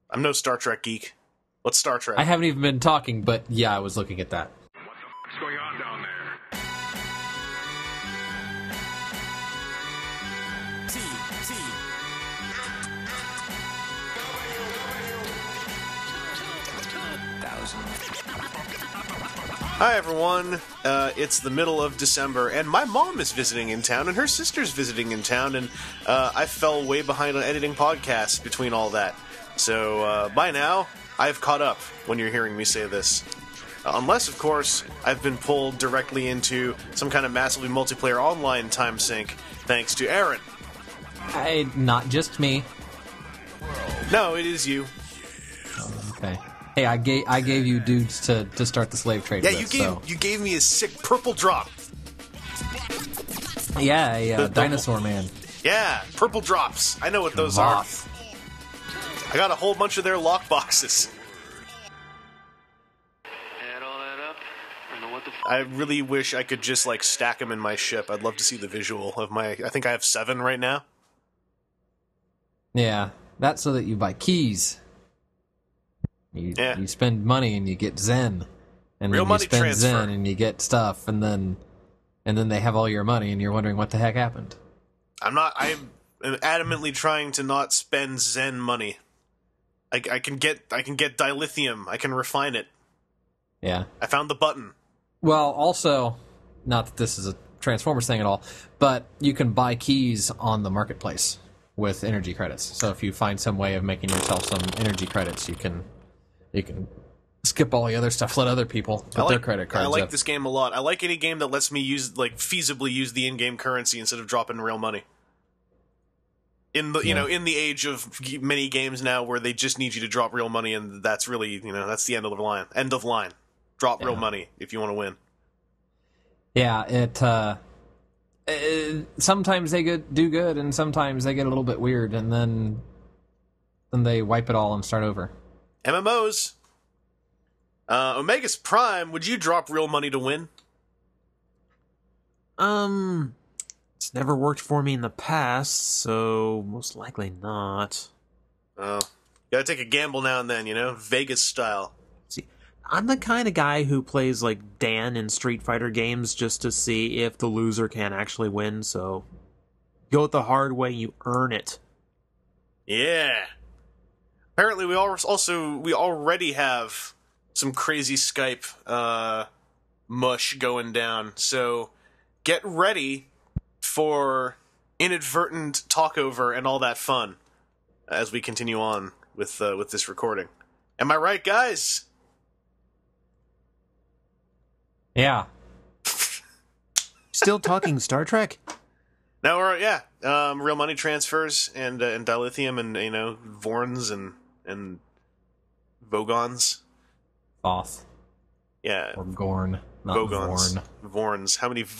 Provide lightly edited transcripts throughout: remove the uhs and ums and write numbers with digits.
I'm no Star Trek geek. What's Star Trek? I haven't even been talking, but yeah, I was looking at that. What the fuck's going on down there? Hi, everyone. It's the middle of December, and my mom is visiting in town, and her sister's visiting in town, and I fell way behind on editing podcasts between all that. So, by now, I've caught up when you're hearing me say this. Unless, of course, I've been pulled directly into some kind of massively multiplayer online time sink, thanks to Aaron. Not just me. No, it is you. Okay. Hey, I gave you dudes to start the slave trade. Yeah, with, you gave me a sick purple drop. Yeah, a dinosaur man. Yeah, purple drops. I know what those are. I got a whole bunch of their lock boxes. Add all that up. I don't know what the I really wish I could just stack them in my ship. I'd love to see the visual of my. I think I have 7 right now. Yeah, that's so that you buy keys. You spend money and you get Zen, and Real then you money spend transfer. Zen and you get stuff, and then they have all your money and you're wondering what the heck happened. I'm adamantly trying to not spend Zen money. I can get dilithium. I can refine it. Yeah. I found the button. Well, also, not that this is a Transformers thing at all, but you can buy keys on the marketplace with energy credits. So if you find some way of making yourself some energy credits, you can skip all the other stuff, let other people put their credit cards I like up. this game a lot. I like any game that lets me use feasibly use the in-game currency instead of dropping real money. In the in the age of many games now where they just need you to drop real money, and that's really that's the end of the line. End of line. Drop real money if you want to win. Yeah, sometimes they do good, and sometimes they get a little bit weird, and then they wipe it all and start over. MMOs. Omega's Prime, would you drop real money to win? It's never worked for me in the past, so most likely not. Oh. Gotta take a gamble now and then, Vegas style. See, I'm the kind of guy who plays like Dan in Street Fighter games just to see if the loser can actually win, so go it the hard way, you earn it. Yeah. Apparently we already have some crazy Skype mush going down, so get ready for inadvertent talkover and all that fun as we continue on with this recording. Am I right, guys? Yeah. Still talking Star Trek? No, real money transfers and dilithium and Vorns and Vogons. Voth. Yeah. Or Gorn. Not Vogons. Vorn. Vorns. How many...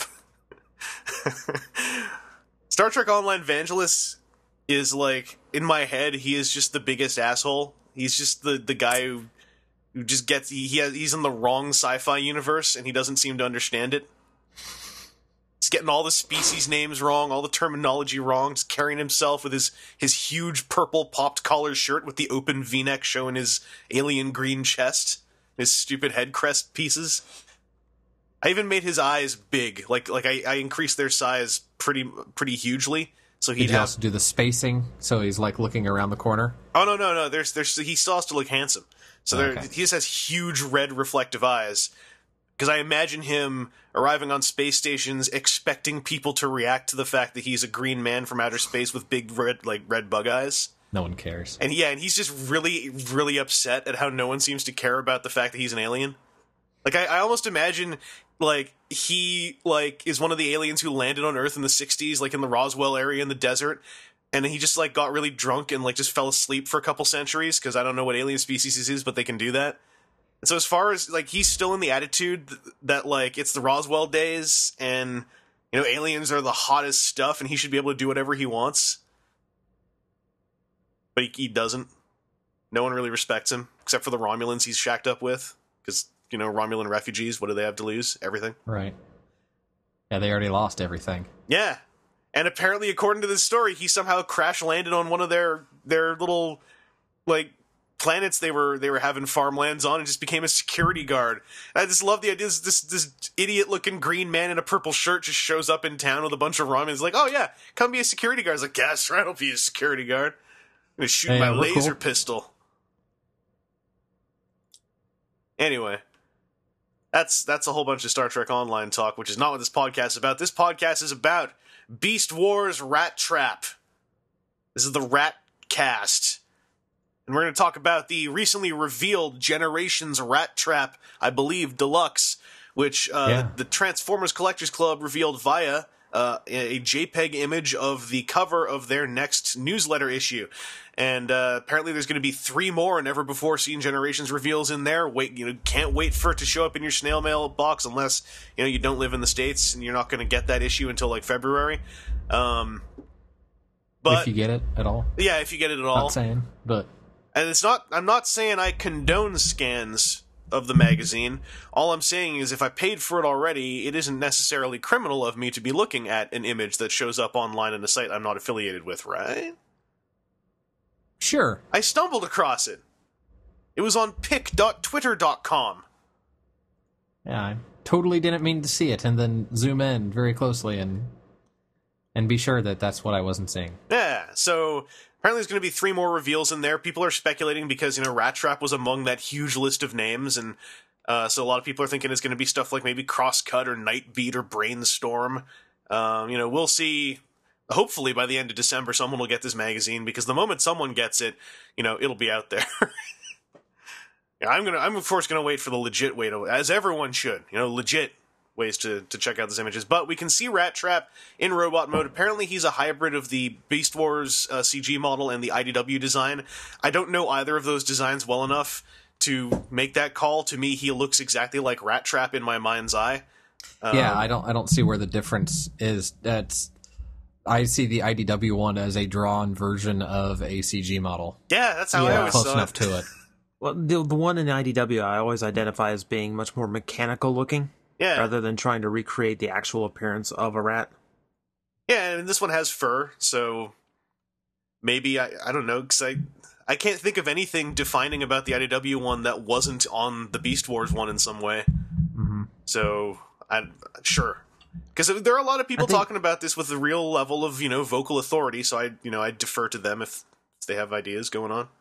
Star Trek Online Vangelis is in my head, he is just the biggest asshole. He's just the guy who just gets... He's in the wrong sci-fi universe, and he doesn't seem to understand it. He's getting all the species names wrong, all the terminology wrong, just carrying himself with his huge purple popped collar shirt with the open V-neck showing his alien green chest, his stupid head crest pieces. I even made his eyes big, I increased their size pretty hugely, so he'd Did you also do the spacing, so he's looking around the corner? Oh no! There's he still has to look handsome, so he just has huge red reflective eyes. Because I imagine him arriving on space stations, expecting people to react to the fact that he's a green man from outer space with big red bug eyes. No one cares. And he's just really, really upset at how no one seems to care about the fact that he's an alien. I almost imagine he is one of the aliens who landed on Earth in the 60s, in the Roswell area in the desert, and he just got really drunk and just fell asleep for a couple centuries, because I don't know what alien species this is, but they can do that. And so as far as he's still in the attitude that it's the Roswell days and aliens are the hottest stuff and he should be able to do whatever he wants. But he doesn't. No one really respects him except for the Romulans he's shacked up with, because Romulan refugees, what do they have to lose? Everything. Right. Yeah, they already lost everything. Yeah. And apparently, according to this story, he somehow crash landed on one of their little planets they were having farmlands on and just became a security guard. And I just love the idea. This idiot looking green man in a purple shirt just shows up in town with a bunch of rum and is like, "Oh yeah, come be a security guard." I was like, "Yes, right, I'll be a security guard. I'm gonna shoot my look laser cool. pistol." Anyway, that's a whole bunch of Star Trek Online talk, which is not what this podcast is about. This podcast is about Beast Wars Rat Trap. This is the Rat Cast. And we're going to talk about the recently revealed Generations Rat Trap, I believe, Deluxe, which the Transformers Collectors Club revealed via a JPEG image of the cover of their next newsletter issue. And apparently there's going to be 3 more never-before-seen Generations reveals in there. Can't wait for it to show up in your snail mail box unless you don't live in the States and you're not going to get that issue until like February. But if you get it at all. Yeah, if you get it at all. Not saying, but... And I'm not saying I condone scans of the magazine. All I'm saying is if I paid for it already, it isn't necessarily criminal of me to be looking at an image that shows up online in a site I'm not affiliated with, right? Sure. I stumbled across it. It was on pic.twitter.com. Yeah, I totally didn't mean to see it, and then zoom in very closely and be sure that that's what I wasn't seeing. Yeah, so... Apparently there's going to be 3 more reveals in there. People are speculating because, Rat Trap was among that huge list of names, and so a lot of people are thinking it's going to be stuff like maybe Crosscut or Nightbeat or Brainstorm. We'll see. Hopefully by the end of December someone will get this magazine, because the moment someone gets it, it'll be out there. I'm of course going to wait for the legit way to, as everyone should, legit ways to check out these images. But we can see Rat Trap in robot mode. Apparently he's a hybrid of the Beast Wars CG model and the IDW design. I don't know either of those designs well enough to make that call. To me, he looks exactly like Rat Trap in my mind's eye. Yeah, I don't see where the difference is. I see the IDW one as a drawn version of a CG model. Yeah, that's how I always close saw enough it. to it. Well, the one in IDW I always identify as being much more mechanical looking, rather than trying to recreate the actual appearance of a rat. Yeah, and this one has fur, so maybe, I don't know, because I can't think of anything defining about the IDW one that wasn't on the Beast Wars one in some way. Mm-hmm. So, sure. Because there are a lot of people talking about this with a real level of, vocal authority, so I defer to them if they have ideas going on.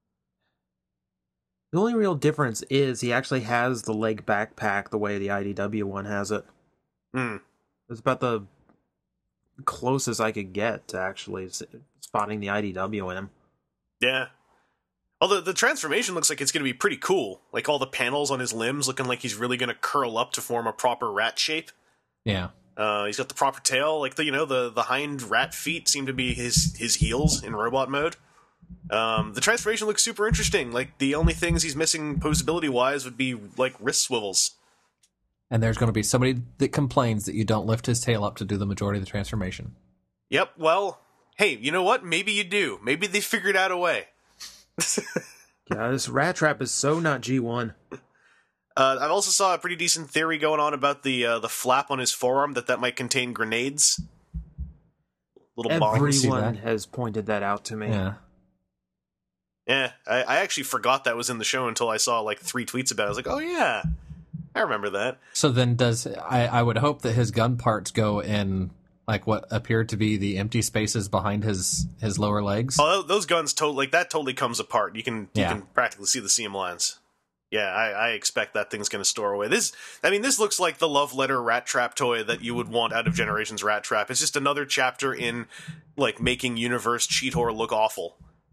The only real difference is he actually has the leg backpack the way the IDW one has it. It's about the closest I could get to actually spotting the IDW in him. Yeah. Although the transformation looks like it's going to be pretty cool. Like all the panels on his limbs looking like he's really going to curl up to form a proper rat shape. Yeah. He's got the proper tail. Like the hind rat feet seem to be his heels in robot mode. The transformation looks super interesting. Like, the only things he's missing posability-wise would be, like, wrist swivels. And there's going to be somebody that complains that you don't lift his tail up to do the majority of the transformation. Yep, well, hey, you know what? Maybe you do. Maybe they figured out a way. Yeah, this Rat Trap is so not G1. I've also saw a pretty decent theory going on about the flap on his forearm, that might contain grenades. Little bombs. Everyone has pointed that out to me. Yeah. Yeah, I actually forgot that was in the show until I saw, like, 3 tweets about it. I was like, oh, yeah, I remember that. So then I would hope that his gun parts go in, like, what appeared to be the empty spaces behind his lower legs? Oh, those guns, that totally comes apart. You can practically see the seam lines. Yeah, I expect that thing's going to store away. This looks like the love letter Rat Trap toy that you would want out of Generations Rat Trap. It's just another chapter in, like, making Universe Cheetor look awful.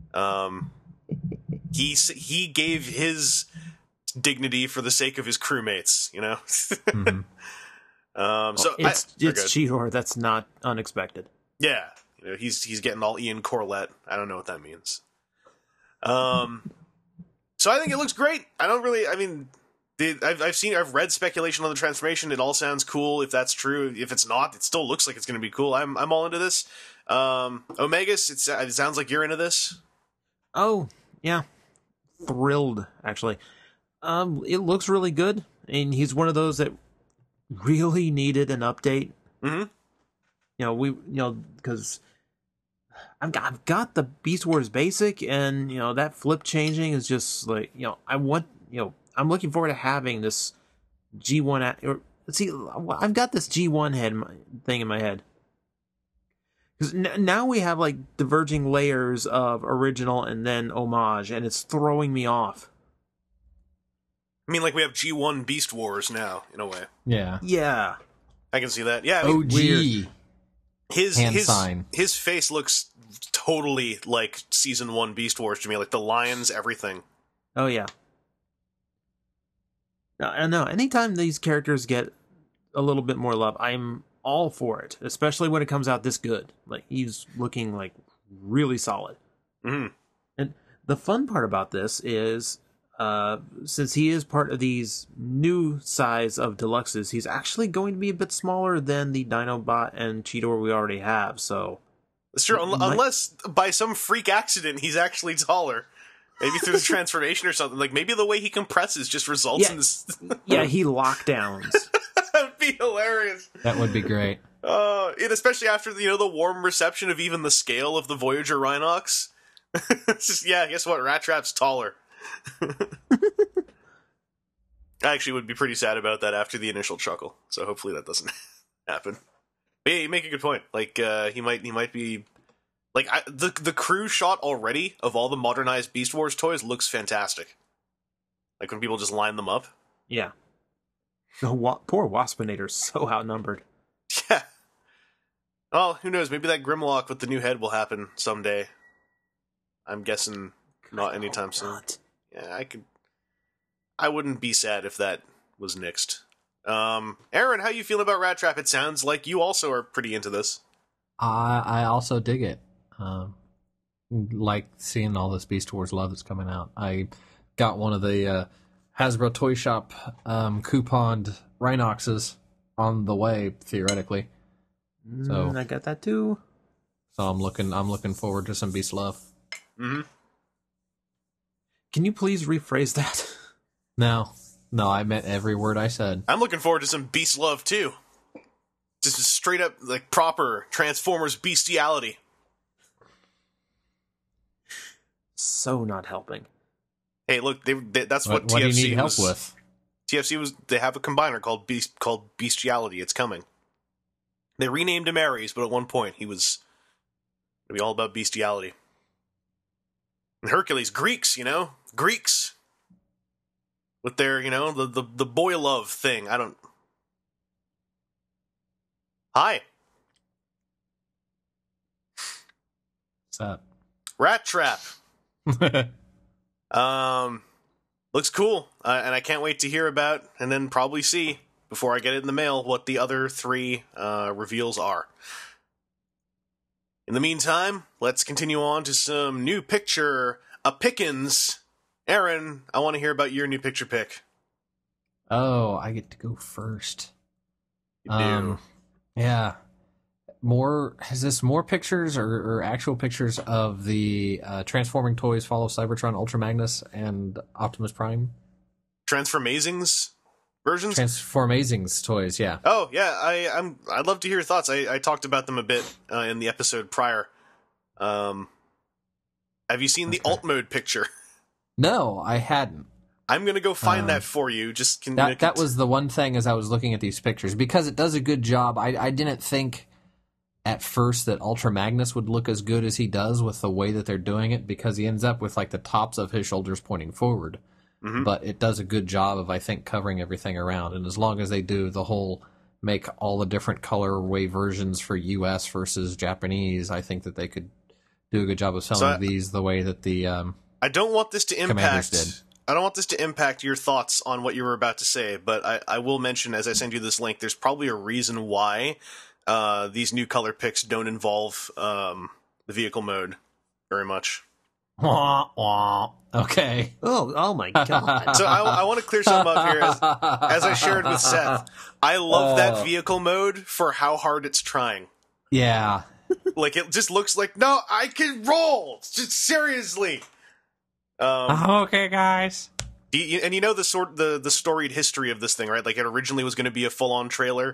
He gave his dignity for the sake of his crewmates, Mm-hmm. It's Cheetor. That's not unexpected. Yeah, he's getting all Ian Corlett. I don't know what that means. So I think it looks great. I don't really. I mean, I've read speculation on the transformation. It all sounds cool. If that's true, if it's not, it still looks like it's going to be cool. I'm all into this. Omegas, it sounds like you're into this. Oh yeah, thrilled actually. It looks really good, and he's one of those that really needed an update. Mm-hmm. Because I've got the Beast Wars basic, and that flip changing is just like I'm looking forward to having this G1 or see I've got this G1 thing in my head. Because now we have like diverging layers of original and then homage, and it's throwing me off. I mean, like we have G1 Beast Wars now, in a way. Yeah. Yeah. I can see that. Yeah. I mean, OG. weird. His face looks totally like season 1 Beast Wars to me, like the lions, everything. Oh yeah. I know. Anytime these characters get a little bit more love, I'm all for it. Especially when it comes out this good. Like he's looking like really solid. Mm-hmm. And the fun part about this is, since he is part of these new size of deluxes, he's actually going to be a bit smaller than the Dinobot and Cheetor we already have. So it's true, unless by some freak accident he's actually taller. Maybe through the transformation or something. Like maybe the way he compresses just results in this. Yeah, he lockdowns. That would be hilarious. That would be great. And especially after the warm reception of even the scale of the Voyager Rhinox. It's just, yeah, guess what? Rat Trap's taller. I actually would be pretty sad about that after the initial chuckle. So hopefully that doesn't happen. But yeah, you make a good point. Like he might be like the crew shot already of all the modernized Beast Wars toys looks fantastic. Like when people just line them up. Yeah. The poor Waspinator's so outnumbered. Yeah. Well, who knows? Maybe that Grimlock with the new head will happen someday. I'm guessing not anytime soon. Yeah, I wouldn't be sad if that was nixed. Aaron, how you feel about Rat Trap? It sounds like you also are pretty into this. I also dig it. Like seeing all this Beast Wars love that's coming out. I got one of the Hasbro Toy Shop couponed Rhinoxes on the way, theoretically. So I got that too. So I'm looking forward to some Beast love. Mm-hmm. Can you please rephrase that? No, I meant every word I said. I'm looking forward to some Beast love too. Just straight up like proper Transformers bestiality. So not helping. Hey, look, that's what TFC do you need help with? TFC was. They have a combiner called Bestiality. It's coming. They renamed him Ares, but at one point he was gonna be all about bestiality. And Hercules, Greeks, Greeks with their, the boy love thing. I don't. Hi. What's that? Rat Trap. Looks cool, and I can't wait to hear about, and then probably see, before I get it in the mail, what the other 3 reveals are. In the meantime, let's continue on to some new picture pickins. Aaron, I want to hear about your new picture pick. Oh, I get to go first. You do. Yeah. Is this more pictures or actual pictures of the Transforming Toys Fall of Cybertron, Ultra Magnus, and Optimus Prime? Transformazings versions? Transformazings toys, yeah. Oh, yeah, I'd love to hear your thoughts. I talked about them a bit in the episode prior. Have you seen the alt mode picture? No, I hadn't. I'm going to go find that for you. That was the one thing as I was looking at these pictures, because it does a good job. I didn't think at first that Ultra Magnus would look as good as he does with the way that they're doing it, because he ends up with like the tops of his shoulders pointing forward. Mm-hmm. But it does a good job of, I think, covering everything around. And as long as they do the whole make all the different colorway versions for US versus Japanese, I think that they could do a good job of selling these the way that the I don't want this to Commanders did. I don't want this to impact your thoughts on what you were about to say, but I will mention, as I send you this link, there's probably a reason why these new color picks don't involve the vehicle mode very much. Okay. Oh my god. So I want to clear something up here. As I shared with Seth, I love that vehicle mode for how hard it's trying. Yeah. Like, it just looks like, no, I can roll! Just seriously! Okay, guys. And you know the storied history of this thing, right? Like, it originally was going to be a full-on trailer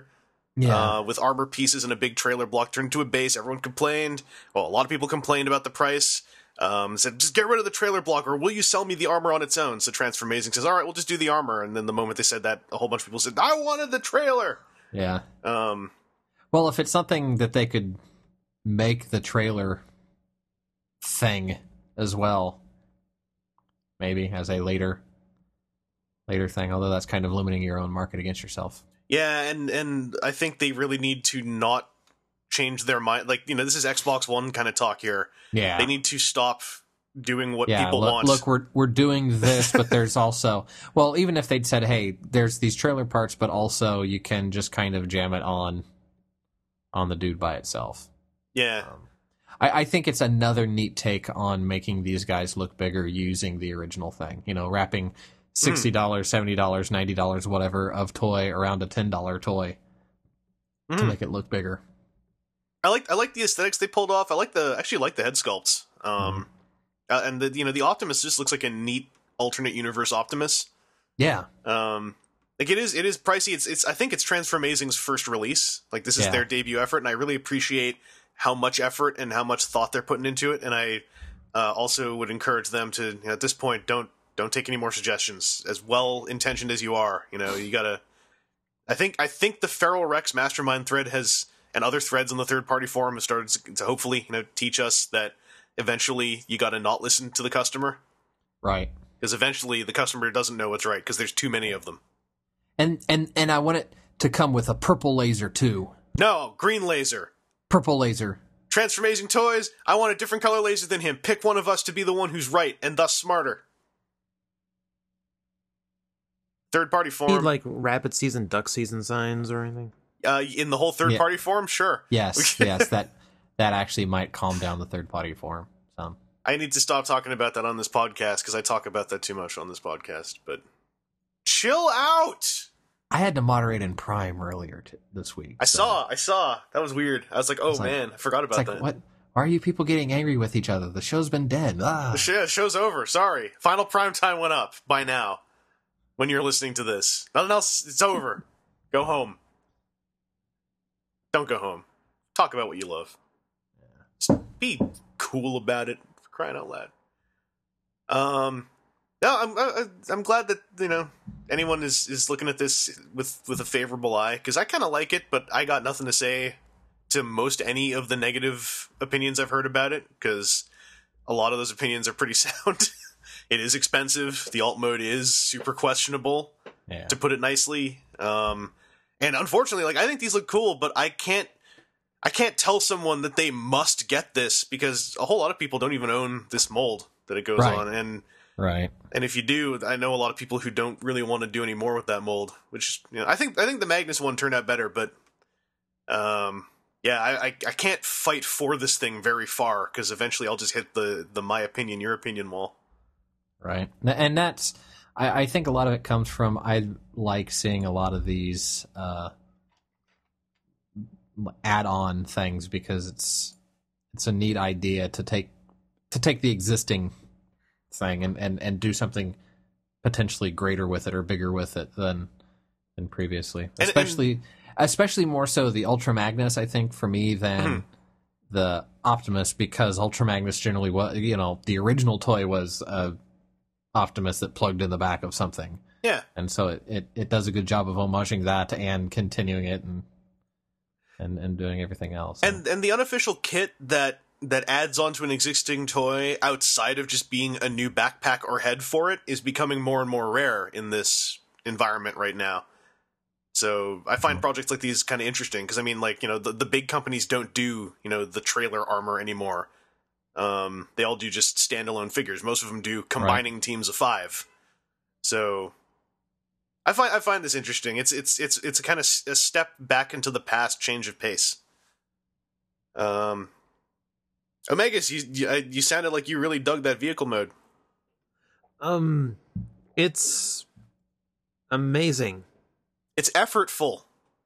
Yeah. with armor pieces and a big trailer block turned into a base. Everyone complained. Well, a lot of people complained about the price. Said, just get rid of the trailer block, or will you sell me the armor on its own? So Transformazing says, all right, we'll just do the armor. And then the moment they said that, a whole bunch of people said, I wanted the trailer. Yeah. Well, if it's something that they could make the trailer thing as well, maybe as a later thing, although that's kind of limiting your own market against yourself. Yeah, and I think they really need to not change their mind. Like, this is Xbox One kind of talk here. Yeah. They need to stop doing what people want. Look, we're doing this, but there's also, well, even if they'd said, hey, there's these trailer parts, but also you can just kind of jam it on the dude by itself. Yeah. I think it's another neat take on making these guys look bigger using the original thing. Wrapping $60, $70, $90, whatever, of toy around a $10 toy to make it look bigger. I like the aesthetics they pulled off. I actually like the head sculpts. And the Optimus just looks like a neat alternate universe Optimus. Yeah. Like it is pricey. It's I think it's Transformazing's first release. Like this is their debut effort, and I really appreciate how much effort and how much thought they're putting into it. And I also would encourage them to, at this point, don't take any more suggestions. As well intentioned as you are, you gotta. I think the Feral Rex Mastermind thread has, and other threads on the third party forum have started to hopefully teach us that eventually you gotta not listen to the customer, right? Because eventually the customer doesn't know what's right because there's too many of them. And I want it to come with a purple laser too. No, green laser. Purple laser. Transformazing toys, I want a different color laser than him. Pick one of us to be the one who's right and thus smarter. Third party forum. Need like rapid season, duck season signs or anything? In the whole third party forum, sure. Yes, that actually might calm down the third party forum some. I need to stop talking about that on this podcast because I talk about that too much on this podcast. But chill out. I had to moderate in Prime earlier this week. I saw. That was weird. I was like, man, I forgot about that. What? Why are you people getting angry with each other? The show's been dead. The show's over. Sorry. Final prime time went up by now. When you're listening to this, nothing else. It's over. Go home. Don't go home. Talk about what you love. Just be cool about it. For crying out loud. No, I'm glad that anyone is looking at this with a favorable eye, because I kind of like it, but I got nothing to say to most any of the negative opinions I've heard about it, because a lot of those opinions are pretty sound. It is expensive. The alt mode is super questionable, to put it nicely. And unfortunately, I think these look cool, but I can't tell someone that they must get this, because a whole lot of people don't even own this mold that it goes on, and. Right. And if you do, I know a lot of people who don't really want to do any more with that mold, which I think the Magnus one turned out better, but I can't fight for this thing very far, because eventually I'll just hit the my opinion, your opinion wall. Right. And that's I think a lot of it comes from I like seeing a lot of these add-on things, because it's a neat idea to take the existing thing and do something potentially greater with it or bigger with it than previously. Especially more so the Ultra Magnus, I think, for me, than the Optimus, because Ultra Magnus generally was, the original toy was a Optimus that plugged in the back of something. Yeah. And so it does a good job of homaging that and continuing it and doing everything else. And the unofficial kit that adds onto an existing toy outside of just being a new backpack or head for it is becoming more and more rare in this environment right now. So I find projects like these kind of interesting, because the big companies don't do the trailer armor anymore. They all do just standalone figures. Most of them do combining teams of 5. So I find this interesting. It's a kind of a step back into the past, change of pace. Omegas, you sounded like you really dug that vehicle mode. It's amazing. It's effortful.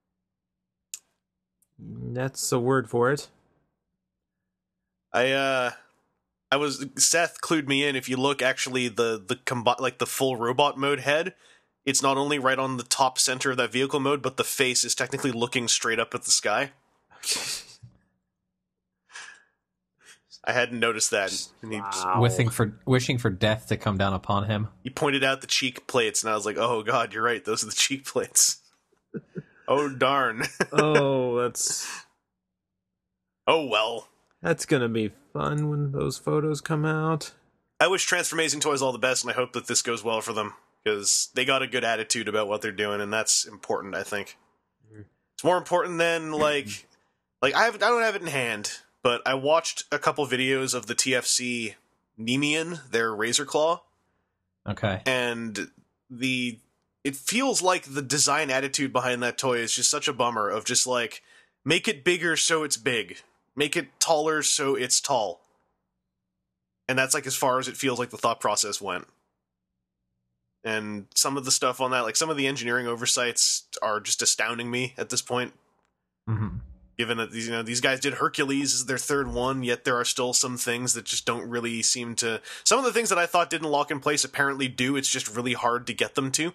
That's a word for it. Seth clued me in. If you look, actually, the full robot mode head it's not only right on the top center of that vehicle mode, but the face is technically looking straight up at the sky. I hadn't noticed that. And wishing for death to come down upon him. he pointed out the cheek plates, and I was like, oh god, you're right, those are the cheek plates. Oh darn. Oh, that's Oh well. gonna be fun when those photos come out. I wish Transformazing Toys all the best, and I hope that this goes well for them, because they got a good attitude about what they're doing, and that's important, I think. It's more important than, like I don't have it in hand, but I watched a couple videos of the TFC Nemean, their Razor Claw, Okay. and it feels like the design attitude behind that toy is just such a bummer of just like, make it bigger so it's big. Make it taller so it's tall. And that's like as far as it feels like the thought process went. And some of the stuff on that, like some of the engineering oversights are just astounding me at this point. Mm-hmm. Given that these guys did Hercules as their third one, yet there are still some things that just don't really seem to... Some of the things that I thought didn't lock in place apparently do. It's just really hard to get them to.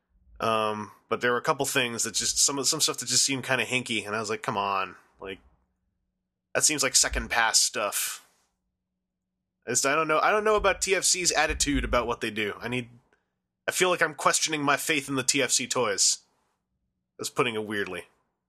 But there were a couple things that just... Some stuff that just seemed kind of hinky, and I was like, come on. Like, that seems like second pass stuff. I don't know about TFC's attitude about what they do. I feel like I'm questioning my faith in the TFC toys. That's putting it weirdly.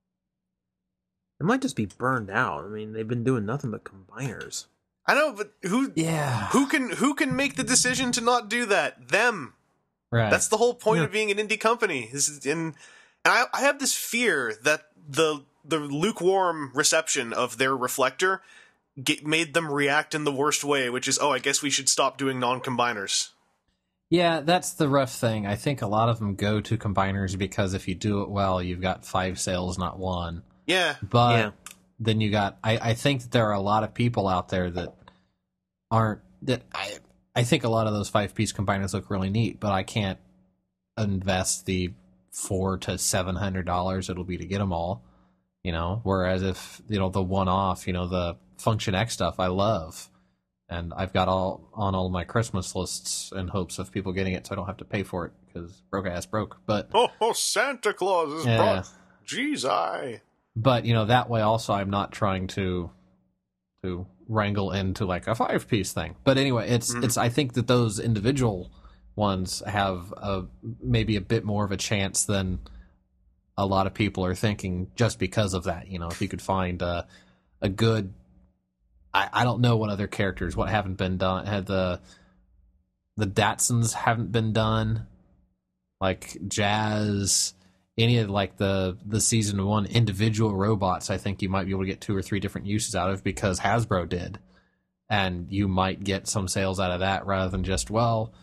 It might just be burned out. I mean, they've been doing nothing but combiners. I know, but who can make the decision to not do that? Them. Right. That's the whole point of being an indie company. And I have this fear that the lukewarm reception of their Reflector made them react in the worst way, which is, I guess we should stop doing non-combiners. Yeah, that's the rough thing. I think a lot of them go to combiners because if you do it well, you've got 5 sales, not 1. Yeah. But then you got... I think that there are a lot of people out there that aren't... I think a lot of those 5-piece combiners look really neat, but I can't invest the $400 to $700 it'll be to get them all. Whereas if, the one-off, the Function X stuff I love. And I've got all of my Christmas lists in hopes of people getting it so I don't have to pay for it, because broke ass broke. But Santa Claus is brought. Jeez, But, that way also I'm not trying to wrangle into like a 5-piece thing. But anyway, it's I think that those individual ones have maybe a bit more of a chance than a lot of people are thinking, just because of that. If you could find a good... I don't know what other characters, what haven't been done. Had the Datsuns haven't been done, like Jazz, any of like the season 1 individual robots. I think you might be able to get 2 or 3 different uses out of, because Hasbro did, and you might get some sales out of that rather than just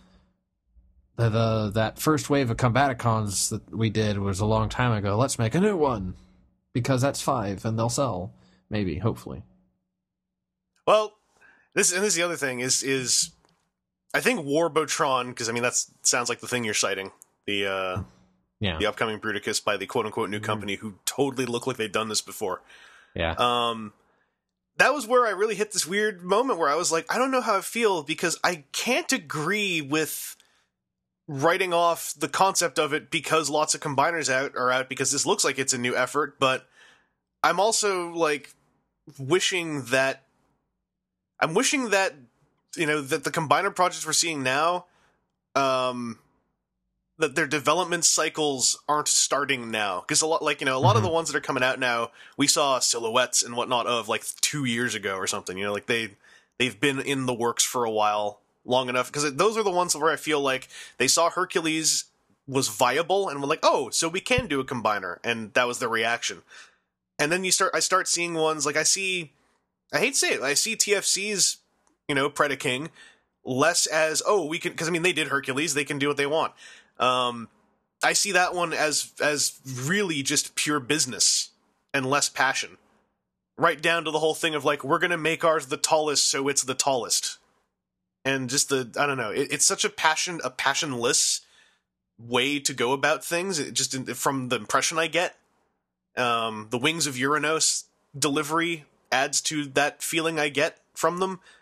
that first wave of Combaticons that we did was a long time ago. Let's make a new one because that's 5 and they'll sell, maybe, hopefully. Well, this is the other thing is I think Warbotron, because that sounds like the thing you're citing, the upcoming Bruticus by the quote unquote new company who totally look like they've done this before. Yeah. That was where I really hit this weird moment where I was like, I don't know how I feel, because I can't agree with writing off the concept of it because lots of combiners are out because this looks like it's a new effort, but I'm also like wishing that that the combiner projects we're seeing now, that their development cycles aren't starting now, because a lot of the ones that are coming out now, we saw silhouettes and whatnot of like 2 years ago or something. Like they've been in the works for a while, long enough, because those are the ones where I feel like they saw Hercules was viable and were like, oh, so we can do a combiner, and that was their reaction. And then I start seeing ones like I hate to say it, I see TFC's, Predaking less as, we can, because they did Hercules, they can do what they want. I see that one as really just pure business and less passion. Right down to the whole thing of like, we're going to make ours the tallest, so it's the tallest. And just I don't know, it's such a passionless way to go about things, from the impression I get. The Wings of Uranus delivery adds to that feeling I get from them.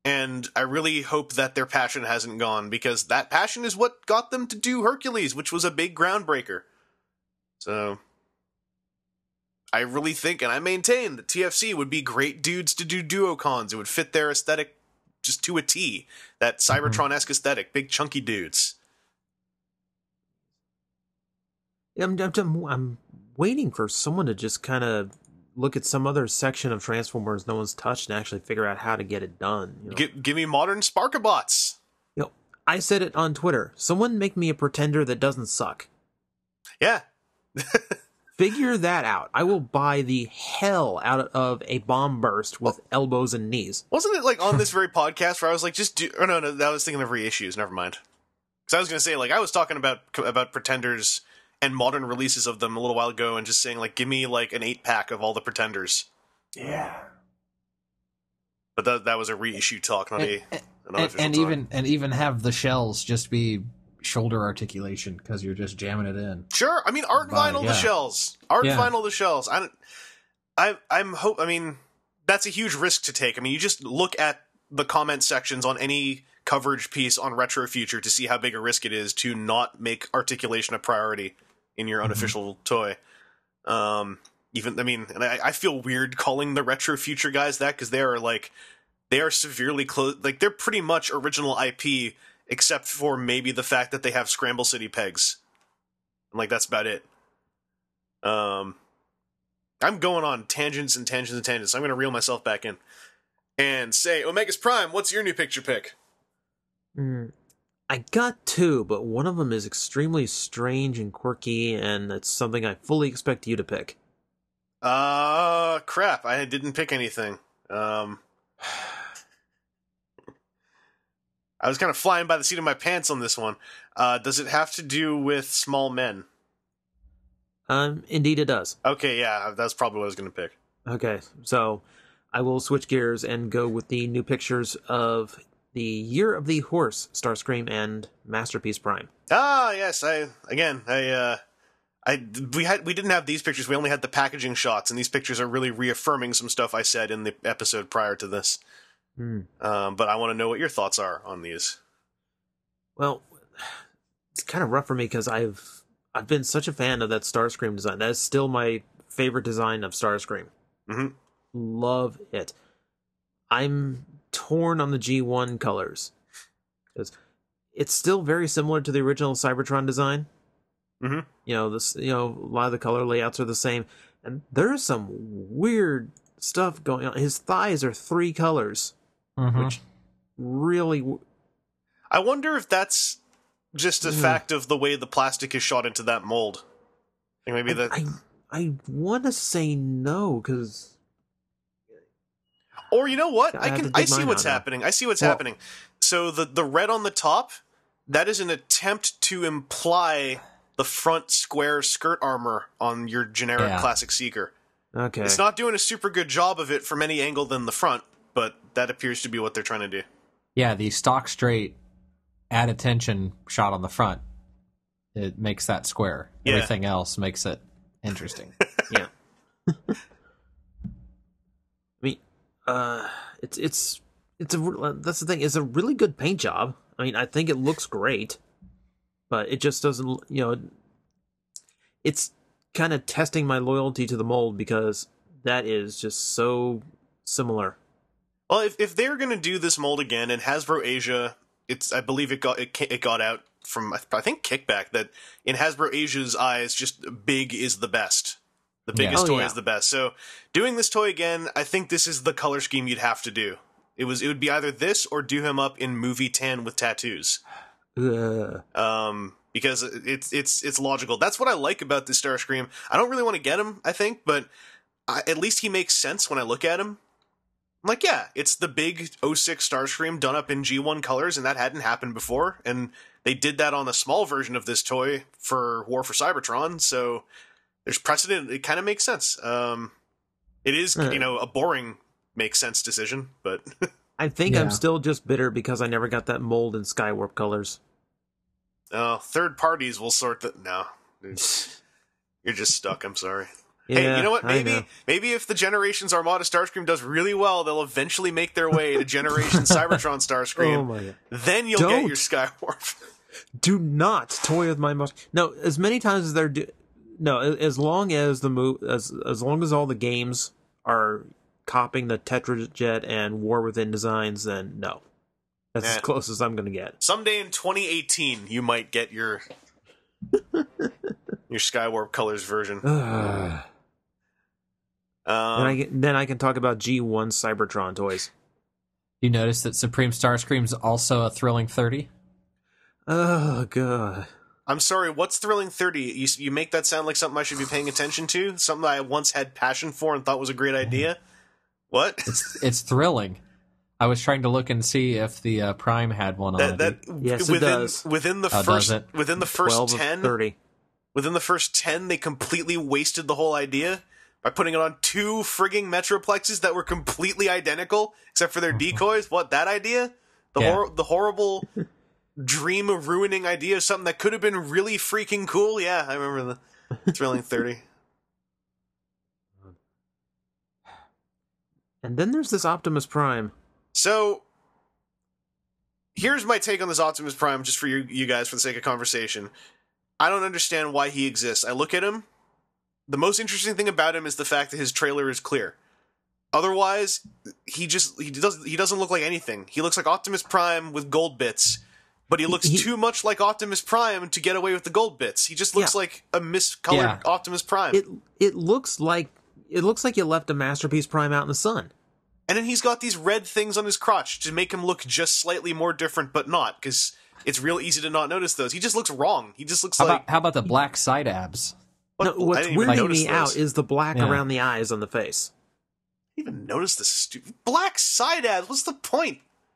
And I really hope that their passion hasn't gone, because that passion is what got them to do Hercules, which was a big groundbreaker. So I really think, and I maintain, that TFC would be great dudes to do duocons. It would fit their aesthetic just to a T. That Cybertron-esque aesthetic. Big chunky dudes. I'm waiting for someone to just kind of look at some other section of Transformers no one's touched and actually figure out how to get it done. You know? Give me modern Sparkabots. You know, I said it on Twitter. Someone make me a pretender that doesn't suck. Yeah. Figure that out. I will buy the hell out of a bomb burst with elbows and knees. Wasn't it like on this very podcast where I was like, just do... Oh, no, that was thinking of reissues. Never mind. Because I was going to say, like, I was talking about Pretenders and modern releases of them a little while ago, and just saying, like, give me, like, an 8-pack of all the Pretenders. Yeah. But that was a reissue talk, not an official and talk. even have the shells just be shoulder articulation, because you're just jamming it in. Sure, I mean, art vinyl the shells. Vinyl the shells. I mean, that's a huge risk to take. I mean, you just look at the comment sections on any coverage piece on Retro Future to see how big a risk it is to not make articulation a priority in your unofficial toy. And I feel weird calling the Retro Future guys that, because they are severely close. Like, they're pretty much original IP, except for maybe the fact that they have Scramble City pegs. And, like, that's about it. I'm going on tangents and tangents and tangents. I'm going to reel myself back in and say, Omegas Prime, what's your new picture pick? I got two, but one of them is extremely strange and quirky, and it's something I fully expect you to pick. Crap. I didn't pick anything. I was kind of flying by the seat of my pants on this one. Does it have to do with small men? Indeed it does. Okay, yeah, that's probably what I was going to pick. Okay, so I will switch gears and go with the new pictures of the Year of the Horse, Starscream, and Masterpiece Prime. Ah, yes. We didn't have these pictures. We only had the packaging shots, and these pictures are really reaffirming some stuff I said in the episode prior to this. But I want to know what your thoughts are on these. Well, it's kind of rough for me because I've been such a fan of that Starscream design. That is still my favorite design of Starscream. Mm-hmm. Love it. I'm torn on the G1 colors, because it's still very similar to the original Cybertron design. Mm-hmm. A lot of the color layouts are the same, and there's some weird stuff going on. His thighs are 3 colors, which really... I wonder if that's just a fact of the way the plastic is shot into that mold. Like maybe I want to say no, because... Or you know what? I see what's happening. I see what's happening. So the red on the top, that is an attempt to imply the front square skirt armor on your generic classic Seeker. Okay. It's not doing a super good job of it from any angle than the front, but that appears to be what they're trying to do. Yeah, the stock straight add attention shot on the front, it makes that square. Yeah. Everything else makes it interesting. Yeah. It's that's the thing. It's a really good paint job. I mean, I think it looks great, but it just doesn't. It's kind of testing my loyalty to the mold, because that is just so similar. Well, if they're going to do this mold again, and Hasbro Asia, I believe it got out from, I think, Kickback, that in Hasbro Asia's eyes, just big is the best. The biggest toy is the best. So doing this toy again, I think this is the color scheme you'd have to do. It would be either this or do him up in movie tan with tattoos. Because it's logical. That's what I like about this Starscream. I don't really want to get him, I think, but at least he makes sense when I look at him. I'm like, yeah, it's the big 06 Starscream done up in G1 colors, and that hadn't happened before. And they did that on a small version of this toy for War for Cybertron, so there's precedent. It kind of makes sense. It is, a boring makes sense decision, but... I think I'm still just bitter because I never got that mold in Skywarp colors. Third parties will sort that... No. You're just stuck, I'm sorry. Hey, Yeah, you know what? I know. Maybe if the Generations Armada Starscream does really well, they'll eventually make their way to Generation Cybertron Starscream. Oh my God. Then you'll get Don't. your Skywarp. Do not toy with my most. No, as many times as no, as long as as long as all the games are copying the Tetrajet and War Within designs, then no. That's as close as I'm going to get. Someday in 2018, you might get your Skywarp Colors version. Then I can talk about G1 Cybertron toys. You notice that Supreme Starscream's also a thrilling 30? Oh god. I'm sorry, what's Thrilling 30? You make that sound like something I should be paying attention to? Something I once had passion for and thought was a great idea? What? It's thrilling. I was trying to look and see if the Prime had one on it. Yes, it does. Within the does it? within the 12 first of 10, 30. within the first 10, they completely wasted the whole idea by putting it on 2 frigging Metroplexes that were completely identical, except for their decoys. What, that idea? The horrible dream-ruining idea of something that could have been really freaking cool? Yeah, I remember the Thrilling 30. And then there's this Optimus Prime. So, here's my take on this Optimus Prime, just for you guys, for the sake of conversation. I don't understand why he exists. I look at him. The most interesting thing about him is the fact that his trailer is clear. Otherwise, he doesn't look like anything. He looks like Optimus Prime with gold bits, but he looks too much like Optimus Prime to get away with the gold bits. He just looks like a miscolored Optimus Prime. It looks like you left a Masterpiece Prime out in the sun. And then he's got these red things on his crotch to make him look just slightly more different, but not, because it's real easy to not notice those. He just looks wrong. He just looks how about the black side abs? What? No, what's weirding me out is the black around the eyes on the face. I didn't even notice this stupid black side abs. What's the point?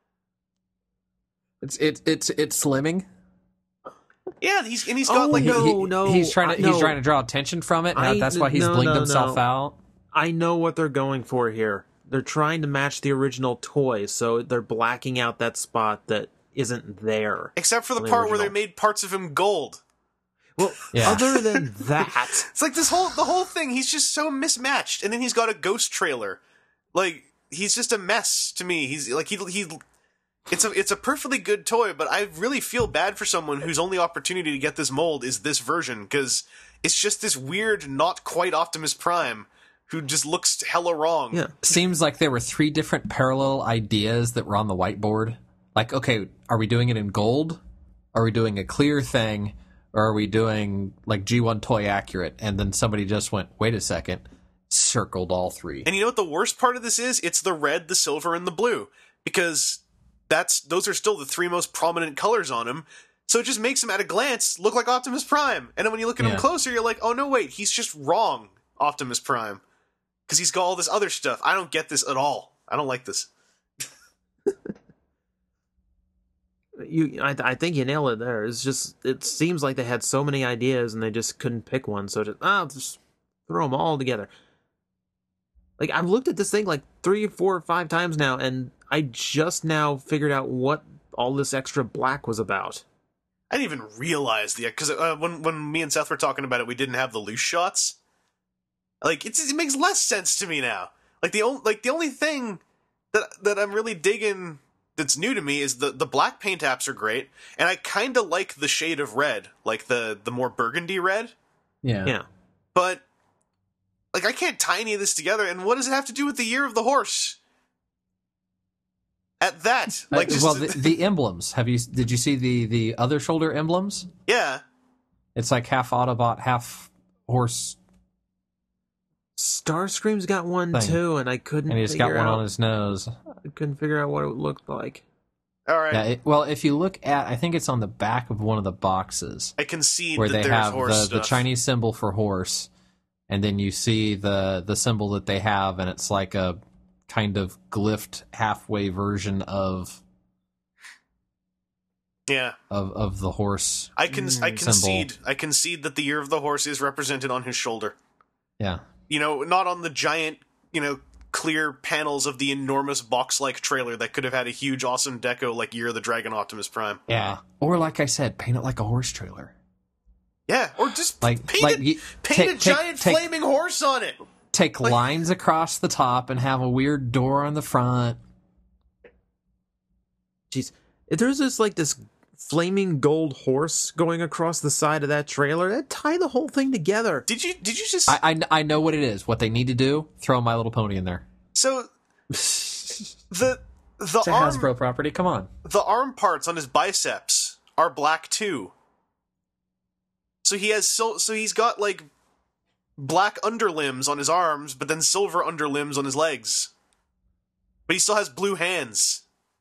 It's slimming. Yeah, he's got like he's trying to draw attention from it. That's why he's blinged himself out. I know what they're going for here. They're trying to match the original toy, so they're blacking out that spot that isn't there. Except for the part where they made parts of him gold. Well, other than that, it's like the whole thing. He's just so mismatched, and then he's got a ghost trailer. Like, he's just a mess to me. He's like it's a perfectly good toy, but I really feel bad for someone whose only opportunity to get this mold is this version, because it's just this weird, not quite Optimus Prime who just looks hella wrong. Yeah. Seems like there were 3 different parallel ideas that were on the whiteboard. Like, okay, are we doing it in gold? Are we doing a clear thing? Or are we doing, like, G1 toy accurate? And then somebody just went, wait a second, circled all 3. And you know what the worst part of this is? It's the red, the silver, and the blue. Because those are still the 3 most prominent colors on him. So it just makes him, at a glance, look like Optimus Prime. And then when you look at him closer, you're like, oh, no, wait, he's just wrong, Optimus Prime. Because he's got all this other stuff. I don't get this at all. I don't like this. I think you nailed it there. It's just, it seems like they had so many ideas and they just couldn't pick one. So just throw them all together. Like, I've looked at this thing like 3, 4, 5 times now, and I just now figured out what all this extra black was about. I didn't even realize because when me and Seth were talking about it, we didn't have the loose shots. Like, it makes less sense to me now. Like, the only thing that I'm really digging that's new to me is the black paint apps are great, and I kind of like the shade of red, like the more burgundy red. Yeah. But, like, I can't tie any of this together, and what does it have to do with the year of the horse? At that, like, the emblems. Did you see the other shoulder emblems? Yeah. It's like half Autobot, half horse. Starscream's got one too, and I couldn't. And he's got one on his nose. I couldn't figure out what it looked like. All right. Yeah. If you look at, I think it's on the back of one of the boxes. I can see where that they there's have horse the Chinese symbol for horse, and then you see the symbol that they have, and it's like a kind of glyphed halfway version of. Yeah. Of the horse. I concede that the year of the horse is represented on his shoulder. Yeah. You know, not on the giant, clear panels of the enormous box-like trailer that could have had a huge, awesome deco like Year of the Dragon Optimus Prime. Yeah. Or, like I said, paint it like a horse trailer. Yeah, or just Like- paint, like it, you- paint a take- giant take- flaming horse on it. Take lines across the top and have a weird door on the front. Jeez, if there's this flaming gold horse going across the side of that trailer, that'd tie the whole thing together. Did you just I know what it is. What they need to do, throw My Little Pony in there. so the It's a arm Hasbro property, come on. the arm parts on his biceps are black too. So he's got like black underlimbs on his arms, but then silver underlimbs on his legs. But he still has blue hands.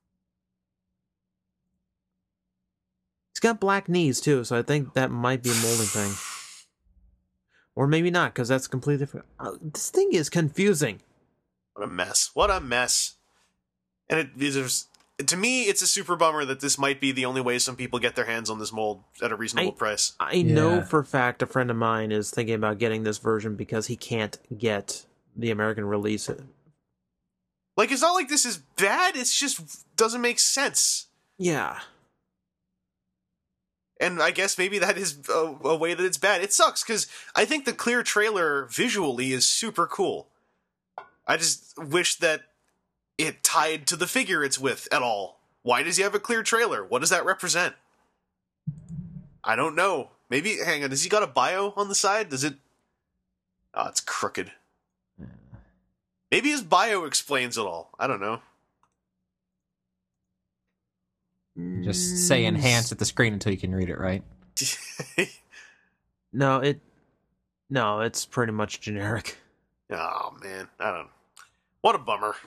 He's got black knees too, so I think that might be a molding thing. Or maybe not, because that's completely different. This thing is confusing. What a mess. What a mess. And to me, it's a super bummer that this might be the only way some people get their hands on this mold at a reasonable price. I know Yeah. for a fact a friend of mine is thinking about getting this version because he can't get the American release. Like, it's not like this is bad, it's just doesn't make sense. Yeah. And I guess maybe that is a way that it's bad. It sucks, because I think the clear trailer visually is super cool. I just wish that it tied to the figure it's with at all. Why does he have a clear trailer? What does that represent? I don't know. Maybe, hang on, has he got a bio on the side? Does it... Oh, it's crooked. Maybe his bio explains it all. I don't know. Just say enhance at the screen until you can read it, right? No, it's pretty much generic. Oh, man. I don't... What a bummer.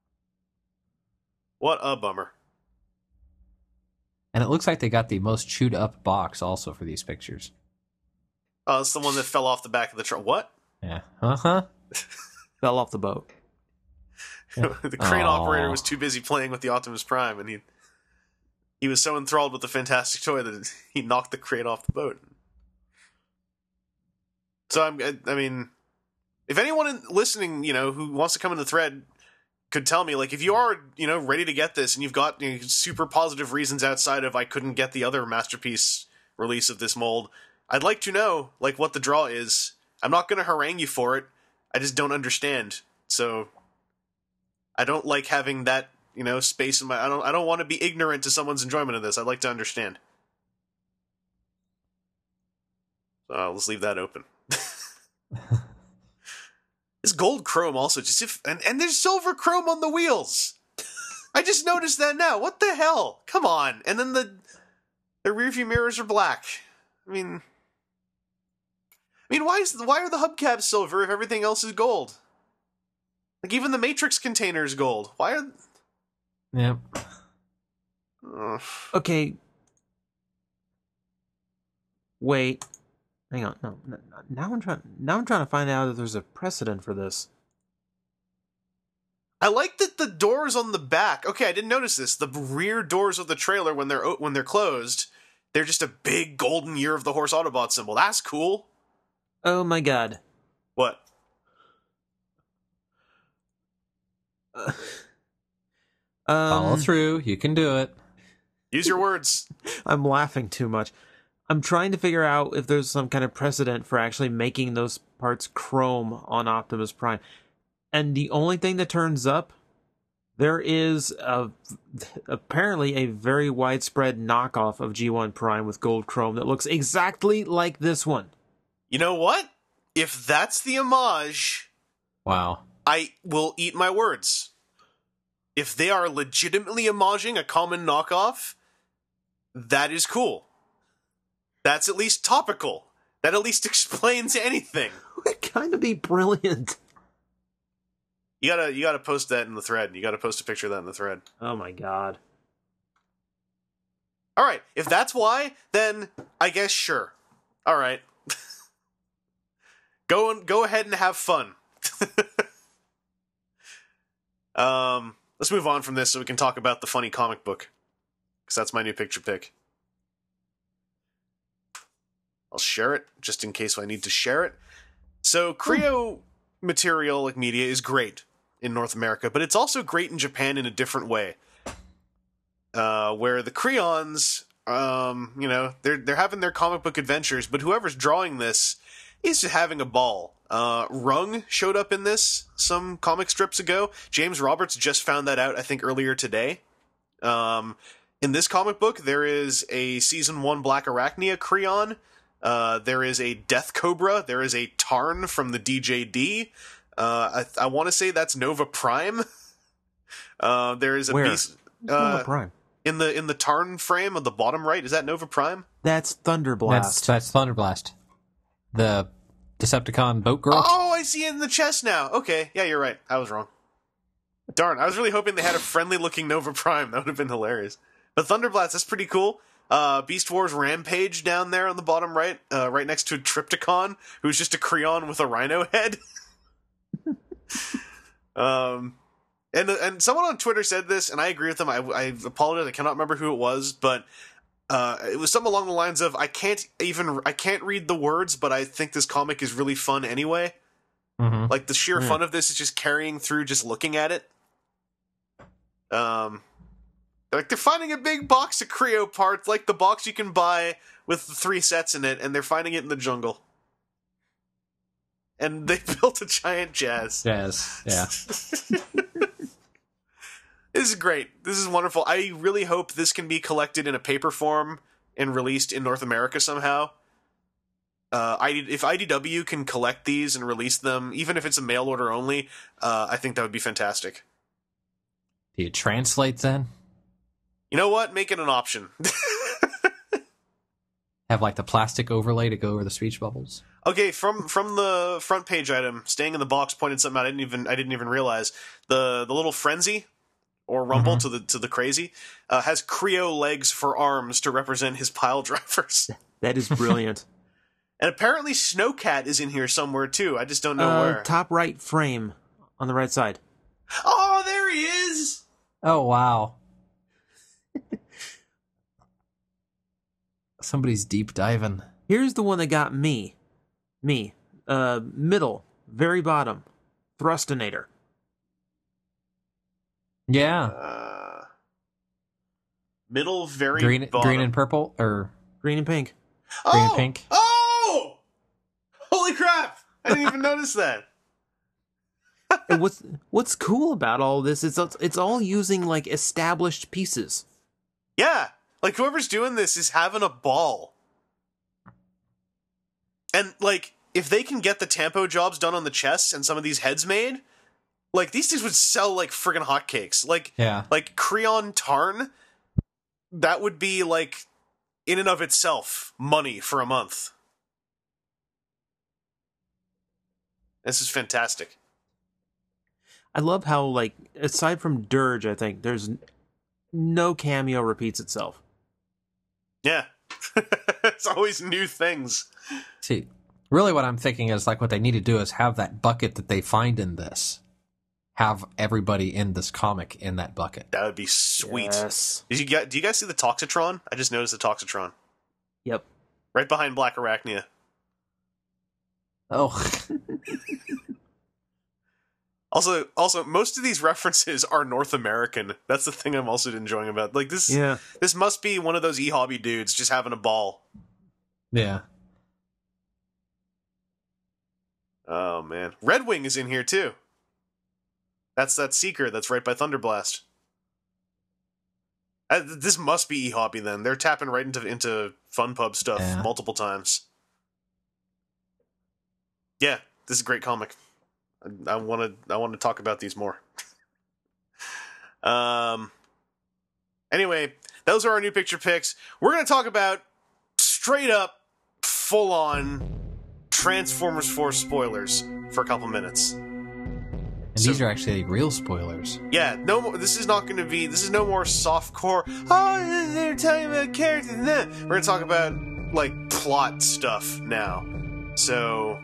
What a bummer. And it looks like they got the most chewed up box also for these pictures. Oh, it's the one that fell off the back of the truck. What? Yeah. Uh-huh. Fell off the boat. The crane Aw. operator was too busy playing with the Optimus Prime, and he was so enthralled with the fantastic toy that he knocked the crane off the boat. So I mean, if anyone listening, who wants to come in the thread, could tell me, like, if you are, ready to get this, and you've got super positive reasons outside of I couldn't get the other Masterpiece release of this mold, I'd like to know, like, what the draw is. I'm not going to harangue you for it. I just don't understand. So I don't like having that, space in my... I don't want to be ignorant to someone's enjoyment of this. I'd like to understand. So let's leave that open. This gold chrome also and there's silver chrome on the wheels. I just noticed that now. What the hell? Come on. And then the rearview mirrors are black. I mean, why are the hubcaps silver if everything else is gold? Like, even the Matrix container is gold. Why are... Yep. Okay. Wait. Hang on. No. Now I'm trying to find out if there's a precedent for this. I like that the doors on the back... Okay, I didn't notice this. The rear doors of the trailer, when they're closed, they're just a big golden Year of the Horse Autobot symbol. That's cool. Oh my god. What? Follow through. You can do it. Use your words. I'm laughing too much. I'm trying to figure out if there's some kind of precedent for actually making those parts chrome on Optimus Prime. And the only thing that turns up, there is apparently a very widespread knockoff of G1 Prime with gold chrome that looks exactly like this one. You know what? If that's the homage, Wow. I will eat my words. If they are legitimately homaging a common knockoff, that is cool. That's at least topical. That at least explains anything. It kind of be brilliant. You gotta post that in the thread. You gotta post a picture of that in the thread. Oh my god. Alright, if that's why, then I guess sure. Alright. Go ahead and have fun. Let's move on from this so we can talk about the funny comic book. Because that's my new picture pick. I'll share it, just in case I need to share it. So, Creo material, like media, is great in North America, but it's also great in Japan in a different way. Where the Creons They're having their comic book adventures, but whoever's drawing this is just having a ball. Rung showed up in this some comic strips ago. James Roberts just found that out, I think, earlier today. In this comic book, there is a Season 1 Black Arachnia Creon. There is a Death Cobra. There is a Tarn from the DJD. I want to say that's Nova Prime. There is a Where? beast. Nova Prime. In the Tarn frame on the bottom right, is that Nova Prime? That's Thunderblast. That's Thunderblast. The Decepticon boat girl. Oh, I see it in the chest now. Okay, yeah, you're right. I was wrong. Darn, I was really hoping they had a friendly-looking Nova Prime. That would have been hilarious. But Thunderblast, that's pretty cool. Beast Wars Rampage down there on the bottom right, right next to a Trypticon, who's just a Creon with a rhino head. And someone on Twitter said this, and I agree with them. I apologize, I cannot remember who it was, but it was something along the lines of, I can't read the words, but I think this comic is really fun anyway. Mm-hmm. Like, the sheer fun of this is just carrying through just looking at it. Like, they're finding a big box of Creo parts, like the box you can buy with the 3 sets in it, and they're finding it in the jungle. And they built a giant jazz. Jazz, yeah. This is great. This is wonderful. I really hope this can be collected in a paper form and released in North America somehow. If IDW can collect these and release them, even if it's a mail order only, I think that would be fantastic. Do you translate then? You know what? Make it an option. Have like the plastic overlay to go over the speech bubbles? Okay, from the front page item, staying in the box pointed something out I didn't even realize. The little frenzy or rumble to the crazy has Creo legs for arms to represent his pile drivers. That is brilliant. And apparently Snowcat is in here somewhere too. I just don't know where. Top right frame on the right side. Oh, there he is! Oh, wow. Somebody's deep diving. Here's the one that got me. Middle, very bottom, Thrustinator. Yeah. Middle, very green bottom. and purple, or Green and pink. green and pink. Oh! Holy crap! I didn't even notice that. And what's cool about all this is it's all using like established pieces. Yeah, like whoever's doing this is having a ball. And like, if they can get the Tampo jobs done on the chests and some of these heads made, like these things would sell like friggin' hotcakes. Like, Yeah. like Creon Tarn, that would be like in and of itself money for a month. This is fantastic. I love how, like, aside from Dirge, I think there's no cameo repeats itself. Yeah. It's always new things. See, really what I'm thinking is like what they need to do is have that bucket that they find in this. Have everybody in this comic in that bucket. That would be sweet. Yes. Do you guys see the Toxitron? I just noticed the Toxitron. Yep. Right behind Black Arachnia. Oh. Also, most of these references are North American. That's the thing I'm also enjoying about. Like this, Yeah. This must be one of those e-hobby dudes just having a ball. Yeah. Oh man, Red Wing is in here too. That's that Seeker that's right by Thunderblast. This must be e-hobby then. They're tapping right into FunPub stuff multiple times. Yeah, this is a great comic. I want to talk about these more. Anyway, those are our new picture picks. We're going to talk about straight up, full on Transformers 4 spoilers for a couple minutes. And these are actually real spoilers. Yeah, no more. This is not going to be. This is no more softcore. Oh, they're talking about characters. Nah. We're going to talk about like plot stuff now. So.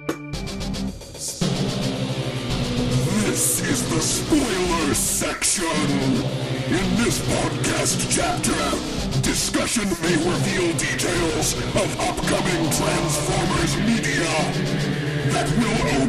This is the spoiler section. In this podcast chapter, discussion may reveal details of upcoming Transformers media that will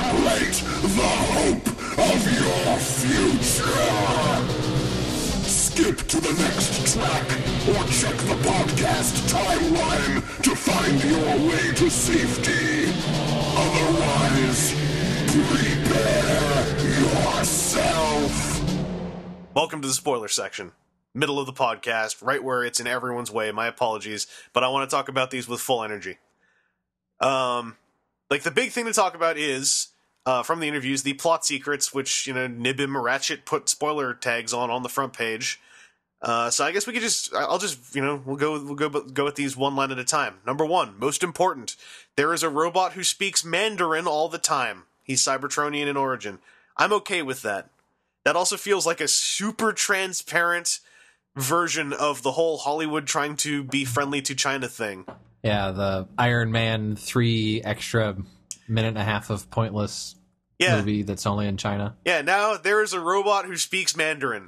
obliterate the hope of your future. skip to the next track or check the podcast timeline to find your way to safety. Otherwise, prepare yourself. Welcome to the spoiler section. Middle of the podcast, right where it's in everyone's way. My apologies, but I want to talk about these with full energy. Like, the big thing to talk about is, from the interviews, the plot secrets, which, you know, Nibim Ratchet put spoiler tags on the front page. So I guess we could I'll just, you know, we'll go with these one line at a time. Number one, most important, there is a robot who speaks Mandarin all the time. He's Cybertronian in origin. I'm okay with that. That also feels like a super transparent version of the whole Hollywood trying to be friendly to China thing. Yeah, the Iron Man 3 extra minute and a half of pointless movie that's only in China. Yeah, now there is a robot who speaks Mandarin.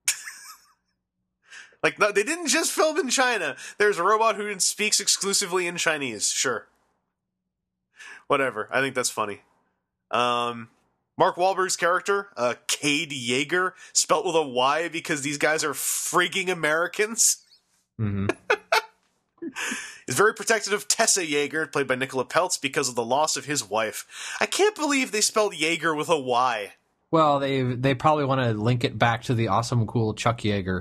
Like, no, they didn't just film in China. There's a robot who speaks exclusively in Chinese. Sure. Whatever. I think that's funny. Mark Wahlberg's character, Cade Yeager, spelt with a Y because these guys are frigging Americans. Mm-hmm. Is very protective of Tessa Yeager, played by Nicola Peltz, because of the loss of his wife. I can't believe they spelled Yeager with a Y. Well, they probably want to link it back to the awesome, cool Chuck Yeager.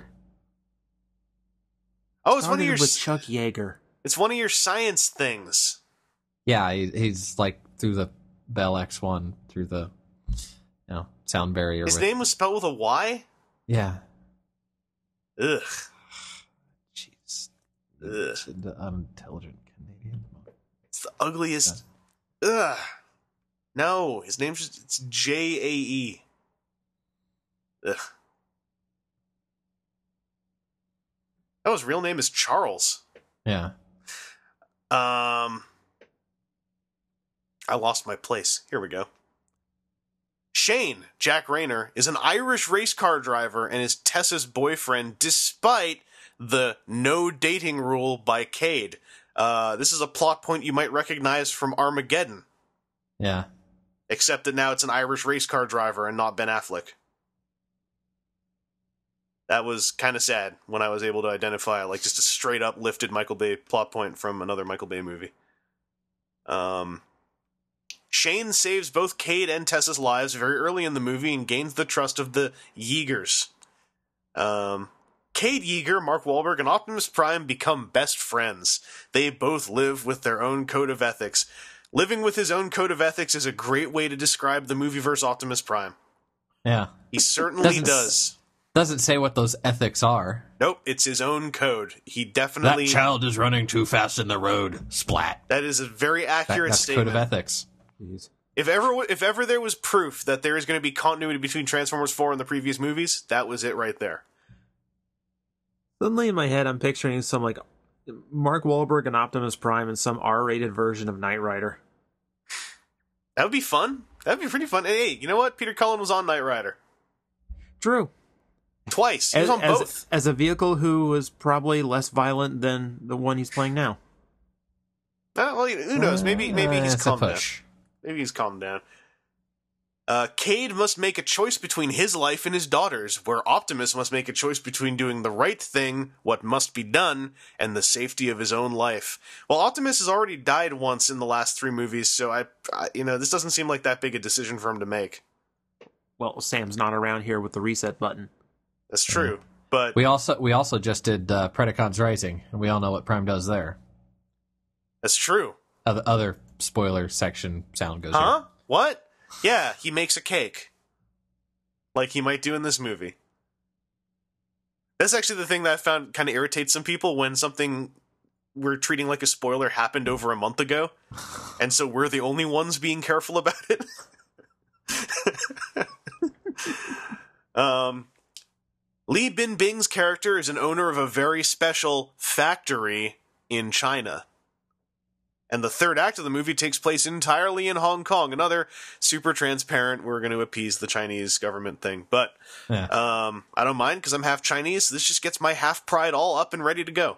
Oh, it's one of your with Chuck Yeager. It's one of your science things. Yeah, he's like through the Bell X1 through the sound barrier. His name was spelled with a Y? Yeah. Ugh. Jeez. Ugh. The unintelligent Canadian. It's the ugliest. Ugh. No, his name's just, it's Jae. Ugh. Oh, his real name is Charles. Yeah. I lost my place. Here we go. Shane, Jack Rayner, is an Irish race car driver and is Tessa's boyfriend despite the no dating rule by Cade. This is a plot point you might recognize from Armageddon. Yeah. Except that now it's an Irish race car driver and not Ben Affleck. That was kind of sad when I was able to identify like just a straight up lifted Michael Bay plot point from another Michael Bay movie. Shane saves both Cade and Tessa's lives very early in the movie and gains the trust of the Yeagers. Cade Yeager, Mark Wahlberg, and Optimus Prime become best friends. They both live with their own code of ethics. Living with his own code of ethics is a great way to describe the movieverse Optimus Prime. Yeah. He certainly does. Doesn't say what those ethics are. Nope, it's his own code. He definitely... That child is running too fast in the road. Splat. That is a very accurate That's statement. code of ethics. Jeez. If ever there was proof that there is going to be continuity between Transformers 4 and the previous movies, that was it right there. Suddenly in my head, I'm picturing some like Mark Wahlberg and Optimus Prime in some R-rated version of Knight Rider. That would be fun. That would be pretty fun. Hey, you know what? Peter Cullen was on Knight Rider. True. Twice. He was on both. As a vehicle who was probably less violent than the one he's playing now. Well, who knows? Maybe he's calmed down. Maybe he's calmed down. Cade must make a choice between his life and his daughter's, where Optimus must make a choice between doing the right thing, what must be done, and the safety of his own life. Well, Optimus has already died once in the last 3 movies, so I this doesn't seem like that big a decision for him to make. Well, Sam's not around here with the reset button. That's true, but we also just did Predacons Rising, and we all know what Prime does there. That's true. Other spoiler section sound goes here. Huh? What? Yeah, he makes a cake. Like he might do in this movie. That's actually the thing that I found kind of irritates some people when something we're treating like a spoiler happened over a month ago, and so we're the only ones being careful about it. Li Binbing's character is an owner of a very special factory in China. And the third act of the movie takes place entirely in Hong Kong. Another super transparent, we're going to appease the Chinese government thing. But Yeah. I don't mind because I'm half Chinese. This just gets my half pride all up and ready to go.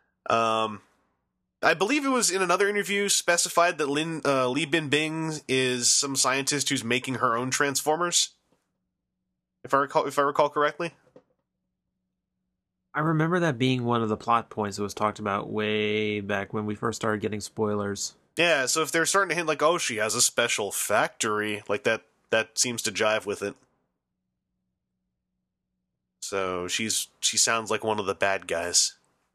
I believe it was in another interview specified that Li Binbing is some scientist who's making her own Transformers. If I recall correctly. I remember that being one of the plot points that was talked about way back when we first started getting spoilers. Yeah, so if they're starting to hint like, oh, she has a special factory, like that seems to jive with it. So she sounds like one of the bad guys.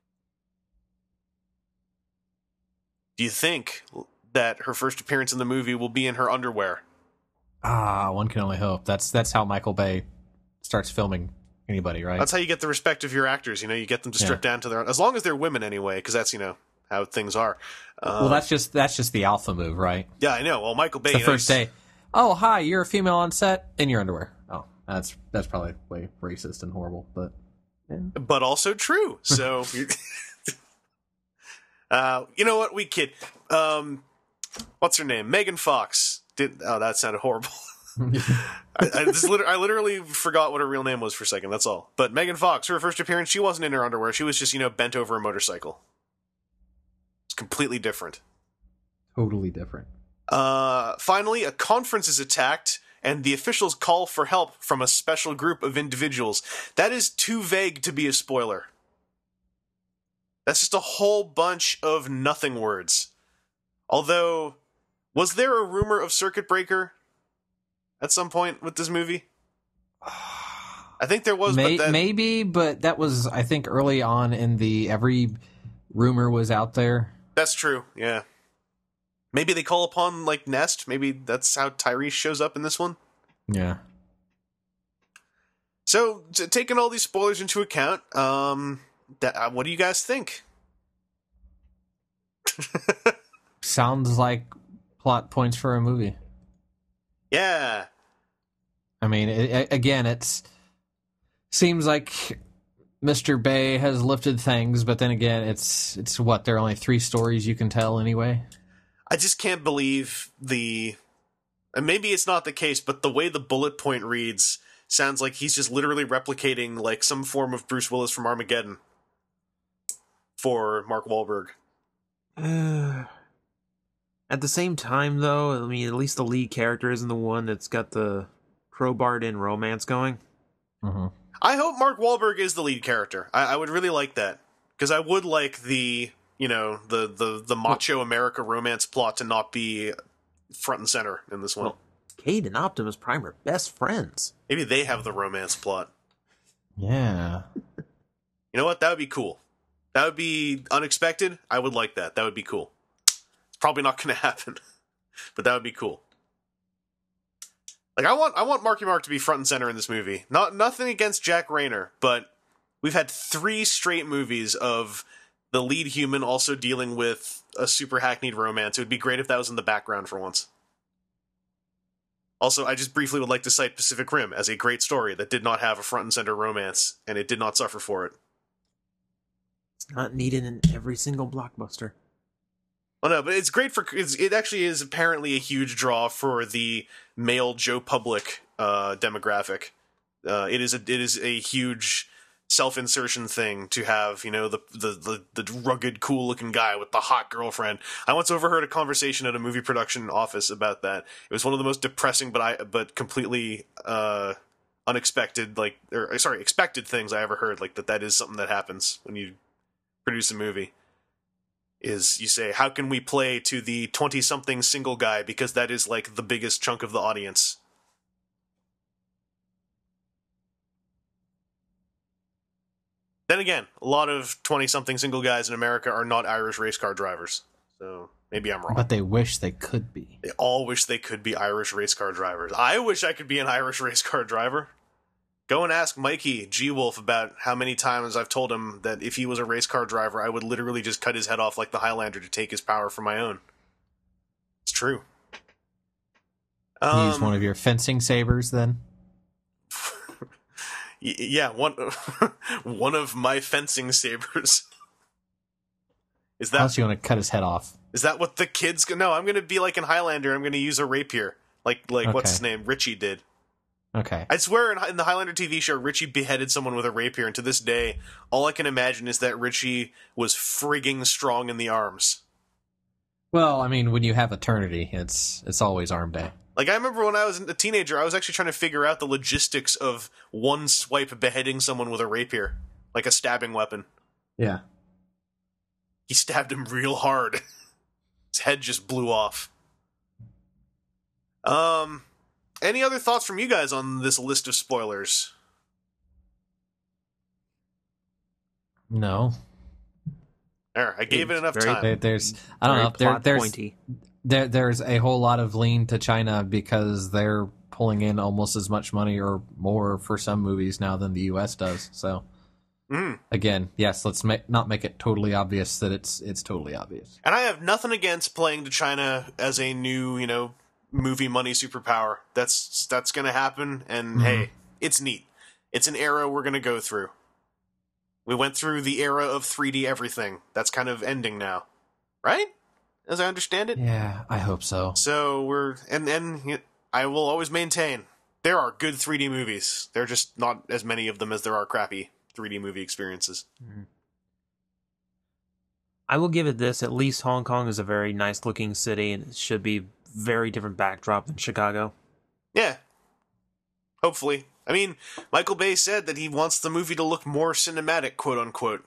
Do you think that her first appearance in the movie will be in her underwear? One can only hope. That's how Michael Bay starts filming anybody, right? That's how you get the respect of your actors. You get them to strip down to their, as long as they're women anyway, because that's how things are. Well, that's just the alpha move, right? Yeah, I know. Well, Michael Bay. The first day. Oh, hi, you're a female on set in your underwear. Oh, that's probably way racist and horrible, but yeah. But also true. So, you know what? We kid. What's her name? Megan Fox. That sounded horrible. I literally forgot what her real name was for a second. That's all. But Megan Fox, her first appearance, she wasn't in her underwear. She was just bent over a motorcycle. It's completely different. Totally different. Finally, a conference is attacked, and the officials call for help from a special group of individuals. That is too vague to be a spoiler. That's just a whole bunch of nothing words. Although, was there a rumor of Circuit Breaker at some point with this movie? I think there was, maybe, but that was, I think, early on in every rumor was out there. That's true, yeah. Maybe they call upon, Nest. Maybe that's how Tyrese shows up in this one. Yeah. So, taking all these spoilers into account, what do you guys think? Sounds like plot points for a movie. Yeah. I mean, it seems like Mr. Bay has lifted things, but then again, it's what, there are only 3 stories you can tell anyway? I just can't believe and maybe it's not the case, but the way the bullet point reads sounds like he's just literally replicating some form of Bruce Willis from Armageddon for Mark Wahlberg. At the same time, though, I mean, at least the lead character isn't the one that's got the crowbarred in romance going. Mm-hmm. I hope Mark Wahlberg is the lead character. I would really like that, because I would like the macho America romance plot to not be front and center in this one. Well, Cade and Optimus Prime are best friends. Maybe they have the romance plot. Yeah. You know what? That would be cool. That would be unexpected. I would like that. That would be cool. It's probably not going to happen, but that would be cool. I want Marky Mark to be front and center in this movie. Nothing against Jack Rayner, but we've had 3 straight movies of the lead human also dealing with a super hackneyed romance. It would be great if that was in the background for once. Also, I just briefly would like to cite Pacific Rim as a great story that did not have a front and center romance, and it did not suffer for it. It's not needed in every single blockbuster. Oh no, but it's great it actually is apparently a huge draw for the male Joe Public demographic. It is a huge self-insertion thing to have, the rugged, cool-looking guy with the hot girlfriend. I once overheard a conversation at a movie production office about that. It was one of the most depressing but completely unexpected, expected things I ever heard. That is something that happens when you produce a movie. Is you say, how can we play to the 20-something single guy, because that is the biggest chunk of the audience. Then again, a lot of 20-something single guys in America are not Irish race car drivers. So maybe I'm wrong. But they wish they could be. They all wish they could be Irish race car drivers. I wish I could be an Irish race car driver. Go and ask Mikey G. Wolf about how many times I've told him that if he was a race car driver, I would literally just cut his head off like the Highlander to take his power for my own. It's true. Use one of your fencing sabers, then? Yeah, one of my fencing sabers. Is that? How else you want to cut his head off? Is that what the kids? No, I'm going to be like in Highlander. I'm going to use a rapier, like what's his name, Richie did. Okay. I swear in the Highlander TV show, Richie beheaded someone with a rapier, and to this day, all I can imagine is that Richie was frigging strong in the arms. Well, I mean, when you have Eternity, it's always arm day. I remember when I was a teenager, I was actually trying to figure out the logistics of one swipe beheading someone with a rapier. like a stabbing weapon. Yeah. He stabbed him real hard. His head just blew off. Any other thoughts from you guys on this list of spoilers? No. There, I gave it enough very- time. There's I don't Very know. plot There's pointy. there's a whole lot of lean to China because they're pulling in almost as much money or more for some movies now than the U.S. does. So again, yes, let's not make it totally obvious that it's totally obvious. And I have nothing against playing to China as a new, movie money superpower. That's going to happen, and hey, it's neat. It's an era we're going to go through. We went through the era of 3D everything. That's kind of ending now, right? As I understand it. Yeah, I hope so. So we're and I will always maintain there are good 3D movies. There are just not as many of them as there are crappy 3D movie experiences. I will give it this. At least Hong Kong is a very nice looking city, and it should be very different backdrop than Chicago. Yeah. Hopefully. I mean, Michael Bay said that he wants the movie to look more cinematic, quote unquote.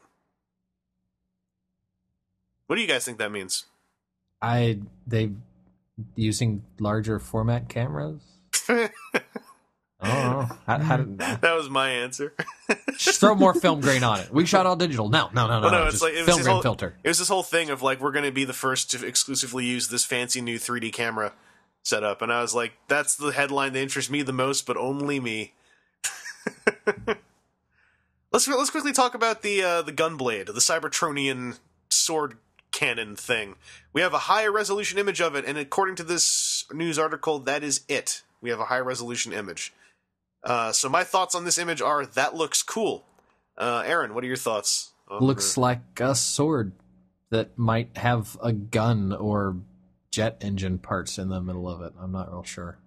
What do you guys think that means? They using larger format cameras. I don't know. How did, That was my answer. just throw more film grain on it. We shot all digital. No. It's Just like it was film this grain whole, filter. It was this whole thing of like we're going to be the first to exclusively use this fancy new 3D camera setup, and I was like, that's the headline that interests me the most, but only me. Let's quickly talk about the Gunblade, the Cybertronian sword cannon thing. We have a high resolution image of it, and according to this news article, that is it. We have a high resolution image. So my thoughts on this image are that looks cool. Aaron, what are your thoughts? Looks like a sword that might have a gun or jet engine parts in the middle of it. I'm not real sure.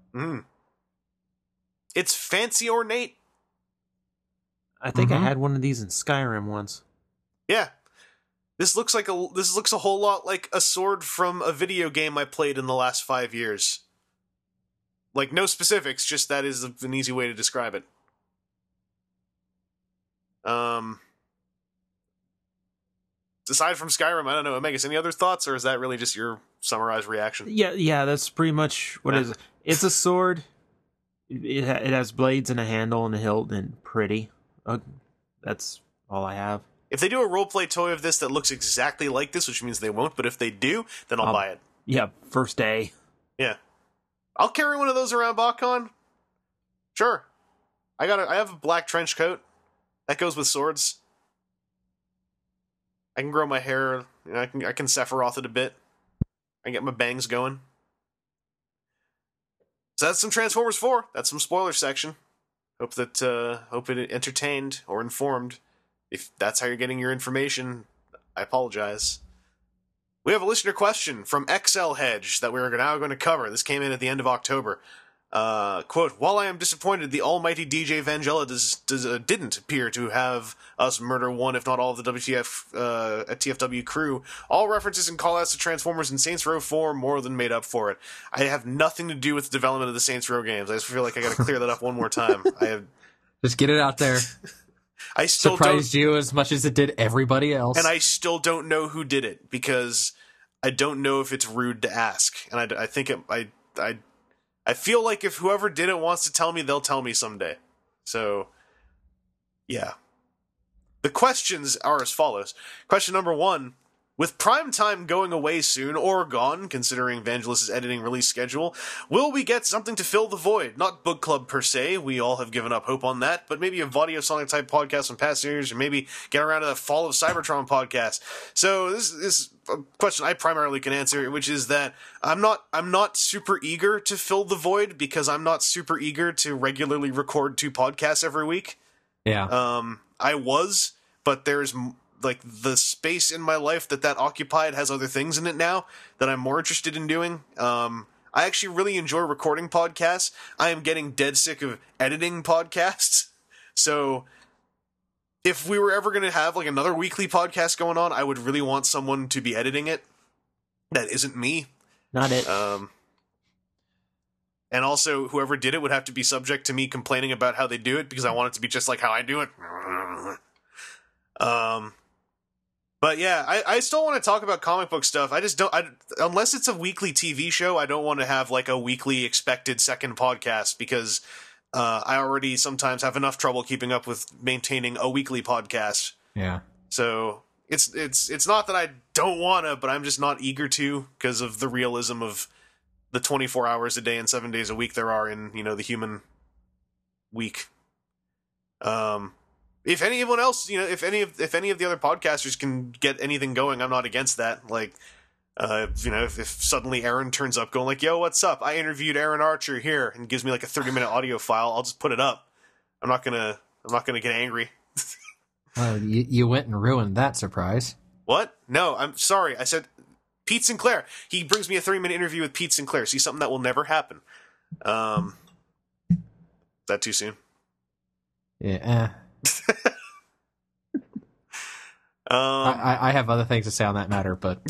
It's fancy ornate. I think I had one of these in Skyrim once. Yeah. This looks a whole lot like a sword from a video game I played in the last 5 years. Like, no specifics, just that is an easy way to describe it. Aside from Skyrim, I don't know, Omegas, any other thoughts, or is that really just your summarized reaction? Yeah, that's pretty much what it is. It's a sword. It has blades and a handle and a hilt and pretty. That's all I have. If they do a roleplay toy of this that looks exactly like this, which means they won't, but if they do, then I'll buy it. Yeah, first day. Yeah. I'll carry one of those around BotCon. Sure. I have a black trench coat. That goes with swords. I can grow my hair. I can Sephiroth it a bit. I can get my bangs going. So that's some Transformers 4. That's some spoiler section. Hope it entertained or informed. If that's how you're getting your information, I apologize. We have a listener question from XL Hedge that we're now going to cover. This came in at the end of October. Quote, while I am disappointed the almighty DJ Vangela didn't appear to have us murder one, if not all, of the TFW crew, all references and callouts to Transformers and Saints Row 4 more than made up for it. I have nothing to do with the development of the Saints Row games. I just feel like I gotta clear that up one more time. Just get it out there. I still surprised you as much as it did everybody else. And I still don't know who did it, because I don't know if it's rude to ask. And I think I feel like if whoever did it wants to tell me, they'll tell me someday. So, yeah. The questions are as follows. Question number 1. With Primetime going away soon, or gone, considering Vangelis' editing release schedule, will we get something to fill the void? Not book club per se, we all have given up hope on that, but maybe a Vodio Sonic type podcast from past years, or maybe get around to the Fall of Cybertron podcast. So this is a question I primarily can answer, which is that I'm not super eager to fill the void, because I'm not super eager to regularly record 2 podcasts every week. Yeah. I was, but there's like the space in my life that occupied has other things in it now that I'm more interested in doing. I actually really enjoy recording podcasts. I am getting dead sick of editing podcasts. So if we were ever going to have like another weekly podcast going on, I would really want someone to be editing it that isn't me. Not it. And also whoever did it would have to be subject to me complaining about how they do it, because I want it to be just like how I do it. But yeah, I still want to talk about comic book stuff. I just don't, unless it's a weekly TV show, I don't want to have like a weekly expected second podcast because I already sometimes have enough trouble keeping up with maintaining a weekly podcast. Yeah. So it's not that I don't want to, but I'm just not eager to because of the realism of the 24 hours a day and 7 days a week there are in, the human week. If anyone else, if any of the other podcasters can get anything going, I'm not against that. Like, if suddenly Aaron turns up going like, yo, what's up? I interviewed Aaron Archer here and gives me like a 30-minute audio file. I'll just put it up. I'm not gonna get angry. You went and ruined that surprise. What? No, I'm sorry. I said Pete Sinclair. He brings me a 30-minute interview with Pete Sinclair. See, something that will never happen. Is that too soon? Yeah. I have other things to say on that matter, but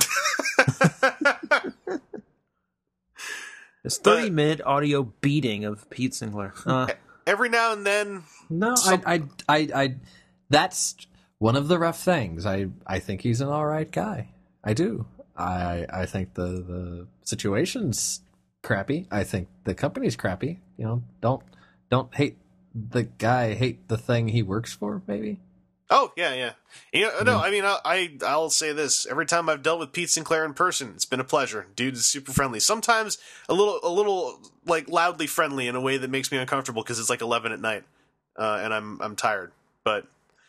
this 30-minute audio beating of Pete Sinclair. Every now and then, no, I that's one of the rough things. I think he's an all right guy. I do. I think the situation's crappy. I think the company's crappy. Don't hate the guy. Hate the thing he works for. Maybe. Oh, yeah. No, I mean, I'll say this. Every time I've dealt with Pete Sinclair in person, it's been a pleasure. Dude is super friendly. Sometimes a little like loudly friendly in a way that makes me uncomfortable because it's like 11 at night, and I'm tired. But,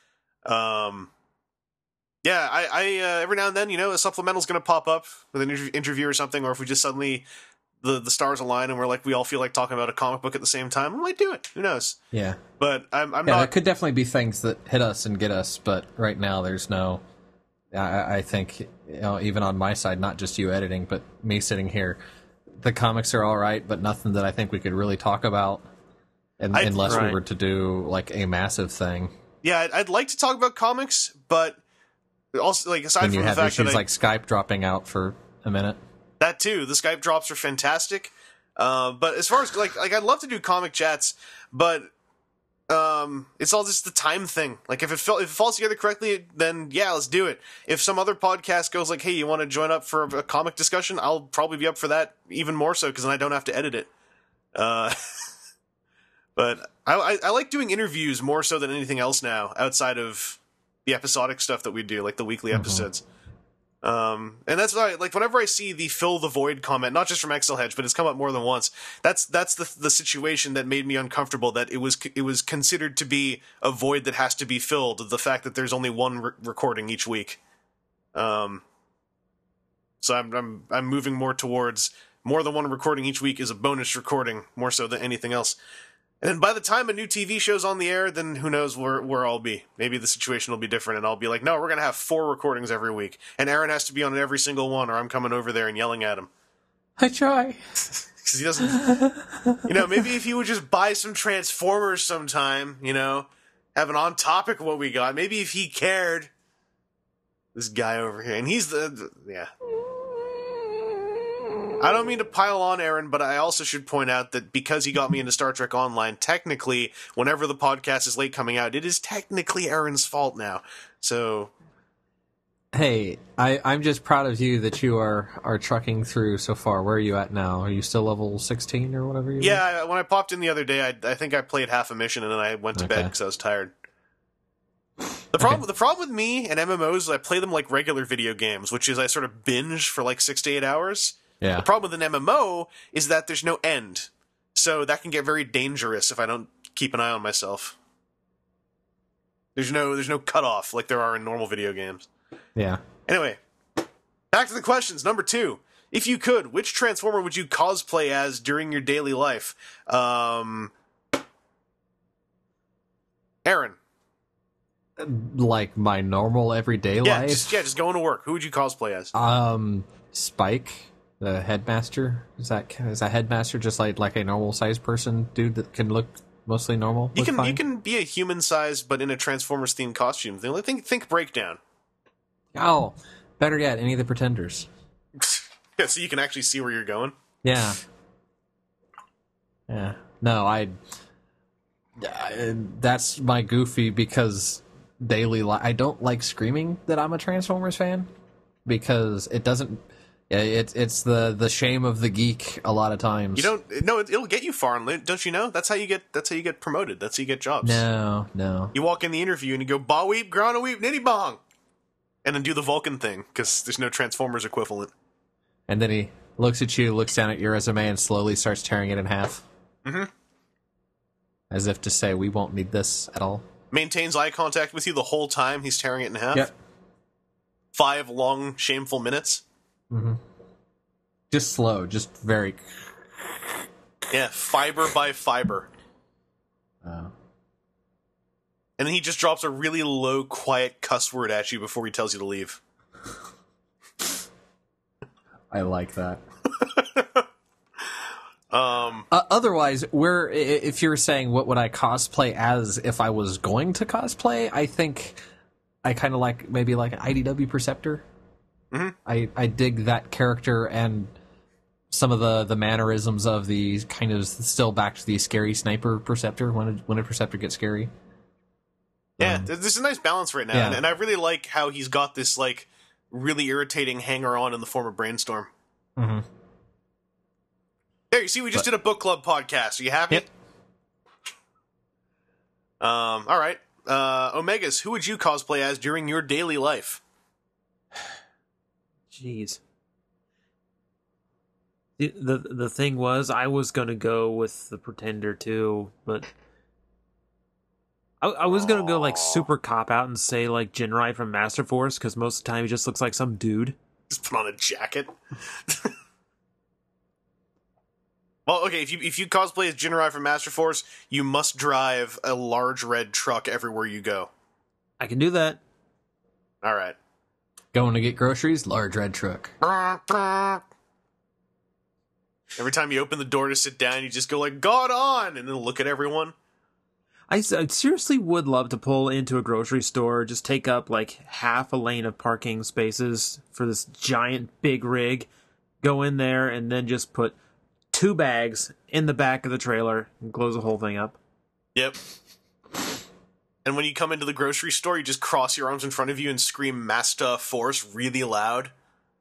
yeah, I every now and then, a supplemental's going to pop up with an interview or something, or if we just suddenly the stars align and we're like, we all feel like talking about a comic book at the same time, we might do it. Who knows? Yeah. But I'm not. There could definitely be things that hit us and get us, but right now there's no. I think even on my side, not just you editing, but me sitting here, the comics are all right, but nothing that I think we could really talk about, unless we were to do like a massive thing. Yeah, I'd like to talk about comics, but also like aside when from you the have fact issues that like Skype dropping out for a minute. That too. The Skype drops are fantastic. But as far as like I'd love to do comic chats, but it's all just the time thing. Like if it falls together correctly, then yeah, let's do it. If some other podcast goes like, hey, you want to join up for a comic discussion? I'll probably be up for that even more so because then I don't have to edit it. But I like doing interviews more so than anything else now, outside of the episodic stuff that we do, like the weekly episodes. And that's why, like, whenever I see the fill the void comment, not just from Excel Hedge, but it's come up more than once, that's the situation that made me uncomfortable, that it was considered to be a void that has to be filled, the fact that there's only one recording each week. So I'm moving more towards more than one recording each week is a bonus recording, more so than anything else. And then by the time a new TV show's on the air, then who knows where I'll be. Maybe the situation will be different, and I'll be like, no, we're going to have 4 recordings every week. And Aaron has to be on every single one, or I'm coming over there and yelling at him. I try. Because he doesn't... maybe if he would just buy some Transformers sometime, have an on-topic of what we got. Maybe if he cared. This guy over here. And he's yeah. I don't mean to pile on Aaron, but I also should point out that because he got me into Star Trek Online, technically, whenever the podcast is late coming out, it is technically Aaron's fault now. So, hey, I'm just proud of you that you are trucking through so far. Where are you at now? Are you still level 16 or whatever? Yeah, when I popped in the other day, I think I played half a mission and then I went to bed because I was tired. The problem with me and MMOs is I play them like regular video games, which is I sort of binge for like 6 to 8 hours. Yeah. The problem with an MMO is that there's no end. So that can get very dangerous if I don't keep an eye on myself. There's no cutoff like there are in normal video games. Yeah. Anyway, back to the questions. Number 2. If you could, which Transformer would you cosplay as during your daily life? Aaron. Like my normal everyday life? Just going to work. Who would you cosplay as? Spike. The headmaster? Is that headmaster just like a normal sized person dude that can look mostly normal? You can be a human sized but in a Transformers themed costume. Think Breakdown. Oh, better yet, any of the Pretenders. Yeah, so you can actually see where you're going. Yeah. No, that's my Goofy because daily life. I don't like screaming that I'm a Transformers fan because it doesn't. It's the shame of the geek a lot of times. You don't. No, it'll get you far, don't you know? That's how you get promoted. That's how you get jobs. No. You walk in the interview and you go, "Ba weep, grana weep, nitty bong," and then do the Vulcan thing because there's no Transformers equivalent. And then he looks at you, looks down at your resume, and slowly starts tearing it in half. Mm-hmm. As if to say, we won't need this at all. Maintains eye contact with you the whole time he's tearing it in half. Yep. 5 long, shameful minutes. Mm-hmm. Just slow, just very... Yeah, fiber by fiber. Oh. And then he just drops a really low, quiet cuss word at you before he tells you to leave. I like that. Otherwise, if you're saying what would I cosplay as if I was going to cosplay, I think I kind of like maybe like an IDW Perceptor. Mm-hmm. I dig that character and some of the mannerisms of the kind of still back to the scary sniper Perceptor when a Perceptor gets scary. Yeah, there's a nice balance right now, yeah. and I really like how he's got this like really irritating hanger-on in the form of Brainstorm. Mm-hmm. There, you see, we just did a book club podcast. Are you happy? Yep. All right. Omegas, who would you cosplay as during your daily life? Jeez. The thing was, I was going to go with the Pretender too, but I was going to go like super cop-out and say like Jinrai from Master Force, because most of the time he just looks like some dude. Just put on a jacket. Well, okay, if you cosplay as Jinrai from Master Force, you must drive a large red truck everywhere you go. I can do that. All right. Going to get groceries, large red truck. Every time you open the door to sit down, you just go like, "God on!" and then look at everyone. I seriously would love to pull into a grocery store, just take up like half a lane of parking spaces for this giant big rig, go in there, and then just put 2 bags in the back of the trailer and close the whole thing up. Yep. And when you come into the grocery store, you just cross your arms in front of you and scream Master Force really loud.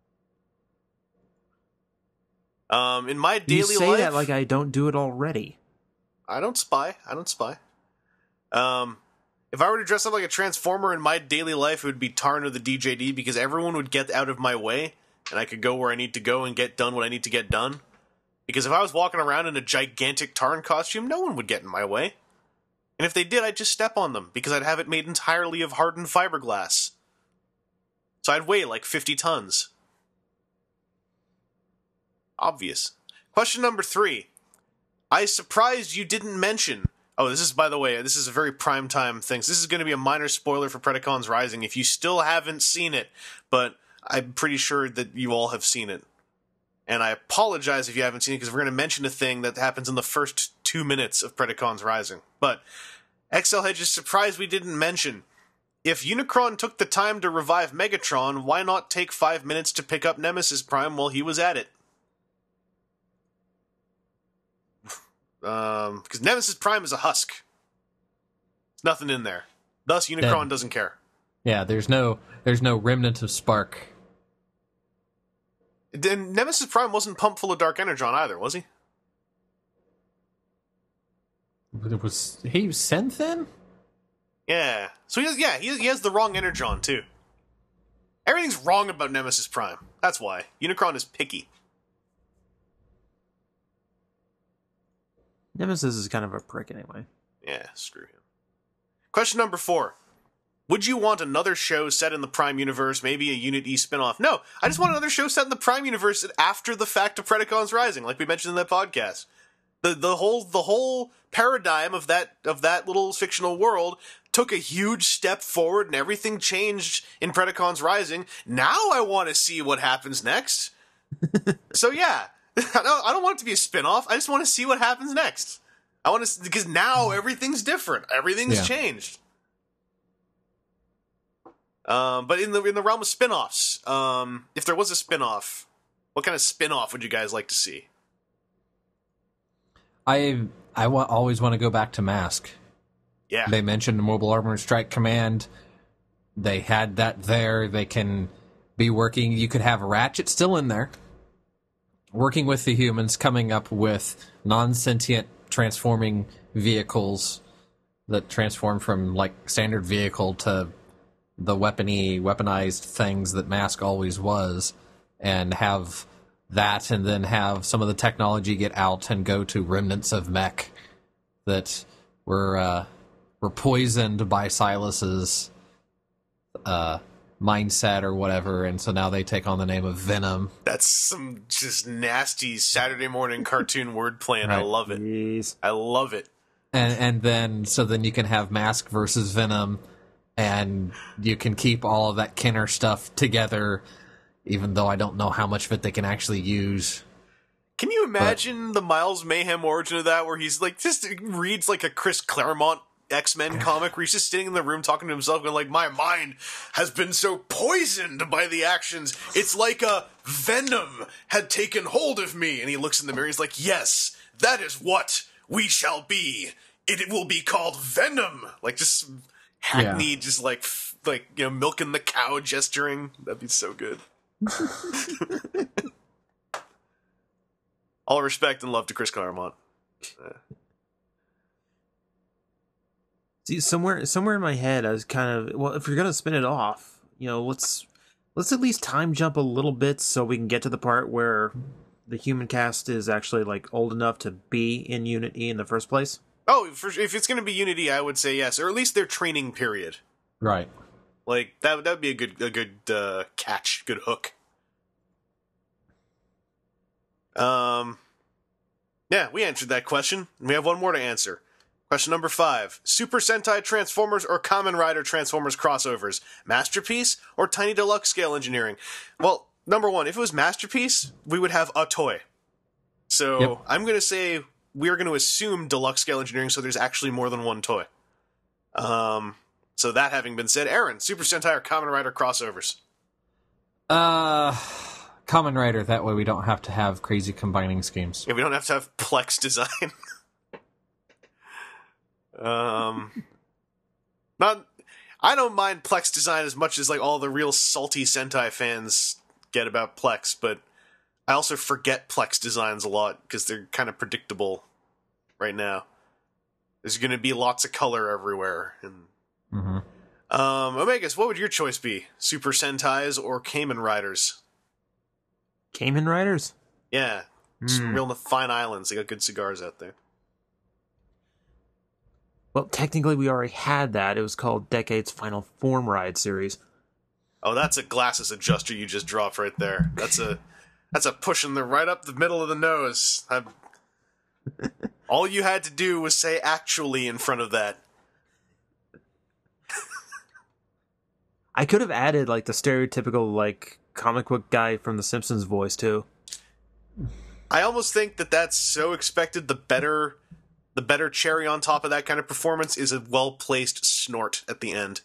In my daily life... You say that like I don't do it already. I don't spy. If I were to dress up like a Transformer in my daily life, it would be Tarn or the DJD, because everyone would get out of my way, and I could go where I need to go and get done what I need to get done. Because if I was walking around in a gigantic Tarn costume, no one would get in my way. And if they did, I'd just step on them, because I'd have it made entirely of hardened fiberglass. So I'd weigh like 50 tons. Obvious. Question number 3. I surprised you didn't mention... Oh, this is, by the way, this is a very primetime thing. So this is going to be a minor spoiler for Predacons Rising if you still haven't seen it, but I'm pretty sure that you all have seen it. And I apologize if you haven't seen it, because we're going to mention a thing that happens in the first 2 minutes of Predacons Rising. But XL Hedge is surprised we didn't mention, if Unicron took the time to revive Megatron, why not take 5 minutes to pick up Nemesis Prime while he was at it? Because Nemesis Prime is a husk. There's nothing in there. Thus, Unicron doesn't care. Yeah, there's no remnant of spark. And Nemesis Prime wasn't pumped full of Dark Energon either, was he? Was he synth then? Yeah. So he has the wrong Energon too. Everything's wrong about Nemesis Prime. That's why. Unicron is picky. Nemesis is kind of a prick anyway. Yeah, screw him. Question number 4. Would you want another show set in the Prime universe, maybe a Unit E spinoff? No, I just want another show set in the Prime universe after the fact of Predacons Rising, like we mentioned in that podcast. The whole paradigm of that little fictional world took a huge step forward, and everything changed in Predacons Rising. Now I want to see what happens next. So yeah, I don't want it to be a spinoff. I just want to see what happens next. I want to, because now everything's different. Everything's changed. But in the realm of spin-offs, if there was a spin-off, what kind of spin-off would you guys like to see? I always want to go back to Mask. Yeah. They mentioned Mobile Armored Strike Command. they had that there. They can be working. You could have Ratchet still in there, working with the humans, coming up with non-sentient transforming vehicles that transform from like standard vehicle to the weaponized things that Mask always was, and have that, and then have some of the technology get out and go to remnants of mech that were poisoned by Silas's mindset or whatever, and so now they take on the name of Venom. That's some just nasty Saturday morning cartoon wordplay, and I Right. love it. Jeez. I love it. And then you can have Mask versus Venom, and you can keep all of that Kenner stuff together, even though I don't know how much of it they can actually use. Can you imagine the Miles Mayhem origin of that, where he's like, just reads like a Chris Claremont X-Men comic, where he's just sitting in the room talking to himself, going like, my mind has been so poisoned by the actions, it's like a venom had taken hold of me. And he looks in the mirror, he's like, yes, that is what we shall be. It will be called Venom. Like, just hackneyed, just like, milking the cow gesturing. That'd be so good. All respect and love to Chris Claremont. See, somewhere in my head, I was kind of, well, if you're gonna spin it off, let's at least time jump a little bit so we can get to the part where the human cast is actually like old enough to be in Unit E in the first place. Oh, if it's going to be Unity, I would say yes, or at least their training period. Right. Like that would be a good catch, good hook. Yeah, we answered that question. We have one more to answer. Question number 5. Super Sentai Transformers or Kamen Rider Transformers crossovers? Masterpiece or Tiny Deluxe Scale Engineering? Well, number 1, if it was Masterpiece, we would have a toy. So Yep. I'm going to say we're going to assume Deluxe Scale Engineering, so there's actually more than one toy. So that having been said, Aaron, Super Sentai or Kamen Rider crossovers? Kamen Rider, that way we don't have to have crazy combining schemes. Yeah, we don't have to have Plex design. I don't mind Plex design as much as like all the real salty Sentai fans get about Plex, but I also forget Plex designs a lot because they're kind of predictable right now. There's going to be lots of color everywhere. And Omegas, what would your choice be? Super Sentais or Kamen Riders? Kamen Riders? Yeah, some real fine islands. They got good cigars out there. Well, technically we already had that. It was called Decade's Final Form Ride series. Oh, that's a glasses adjuster you just dropped right there. That's a pushing the right up the middle of the nose. All you had to do was say "actually" in front of that. I could have added like the stereotypical like comic book guy from The Simpsons voice too. I almost think that that's so expected. The better cherry on top of that kind of performance is a well-placed snort at the end.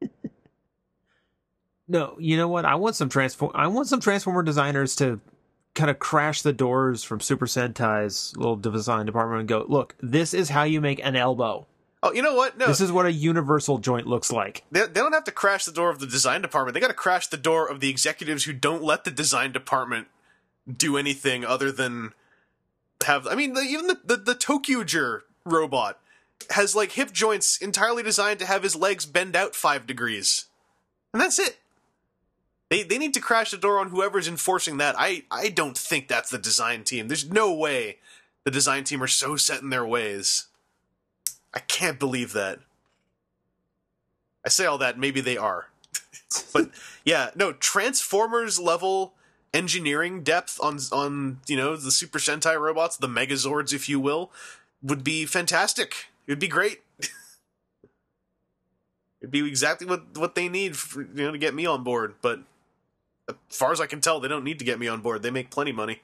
No, you know what? I want some Transformer designers to kind of crash the doors from Super Sentai's little design department and go, look, this is how you make an elbow. Oh, you know what? No, This is what a universal joint looks like. they don't have to crash the door of the design department. They got to crash the door of the executives who don't let the design department do anything other than have. I mean, even the Tokyuger robot has like hip joints entirely designed to have his legs bend out 5 degrees, and that's it. They need to crash the door on whoever's enforcing that. I don't think that's the design team. There's no way the design team are so set in their ways. I can't believe that. I say all that, maybe they are. But yeah, no, Transformers level engineering depth on the Super Sentai robots, the Megazords, if you will, would be fantastic. It would be great. It'd be exactly what they need to get me on board, but as far as I can tell, they don't need to get me on board. They make plenty money.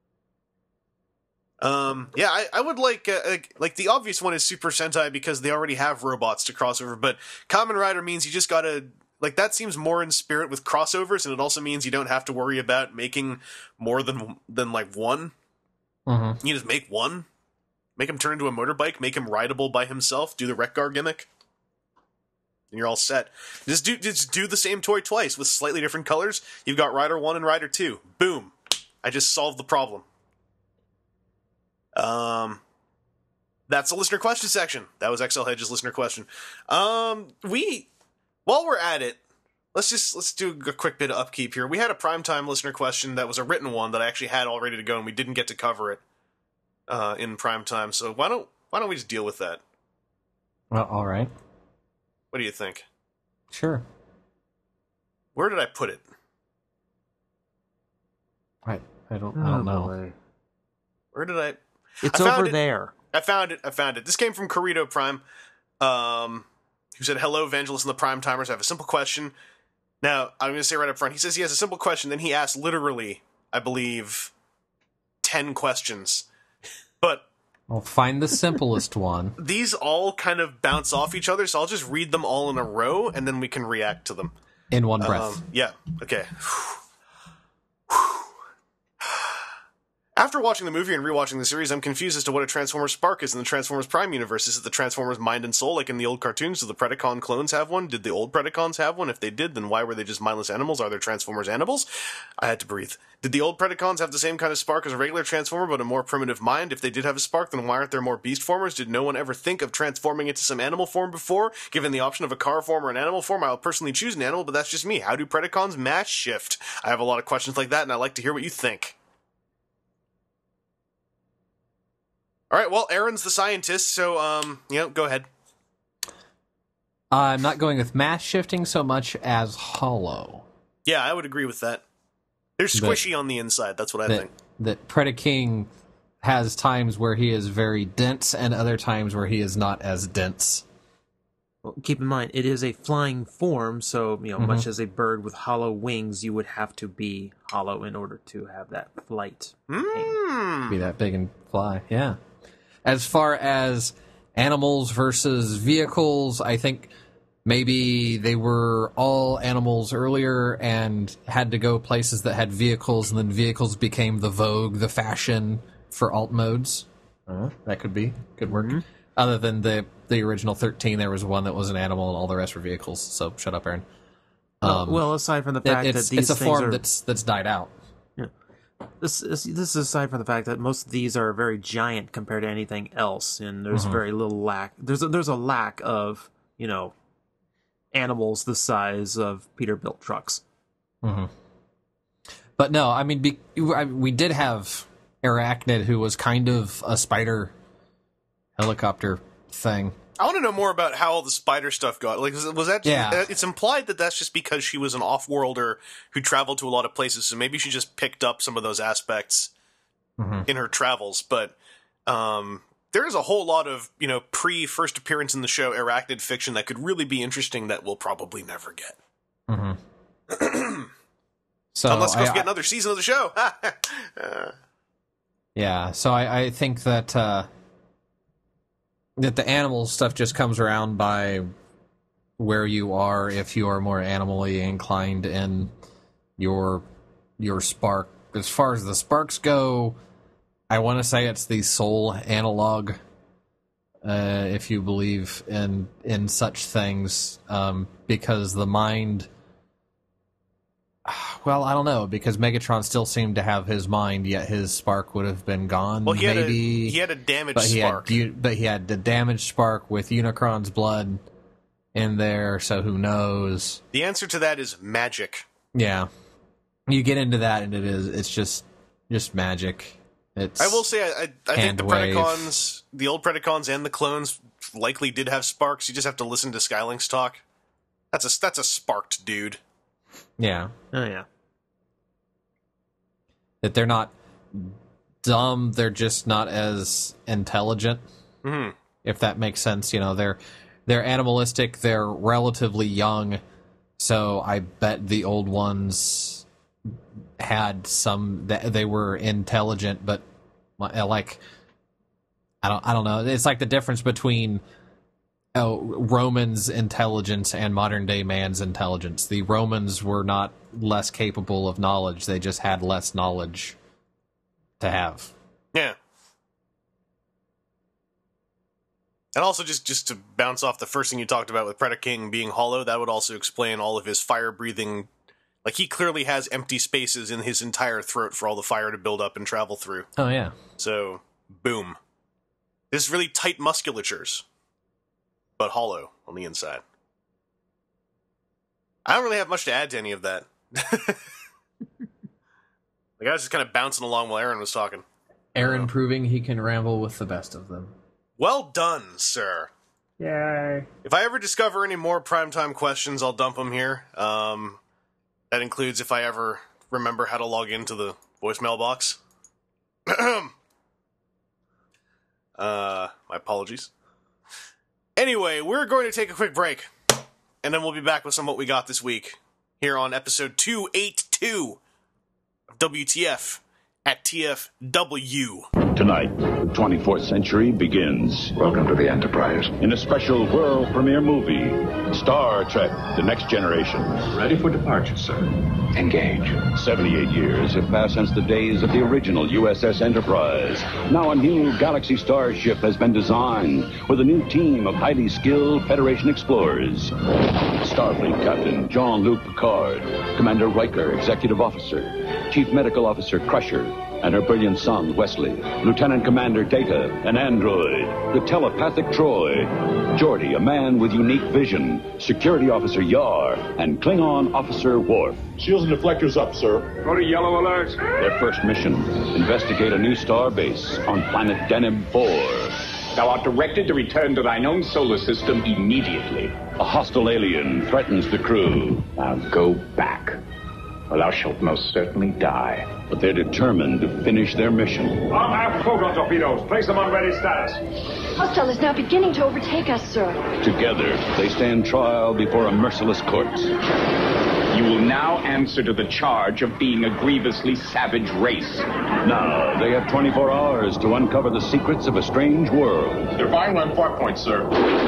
Yeah, I would like the obvious one is Super Sentai because they already have robots to cross over, but Kamen Rider means you just gotta, like, that seems more in spirit with crossovers, and it also means you don't have to worry about making more than like one. Mm-hmm. You just make one, make him turn into a motorbike, make him rideable by himself, do the Wreck-Gar gimmick. and you're all set. Just do the same toy twice with slightly different colors. You've got Rider 1 and Rider 2. Boom. I just solved the problem. That's the listener question section. That was XL Hedge's listener question. While we're at it, let's do a quick bit of upkeep here. We had a primetime listener question that was a written one that I actually had all ready to go, and we didn't get to cover it in primetime. So why don't we just deal with that? Well, all right. What do you think? Sure. Where did I put it? I don't know. Boy. Where did I? It's I found over it. there. I found it. This came from Corrito Prime, who said, "Hello, Evangelist and the Prime Timers. I have a simple question." Now, I'm going to say right up front, he says he has a simple question, then he asked literally, I believe, 10 questions. But I'll find the simplest one. these all kind of bounce off each other, so I'll just read them all in a row, and then we can react to them. In one breath. Yeah, okay. After watching the movie and rewatching the series, I'm confused as to what a Transformers spark is in the Transformers Prime universe. Is it the Transformers mind and soul like in the old cartoons? Do the Predacon clones have one? Did the old Predacons have one? If they did, then why were they just mindless animals? Are there Transformers animals? I had to breathe. Did the old Predacons have the same kind of spark as a regular Transformer, but a more primitive mind? If they did have a spark, then why aren't there more beast formers? Did no one ever think of transforming into some animal form before? Given the option of a car form or an animal form, I'll personally choose an animal, but that's just me. How do Predacons mass shift? I have a lot of questions like that, and I'd like to hear what you think. All right, well, Aaron's the scientist, so, go ahead. I'm not going with mass shifting so much as hollow. Yeah, I would agree with that. They're squishy on the inside, that's what I think. That Predaking has times where he is very dense and other times where he is not as dense. Well, keep in mind, it is a flying form, so, much as a bird with hollow wings, you would have to be hollow in order to have that flight. Be that big and fly, yeah. As far as animals versus vehicles, I think maybe they were all animals earlier and had to go places that had vehicles, and then vehicles became the vogue, the fashion for alt modes. That could work. Mm-hmm. Other than the original 13, there was one that was an animal and all the rest were vehicles. So shut up, Aaron. Well, aside from the fact that these it's a things form that's died out. Yeah. This is aside from the fact that most of these are very giant compared to anything else, and there's very little lack. There's a lack of animals the size of Peterbilt trucks. Mm-hmm. But no, I mean we did have Arachnid, who was kind of a spider helicopter thing. I want to know more about how all the spider stuff got. Like, was that? Yeah. It's implied that that's just because she was an off-worlder who traveled to a lot of places, so maybe she just picked up some of those aspects in her travels. But there is a whole lot of pre-first appearance in the show Arachnid fiction that could really be interesting that we'll probably never get. Mm-hmm. So unless we get another season of the show. Yeah. So I think that. That the animal stuff just comes around by where you are. If you are more animally inclined in your spark. As far as the sparks go, I want to say it's the soul analog. If you believe in such things, because the mind. Well, I don't know, because Megatron still seemed to have his mind, yet his spark would have been gone. Well, he maybe had a damaged spark. But he had the damaged spark with Unicron's blood in there, so who knows? The answer to that is magic. Yeah. You get into that, and it's just magic. I will say, I think the Predacons, the old Predacons and the clones likely did have sparks. You just have to listen to Skylink's talk. That's a sparked dude. Yeah. Oh, yeah. That they're not dumb, they're just not as intelligent. Mm-hmm. If that makes sense. They're animalistic, they're relatively young, so I bet the old ones had they were intelligent, but like I don't know. It's like the difference between Romans' intelligence and modern day man's intelligence. The Romans were not less capable of knowledge, they just had less knowledge to have. Yeah. And also, just to bounce off the first thing you talked about with Predaking being hollow, that would also explain all of his fire-breathing. Like, he clearly has empty spaces in his entire throat for all the fire to build up and travel through. Oh, yeah. So, boom. This is really tight musculatures, but hollow on the inside. I don't really have much to add to any of that. Like, I was just kind of bouncing along while Aaron was talking. Aaron proving he can ramble with the best of them. Well done, sir. Yay. If I ever discover any more primetime questions, I'll dump them here. That includes if I ever remember how to log into the voicemail box. My apologies. Anyway, we're going to take a quick break, and then we'll be back with some What We Got This Week here on episode 282 of WTF at TFW. Tonight, the 24th century begins. Welcome to the Enterprise. In a special world premiere movie, Star Trek: The Next Generation. Ready for departure, sir. Engage. 78 years have passed since the days of the original USS Enterprise. Now a new Galaxy Star ship has been designed with a new team of highly skilled Federation explorers. Starfleet Captain Jean-Luc Picard, Commander Riker, Executive Officer, Chief Medical Officer Crusher, and her brilliant son, Wesley, Lieutenant Commander Data, an android, the telepathic Troy, Geordi, a man with unique vision, Security Officer Yar, and Klingon Officer Worf. Shields and deflectors up, sir. Go to yellow alert. Their first mission, investigate a new star base on planet Deneb 4. Thou art directed to return to thine own solar system immediately. A hostile alien threatens the crew. Now go back, or thou shalt most certainly die. But they're determined to finish their mission. Arm half photon torpedoes. Place them on ready status. Hostile is now beginning to overtake us, sir. Together, they stand trial before a merciless court. You will now answer to the charge of being a grievously savage race. Now, they have 24 hours to uncover the secrets of a strange world. They're firing on 5 points, sir.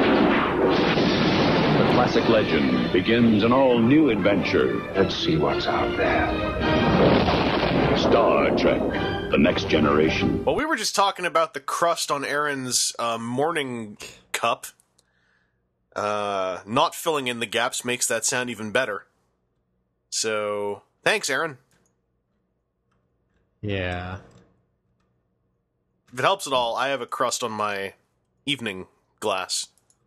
The classic legend begins an all-new adventure. Let's see what's out there. Star Trek: The Next Generation. Well, we were just talking about the crust on Aaron's morning cup. Not filling in the gaps makes that sound even better. So, thanks, Aaron. Yeah. If it helps at all, I have a crust on my evening glass.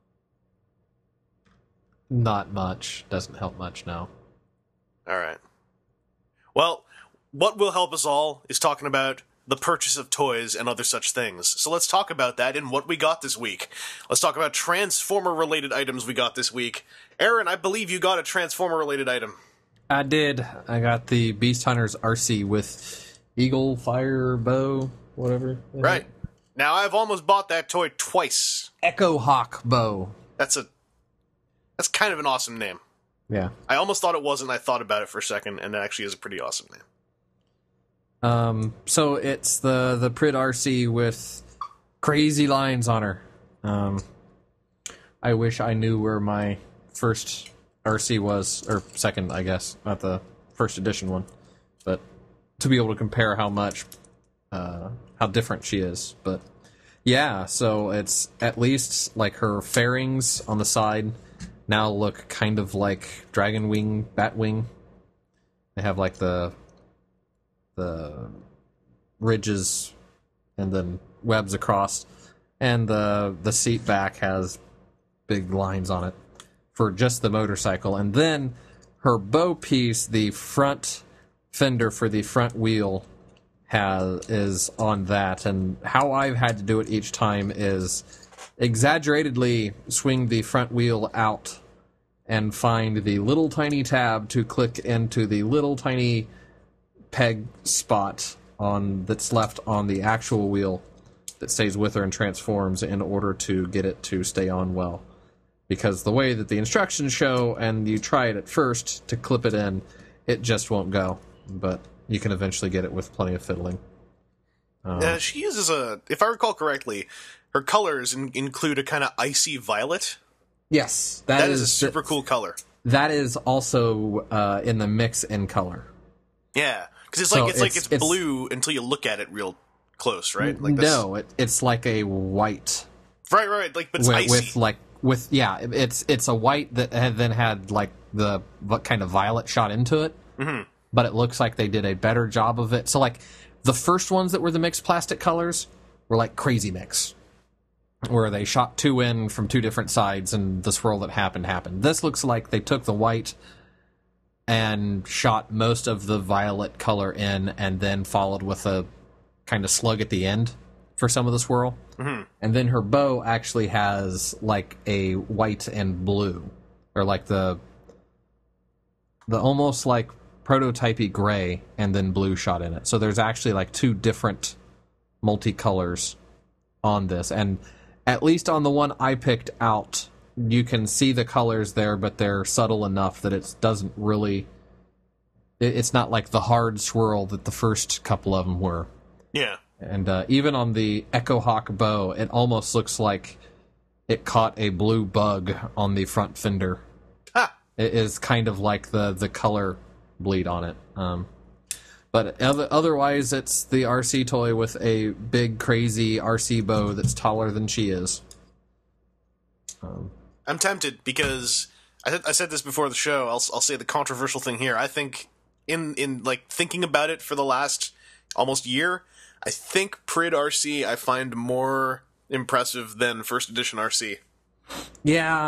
Not much. Doesn't help much, no. All right. Well, what will help us all is talking about the purchase of toys and other such things. So let's talk about that in What We Got This Week. Let's talk about Transformer-related items we got this week. Aaron, I believe you got a Transformer-related item. I did. I got the Beast Hunters RC with Eagle, Fire, Bow, whatever. Right. Now, I've almost bought that toy twice. Echo Hawk Bow. That's kind of an awesome name. Yeah. I almost thought it wasn't. I thought about it for a second, and it actually is a pretty awesome name. So it's the Prid RC with crazy lines on her. I wish I knew where my first RC was, or second, I guess, not the first edition one, but to be able to compare how different she is. But yeah, so it's at least like her fairings on the side now look kind of like Dragon Wing, Batwing. They have like the ridges and then webs across, and the seat back has big lines on it for just the motorcycle. And then her bow piece, the front fender for the front wheel is on that, and how I've had to do it each time is exaggeratedly swing the front wheel out and find the little tiny tab to click into the little tiny peg spot that's left on the actual wheel that stays with her and transforms in order to get it to stay on well. Because the way that the instructions show, and you try it at first to clip it in, it just won't go. But you can eventually get it with plenty of fiddling. She uses if I recall correctly, her colors include a kind of icy violet. Yes, that is a super cool color. That is also in the mix in color. Yeah, because it's blue until you look at it real close, right? Like no, it's like a white. Right. Like, but it's icy. It's a white that then had like the kind of violet shot into it. Mm-hmm. But it looks like they did a better job of it. So like the first ones that were the mixed plastic colors were like Crazy Mix, where they shot 2 in from 2 different sides and the swirl that happened. This looks like they took the white and shot most of the violet color in and then followed with a kind of slug at the end for some of the swirl. Mm-hmm. And then her bow actually has like a white and blue, or like the almost like prototypey gray and then blue shot in it. So there's actually like 2 different multicolors on this. And at least on the one I picked out, you can see the colors there, but they're subtle enough that it doesn't really... It's not like the hard swirl that the first couple of them were. Yeah. And even on the Echo Hawk bow, it almost looks like it caught a blue bug on the front fender. Ah. It is kind of like the color bleed on it. But otherwise, it's the RC toy with a big, crazy RC bow that's taller than she is. I'm tempted because I said this before the show. I'll say the controversial thing here. I think in like thinking about it for the last almost year, I think Prid RC I find more impressive than first edition RC. Yeah,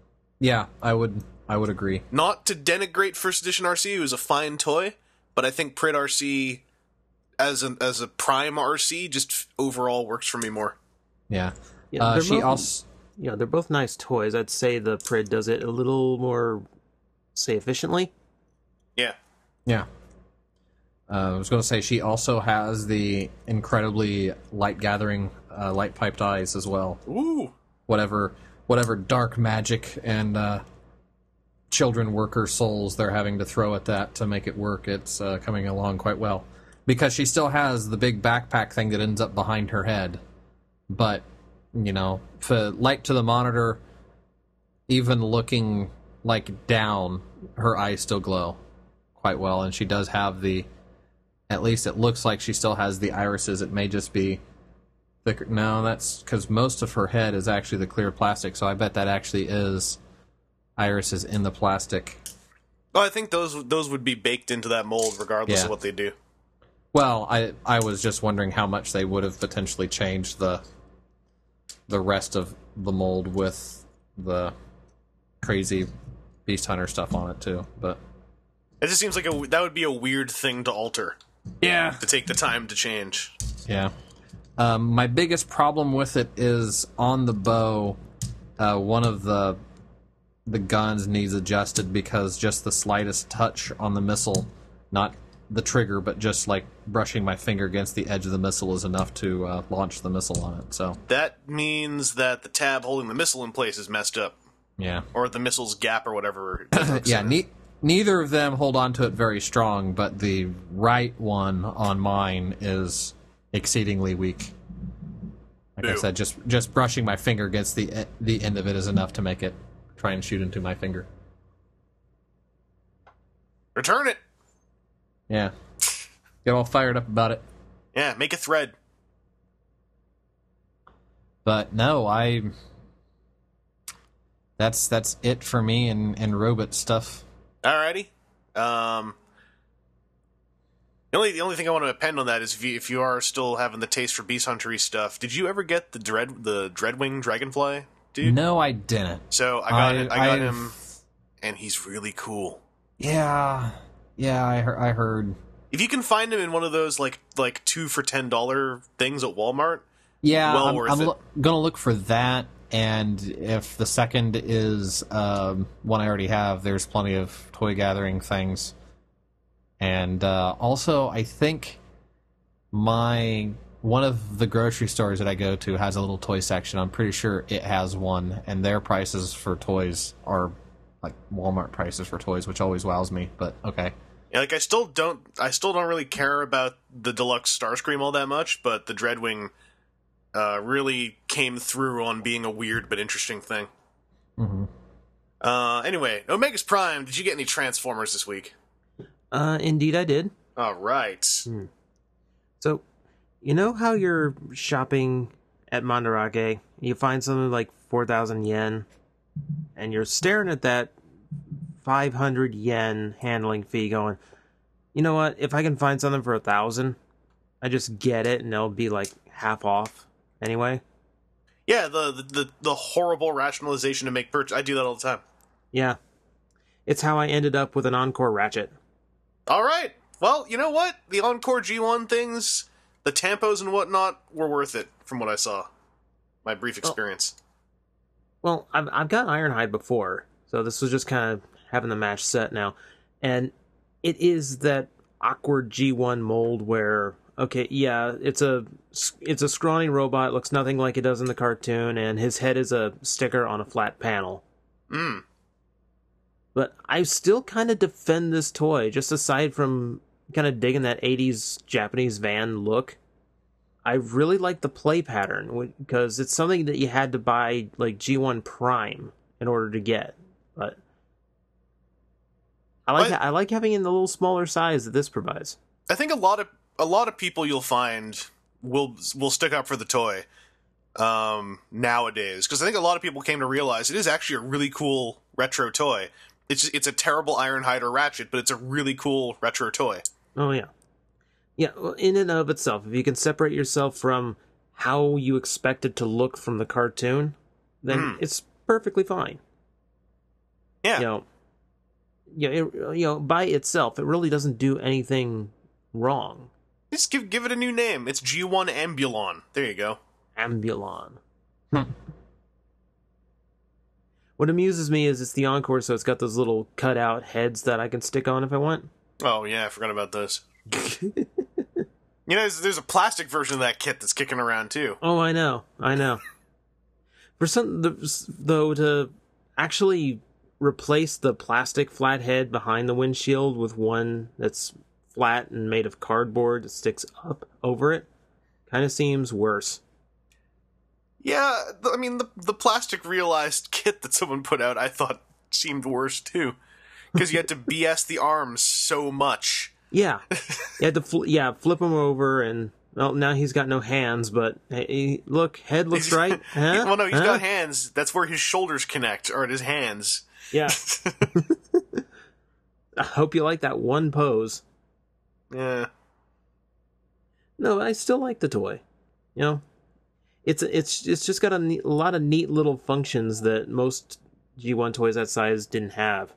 I would agree. Not to denigrate first edition RC, it was a fine toy, but I think Prid RC as a prime RC just overall works for me more. Yeah. They're both nice toys. I'd say the Prid does it a little more, say, efficiently. Yeah. Yeah. I was going to say she also has the incredibly light-gathering, light-piped eyes as well. Ooh. Whatever dark magic and children worker souls they're having to throw at that to make it work, it's coming along quite well. Because she still has the big backpack thing that ends up behind her head. But, for light to the monitor, even looking like down, her eyes still glow quite well. And she does have at least it looks like she still has the irises. It may just be thicker. No, that's because most of her head is actually the clear plastic, so I bet that actually is irises in the plastic. Oh, I think those would be baked into that mold regardless of what they do. Well, I was just wondering how much they would have potentially changed the rest of the mold with the crazy Beast Hunter stuff on it too. But it just seems like that would be a weird thing to alter. Yeah. To take the time to change. Yeah. My biggest problem with it is on the bow, one of the guns needs adjusted because just the slightest touch on the missile, not the trigger, but just like brushing my finger against the edge of the missile is enough to launch the missile on it. So that means that the tab holding the missile in place is messed up. Yeah. Or the missile's gap or whatever. Yeah, neither of them hold on to it very strong, but the right one on mine is exceedingly weak. Like I said, just brushing my finger against the end of it is enough to make it try and shoot into my finger. Return it! Yeah. Get all fired up about it. Yeah, make a thread. But no, that's it for me and robot stuff. Alrighty. The only thing I want to append on that is if you are still having the taste for Beast Hunter-y stuff, did you ever get the Dreadwing Dragonfly, dude? No, I didn't. So I got him, and he's really cool. Yeah, I heard. If you can find him in one of those like 2 for $10 things at Walmart, yeah, worth I'm it. Gonna look for that. And if the second is one I already have, there's plenty of toy gathering things. And also, I think one of the grocery stores that I go to has a little toy section. I'm pretty sure it has one, and their prices for toys are like Walmart prices for toys, which always wows me. But okay. Yeah, like I still don't really care about the deluxe Starscream all that much, but the Dreadwing really came through on being a weird but interesting thing. Mm-hmm. Anyway, Omega's Prime, did you get any Transformers this week? Indeed I did. All right. So, you know how you're shopping at Mandarake, you find something like 4,000 yen, and you're staring at that 500 yen handling fee going, you know what, if I can find something for 1,000, I just get it and it'll be like half off anyway. Yeah, the horrible rationalization to make purchase. I do that all the time. Yeah. It's how I ended up with an Encore Ratchet. All right. Well, you know what? The Encore G1 things, the tampos and whatnot, were worth it from what I saw. My brief experience. Well, I've got Ironhide before, so this was just kind of having the match set now. And it is that awkward G1 mold where, okay, yeah, it's a scrawny robot, looks nothing like it does in the cartoon, and his head is a sticker on a flat panel. But I still kind of defend this toy, just aside from kind of digging that 80s Japanese van look. I really like the play pattern, because it's something that you had to buy, like, G1 Prime in order to get. But I like having it in the little smaller size that this provides. I think a lot of people you'll find will stick up for the toy nowadays, because I think a lot of people came to realize it is actually a really cool retro toy. It's a terrible Ironhide or Ratchet, but it's a really cool retro toy. Oh yeah. Yeah, well, in and of itself, if you can separate yourself from how you expect it to look from the cartoon, then it's perfectly fine. Yeah. By itself, it really doesn't do anything wrong. Just give it a new name. It's G1 Ambulon. There you go. Ambulon. What amuses me is it's the Encore, so it's got those little cutout heads that I can stick on if I want. Oh yeah, I forgot about those. You know, there's a plastic version of that kit that's kicking around too. Oh, I know. For some, though, to actually replace the plastic flathead behind the windshield with one that's flat and made of cardboard that sticks up over it, kind of seems worse. Yeah, I mean, the plastic realized kit that someone put out, I thought seemed worse too, because you had to BS the arms so much. Yeah, you had to flip him over, and well, now he's got no hands. But hey, look, head looks right. Huh? Well, no, he's got hands. That's where his shoulders connect, or at his hands. Yeah. I hope you like that one pose. Yeah. No, I still like the toy. You know, it's just got a lot of neat little functions that most G1 toys that size didn't have.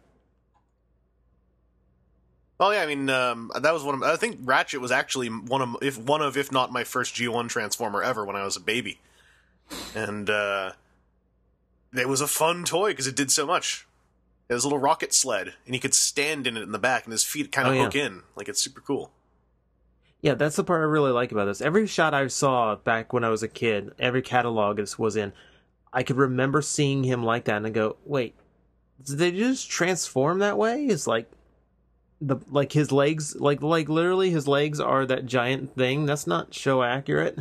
Oh yeah, I mean, that was one of. I think Ratchet was actually one of, if not my first G1 Transformer ever when I was a baby, and it was a fun toy because it did so much. It was a little rocket sled, and he could stand in it in the back, and his feet kind of hook in. Like, it's super cool. Yeah, that's the part I really like about this. Every shot I saw back when I was a kid, every catalog this was in, I could remember seeing him like that, and I go, wait, did they just transform that way? It's like his legs, like literally his legs are that giant thing. That's not show accurate.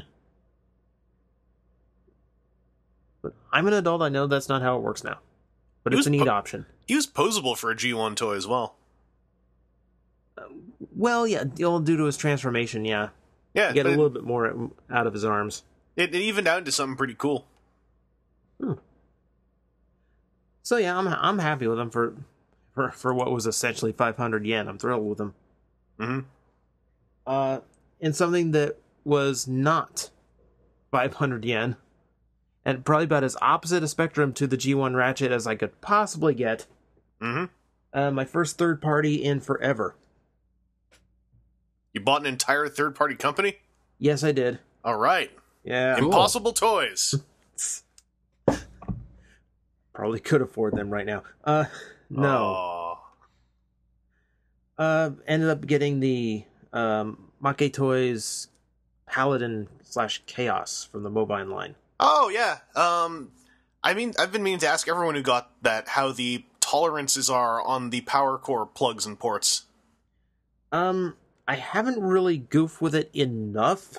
But I'm an adult. I know that's not how it works now. But it's a neat option. He was posable for a G1 toy as well. Well, yeah, due to his transformation, yeah. Yeah, you get a little bit more out of his arms. It evened out into something pretty cool. So yeah, I'm happy with him for what was essentially 500 yen. I'm thrilled with him. And something that was not 500 yen, and probably about as opposite a spectrum to the G1 Ratchet as I could possibly get. My first third party in forever. You bought an entire third party company? Yes, I did. All right. Yeah. Impossible Toys. Probably could afford them right now. No. Ended up getting the Make Toys Paladin / Chaos from the Mobile line. Oh, yeah. I mean, I've been meaning to ask everyone who got that how the tolerances are on the power core plugs and ports. I haven't really goofed with it enough.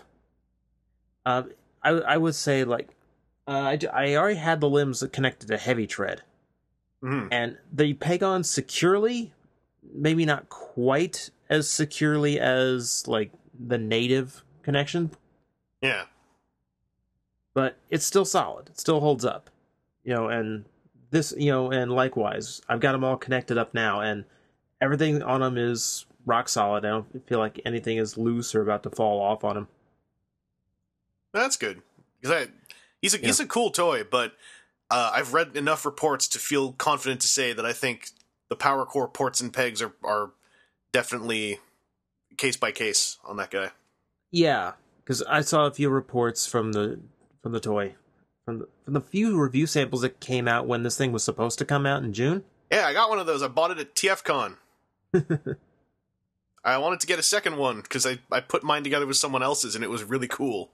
I would say, like, I already had the limbs connected to Heavy Tread. And they peg on securely, maybe not quite as securely as, like, the native connection. Yeah. but it's still solid. It still holds up. And this, and likewise, I've got them all connected up now, and everything on them is rock solid. I don't feel like anything is loose or about to fall off on him. That's good. He's a cool toy, but I've read enough reports to feel confident to say that I think the Power Core ports and pegs are definitely case by case on that guy. Yeah, because I saw a few reports from the toy, from the few review samples that came out when this thing was supposed to come out in June. Yeah, I got one of those. I bought it at TFCon. I wanted to get a second one because I put mine together with someone else's, and it was really cool.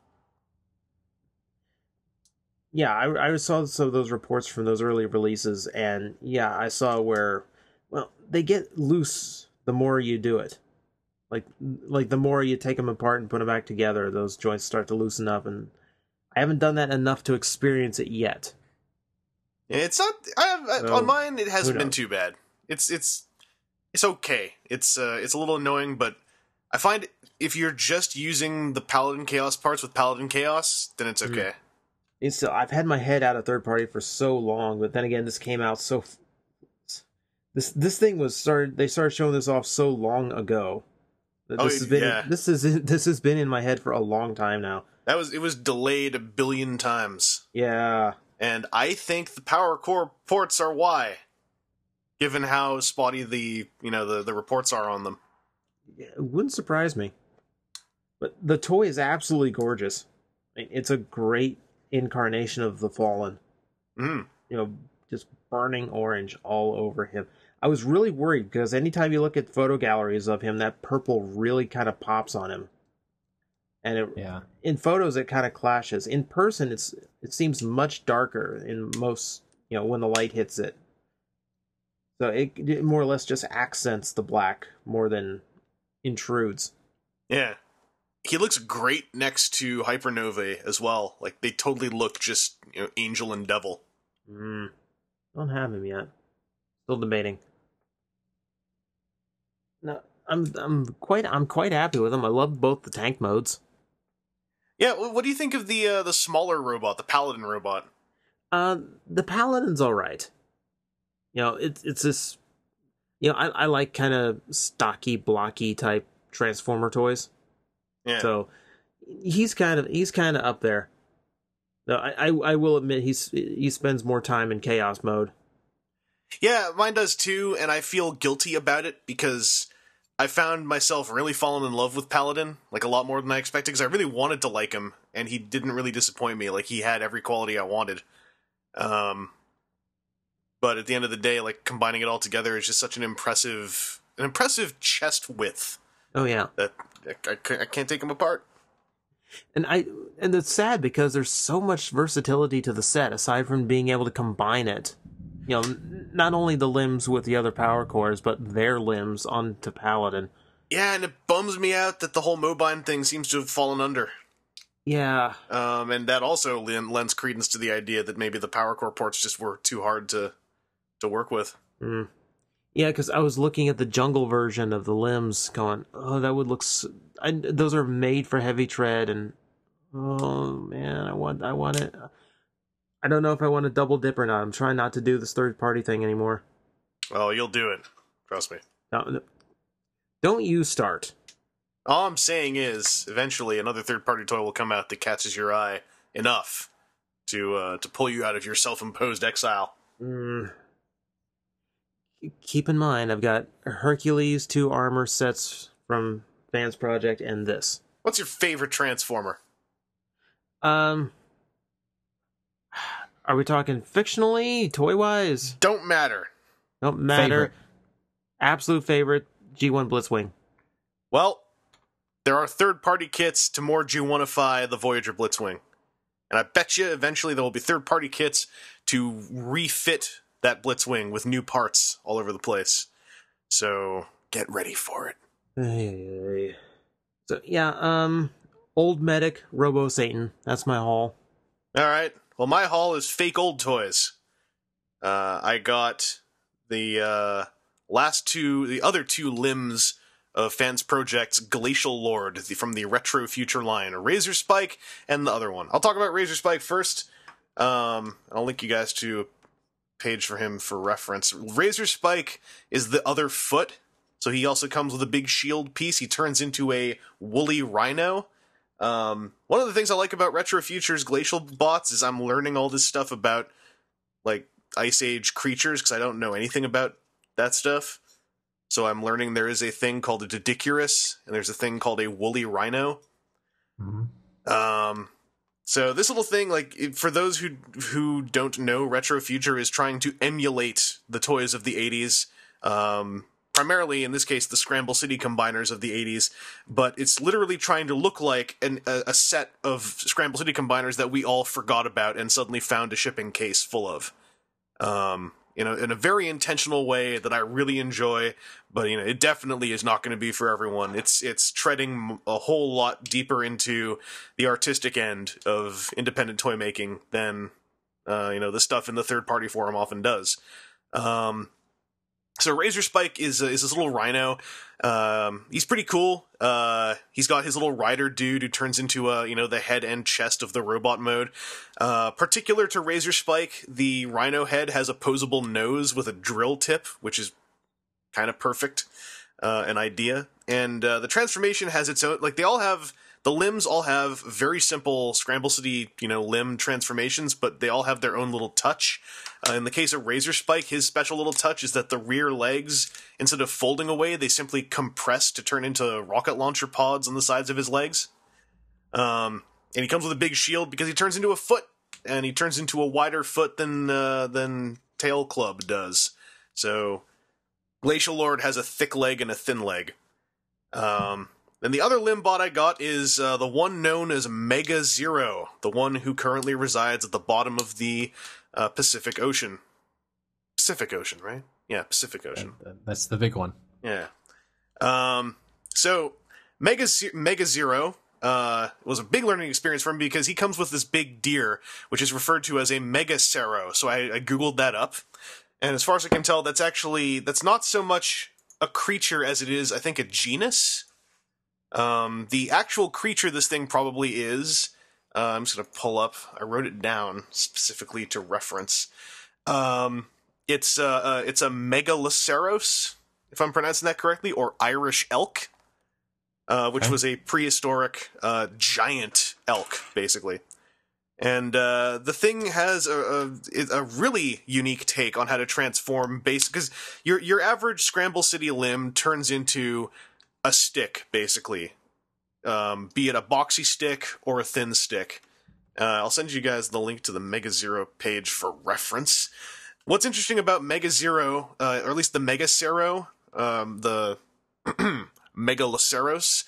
Yeah, I saw some of those reports from those early releases, and yeah, I saw where, well, they get loose the more you do it. Like the more you take them apart and put them back together, those joints start to loosen up, and I haven't done that enough to experience it yet. It's not. On mine, it hasn't been too bad. It's okay. It's a little annoying, but I find if you're just using the Paladin Chaos parts with Paladin Chaos, then it's okay. I've had my head out of third party for so long, but then again, this came out so. This thing was started. They started showing this off so long ago. This has been in my head for a long time now. It was delayed 1 billion times. Yeah, and I think the Power Core ports are why, given how spotty the reports are on them. It wouldn't surprise me. But the toy is absolutely gorgeous. It's a great incarnation of the Fallen. Just burning orange all over him. I was really worried because anytime you look at photo galleries of him, that purple really kind of pops on him. And in photos it kind of clashes. In person it seems much darker in most, when the light hits it. So it more or less just accents the black more than intrudes. Yeah. He looks great next to Hypernova as well. Like, they totally look just, angel and devil. Don't have him yet. Still debating. No, I'm quite happy with him. I love both the tank modes. Yeah, what do you think of the smaller robot, the Paladin robot? The Paladin's all right. It's this. I like kind of stocky, blocky type Transformer toys. Yeah. So he's kind of up there. No, I will admit he spends more time in chaos mode. Yeah, mine does too, and I feel guilty about it because I found myself really falling in love with Paladin, like a lot more than I expected, because I really wanted to like him, and he didn't really disappoint me. Like, he had every quality I wanted. But at the end of the day, like, combining it all together is just such an impressive chest width. Oh yeah, that I can't take him apart. And it's sad because there's so much versatility to the set aside from being able to combine it. Not only the limbs with the other power cores, but their limbs onto Paladin. Yeah, and it bums me out that the whole Mobine thing seems to have fallen under. Yeah. And that also lends credence to the idea that maybe the power core ports just were too hard to work with. Yeah, because I was looking at the jungle version of the limbs going, oh, that would look... those are made for heavy tread, and... Oh, man, I want it... I don't know if I want to double dip or not. I'm trying not to do this third-party thing anymore. Oh, you'll do it. Trust me. No, don't you start. All I'm saying is, eventually, another third-party toy will come out that catches your eye enough to pull you out of your self-imposed exile. Keep in mind, I've got Hercules 2 armor sets from Vance Project and this. What's your favorite Transformer? Are we talking fictionally, toy-wise? Don't matter. Don't matter. Favorite. Absolute favorite, G1 Blitzwing. Well, there are third-party kits to more G1ify the Voyager Blitzwing. And I bet you eventually there will be third-party kits to refit that Blitzwing with new parts all over the place. So, get ready for it. So, yeah, Old Medic, Robo Satan. That's my haul. Alright. Well, my haul is fake old toys. I got the other two limbs of Fans Project's Glacial Lord from the Retro Future line, Razor Spike and the other one. I'll talk about Razor Spike first. I'll link you guys to a page for him for reference. Razor Spike is the other foot, so he also comes with a big shield piece. He turns into a woolly rhino. One of the things I like about Retro Future's Glacial bots is I'm learning all this stuff about, like, Ice Age creatures, because I don't know anything about that stuff. So I'm learning there is a thing called a Dodicurus, and there's a thing called a woolly rhino. Mm-hmm. So this little thing, like, for those who don't know, Retro Future is trying to emulate the toys of the 80s. Primarily, in this case, the Scramble City combiners of the 80s, but it's literally trying to look like a set of Scramble City combiners that we all forgot about and suddenly found a shipping case full of. In a very intentional way that I really enjoy, but it definitely is not going to be for everyone. It's treading a whole lot deeper into the artistic end of independent toy making than the stuff in the third party forum often does. So Razor Spike is this little rhino. He's pretty cool. He's got his little rider dude who turns into the head and chest of the robot mode. Particular to Razor Spike, the rhino head has a posable nose with a drill tip, which is kind of perfect, an idea. And the transformation has its own, like, the limbs all have very simple Scramble City, limb transformations, but they all have their own little touch. In the case of Razor Spike, his special little touch is that the rear legs, instead of folding away, they simply compress to turn into rocket launcher pods on the sides of his legs. And he comes with a big shield because he turns into a foot, and he turns into a wider foot than Tail Club does. So Glacial Lord has a thick leg and a thin leg. And the other limb bot I got is the one known as Mega Zero, the one who currently resides at the bottom of the Pacific Ocean. Pacific Ocean, right? Yeah, Pacific Ocean. That's the big one. Yeah. So Mega Zero was a big learning experience for him because he comes with this big deer, which is referred to as a Megacero. So I googled that up, and as far as I can tell, that's not so much a creature as it is, I think, a genus. The actual creature this thing probably is, I'm just going to pull up, I wrote it down specifically to reference. It's a Megaloceros, if I'm pronouncing that correctly, or Irish elk, which was a prehistoric, giant elk, basically. And, the thing has a really unique take on how to transform because your average Scramble City limb turns into a stick, basically. Be it a boxy stick or a thin stick. I'll send you guys the link to the Mega Zero page for reference. What's interesting about Mega Zero, or at least the Megacero, the Megaloceros,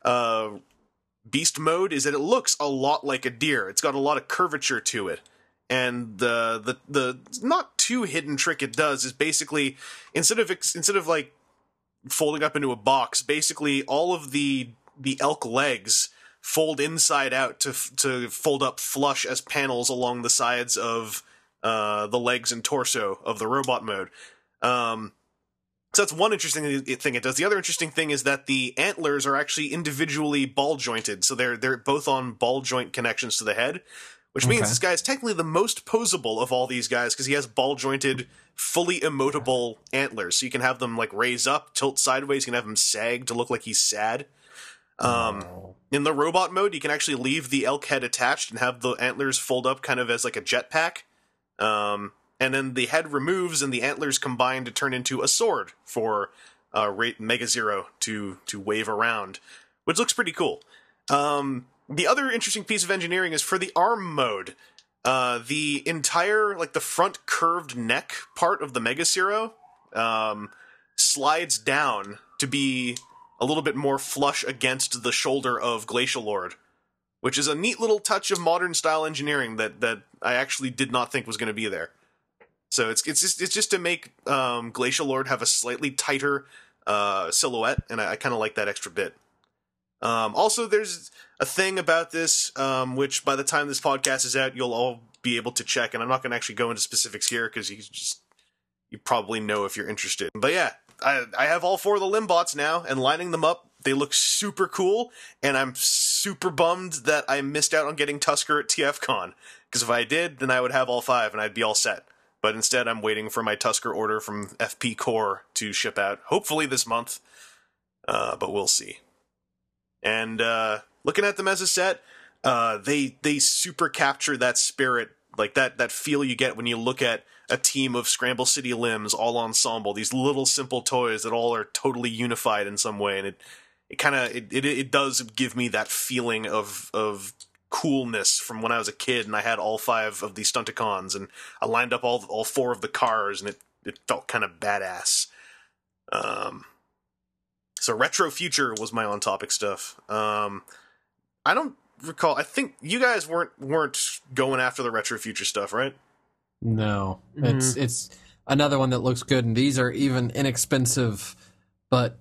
beast mode, is that it looks a lot like a deer. It's got a lot of curvature to it. And the not too hidden trick it does is basically, instead of like folding up into a box, basically all of the elk legs fold inside out to fold up flush as panels along the sides of the legs and torso of the robot mode. So that's one interesting thing it does. The other interesting thing is that the antlers are actually individually ball jointed, so they're both on ball joint connections to the head, which means this guy is technically the most posable of all these guys because he has ball jointed, fully emotable antlers. So you can have them like raise up, tilt sideways. You can have them sag to look like he's sad. In the robot mode, you can actually leave the elk head attached and have the antlers fold up kind of as like a jetpack. And then the head removes and the antlers combine to turn into a sword for Mega Zero to wave around, which looks pretty cool. The other interesting piece of engineering is for the arm mode. The entire, like the front curved neck part of the Mega Zero slides down to be a little bit more flush against the shoulder of Glacial Lord, which is a neat little touch of modern style engineering that I actually did not think was going to be there. So it's just to make Glacial Lord have a slightly tighter silhouette, and I kind of like that extra bit. Also, there's a thing about this, which by the time this podcast is out, you'll all be able to check, and I'm not going to actually go into specifics here, because you probably know if you're interested. But yeah, I have all 4 of the Limbots now, and lining them up, they look super cool, and I'm super bummed that I missed out on getting Tusker at TFCon, because if I did, then I would have all 5, and I'd be all set. But instead, I'm waiting for my Tusker order from FP Core to ship out, hopefully this month, but we'll see. And looking at them as a set, they super capture that spirit, like that feel you get when you look at a team of Scramble City limbs, all ensemble, these little simple toys that all are totally unified in some way, and it does give me that feeling of coolness from when I was a kid and I had all 5 of these Stunticons and I lined up all 4 of the cars, and it felt kind of badass. So Retro Future was my on-topic stuff. I don't recall. I think you guys weren't going after the Retro Future stuff, right? No, it's another one that looks good, and these are even inexpensive, but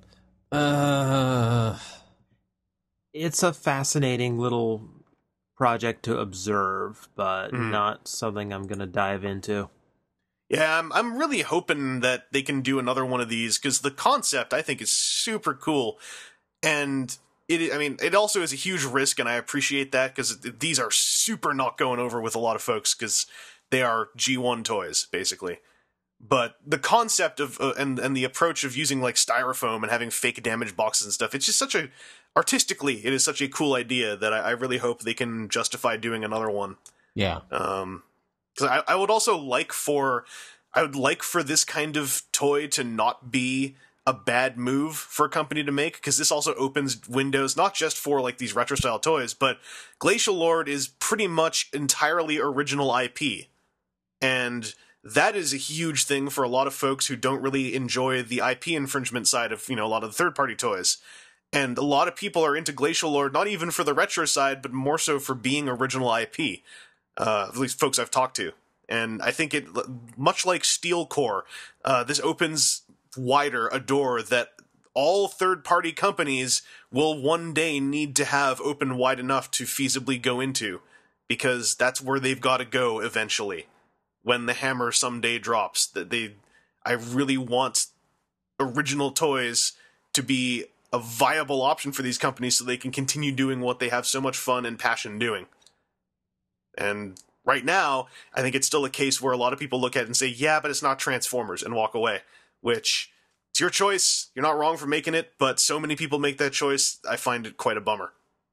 it's a fascinating little project to observe, but not something I'm going to dive into. Yeah, I'm really hoping that they can do another one of these, because the concept, I think, is super cool, and it also is a huge risk, and I appreciate that, because these are super not going over with a lot of folks, because they are G1 toys, basically. But the concept of and the approach of using like styrofoam and having fake damage boxes and stuff, it's just artistically, it is such a cool idea that I really hope they can justify doing another one. Yeah. Because I would also like for this kind of toy to not be a bad move for a company to make, because this also opens windows not just for like these retro style toys, but Glacial Lord is pretty much entirely original IP. And that is a huge thing for a lot of folks who don't really enjoy the IP infringement side of, a lot of the third-party toys. And a lot of people are into Glacial Lord, not even for the retro side, but more so for being original IP. At least folks I've talked to. And I think it, much like Steel Core, this opens wider a door that all third-party companies will one day need to have open wide enough to feasibly go into, because that's where they've got to go eventually. When the hammer someday drops, I really want original toys to be a viable option for these companies so they can continue doing what they have so much fun and passion doing. And right now, I think it's still a case where a lot of people look at it and say, yeah, but it's not Transformers, and walk away. Which, it's your choice. You're not wrong for making it, but so many people make that choice, I find it quite a bummer.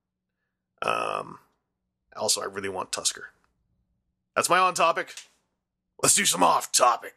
Also, I really want Tusker. That's my on-topic. Let's do some off-topic.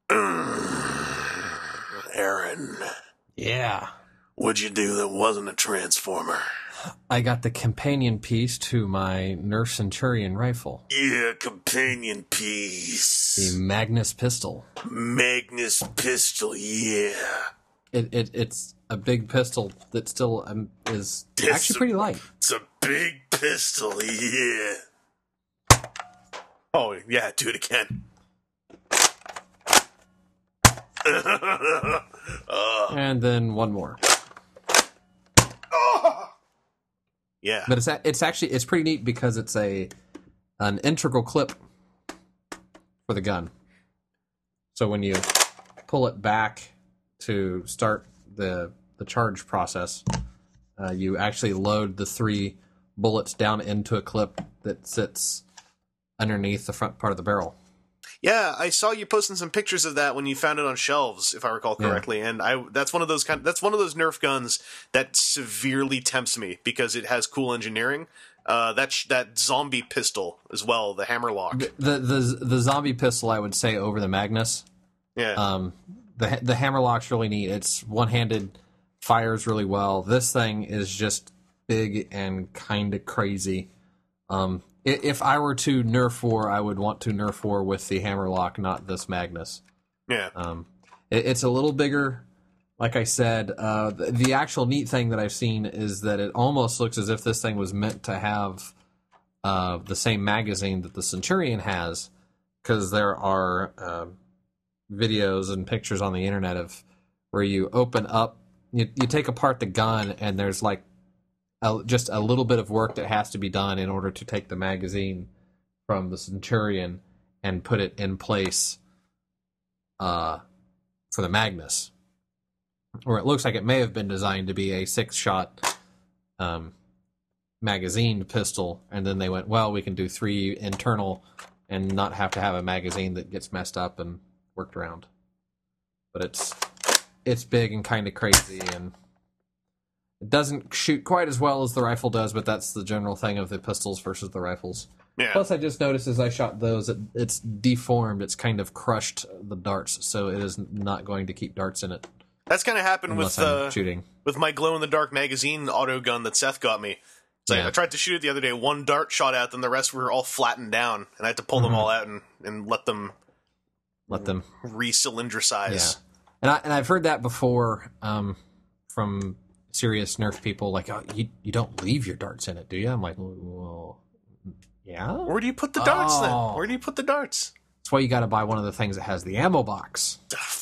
Aaron. Yeah. What'd you do that wasn't a Transformer? I got the companion piece to my Nerf Centurion rifle. Yeah, companion piece. The Magnus pistol. Magnus pistol, yeah. It's a big pistol that still is actually pretty light. It's a big pistol, yeah. Oh, yeah, do it again. And then one more. Yeah, but it's pretty neat because it's an integral clip for the gun. So when you pull it back to start the charge process, you actually load the 3 bullets down into a clip that sits underneath the front part of the barrel. Yeah, I saw you posting some pictures of that when you found it on shelves, if I recall correctly. Yeah. And that's one of those Nerf guns that severely tempts me because it has cool engineering. That zombie pistol as well, the Hammerlock. The zombie pistol, I would say, over the Magnus. Yeah. The Hammerlock's really neat. It's one-handed, fires really well. This thing is just big and kind of crazy. If I were to Nerf war, I would want to Nerf war with the Hammerlock, not this Magnus. Yeah. It's a little bigger. Like I said, the actual neat thing that I've seen is that it almost looks as if this thing was meant to have the same magazine that the Centurion has, because there are videos and pictures on the internet of where you open up, you take apart the gun, and there's like just a little bit of work that has to be done in order to take the magazine from the Centurion and put it in place for the Magnus. or it looks like it may have been designed to be a 6-shot magazined pistol, and then they went, well, we can do 3 internal and not have to have a magazine that gets messed up, and worked around. But it's big and kind of crazy, and it doesn't shoot quite as well as the rifle does, but that's the general thing of the pistols versus the rifles. Yeah. Plus, I just noticed as I shot those, it's deformed. It's kind of crushed the darts, so it is not going to keep darts in it. That's kind of happened with shooting. With my glow-in-the-dark magazine auto gun that Seth got me. So Yeah. I tried to shoot it the other day. 1 dart shot out, then the rest were all flattened down, and I had to pull them all out and let them re-cylindricize. Yeah, and I've heard that before from serious Nerf people, like, oh, you don't leave your darts in it, do you? I'm like, well, yeah. Where do you put the darts then? Oh. Where do you put the darts? That's why you got to buy one of the things that has the ammo box.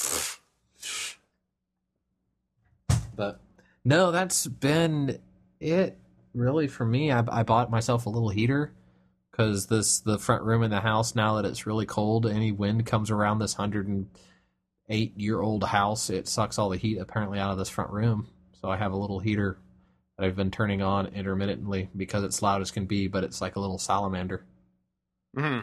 But no, that's been it really for me. I bought myself a little heater because the front room in the house, now that it's really cold, any wind comes around this 108-year-old house, it sucks all the heat apparently out of this front room. So I have a little heater that I've been turning on intermittently because it's loud as can be, but it's like a little salamander. Mm-hmm.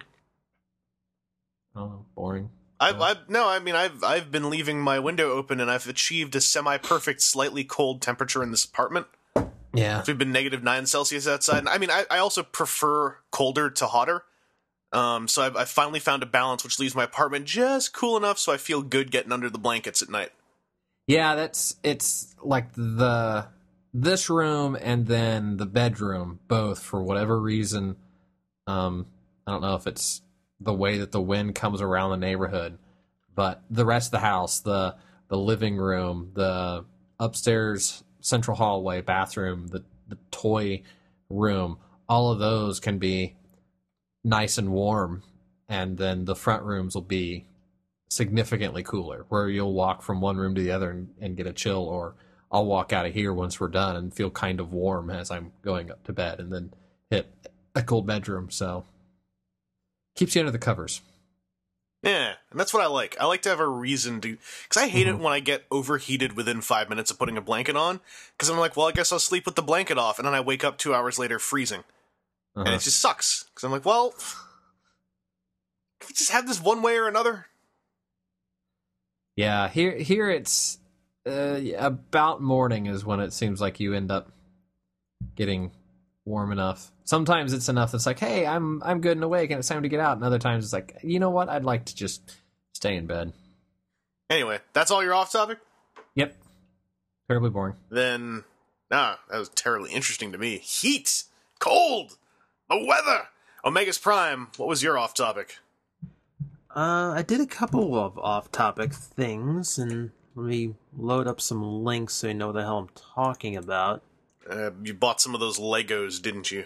Oh, boring. I've been leaving my window open, and I've achieved a semi-perfect, slightly cold temperature in this apartment. Yeah. We've been -9 Celsius outside. I mean, I also prefer colder to hotter. So I finally found a balance, which leaves my apartment just cool enough so I feel good getting under the blankets at night. Yeah, it's like this room and then the bedroom, both, for whatever reason. I don't know if it's the way that the wind comes around the neighborhood, but the rest of the house, the living room, the upstairs central hallway, bathroom, the toy room, all of those can be nice and warm, and then the front rooms will be significantly cooler, where you'll walk from one room to the other and get a chill, or I'll walk out of here once we're done and feel kind of warm as I'm going up to bed, and then hit a cold bedroom. So keeps you under the covers. Yeah, and that's what I like. I like to have a reason to... Because I hate it when I get overheated within 5 minutes of putting a blanket on, because I'm like, well, I guess I'll sleep with the blanket off, and then I wake up 2 hours later freezing. And it just sucks, because I'm like, well, can we just have this one way or another? Yeah, here it's about morning is when it seems like you end up getting warm enough. Sometimes it's enough that's like, hey, I'm good and awake and it's time to get out. And other times it's like, you know what? I'd like to just stay in bed. Anyway, that's all your off topic? Yep. Terribly boring. Then, that was terribly interesting to me. Heat! Cold! The weather! Omega's Prime, what was your off topic? I did a couple of off-topic things, and let me load up some links so you know what the hell I'm talking about. You bought some of those Legos, didn't you?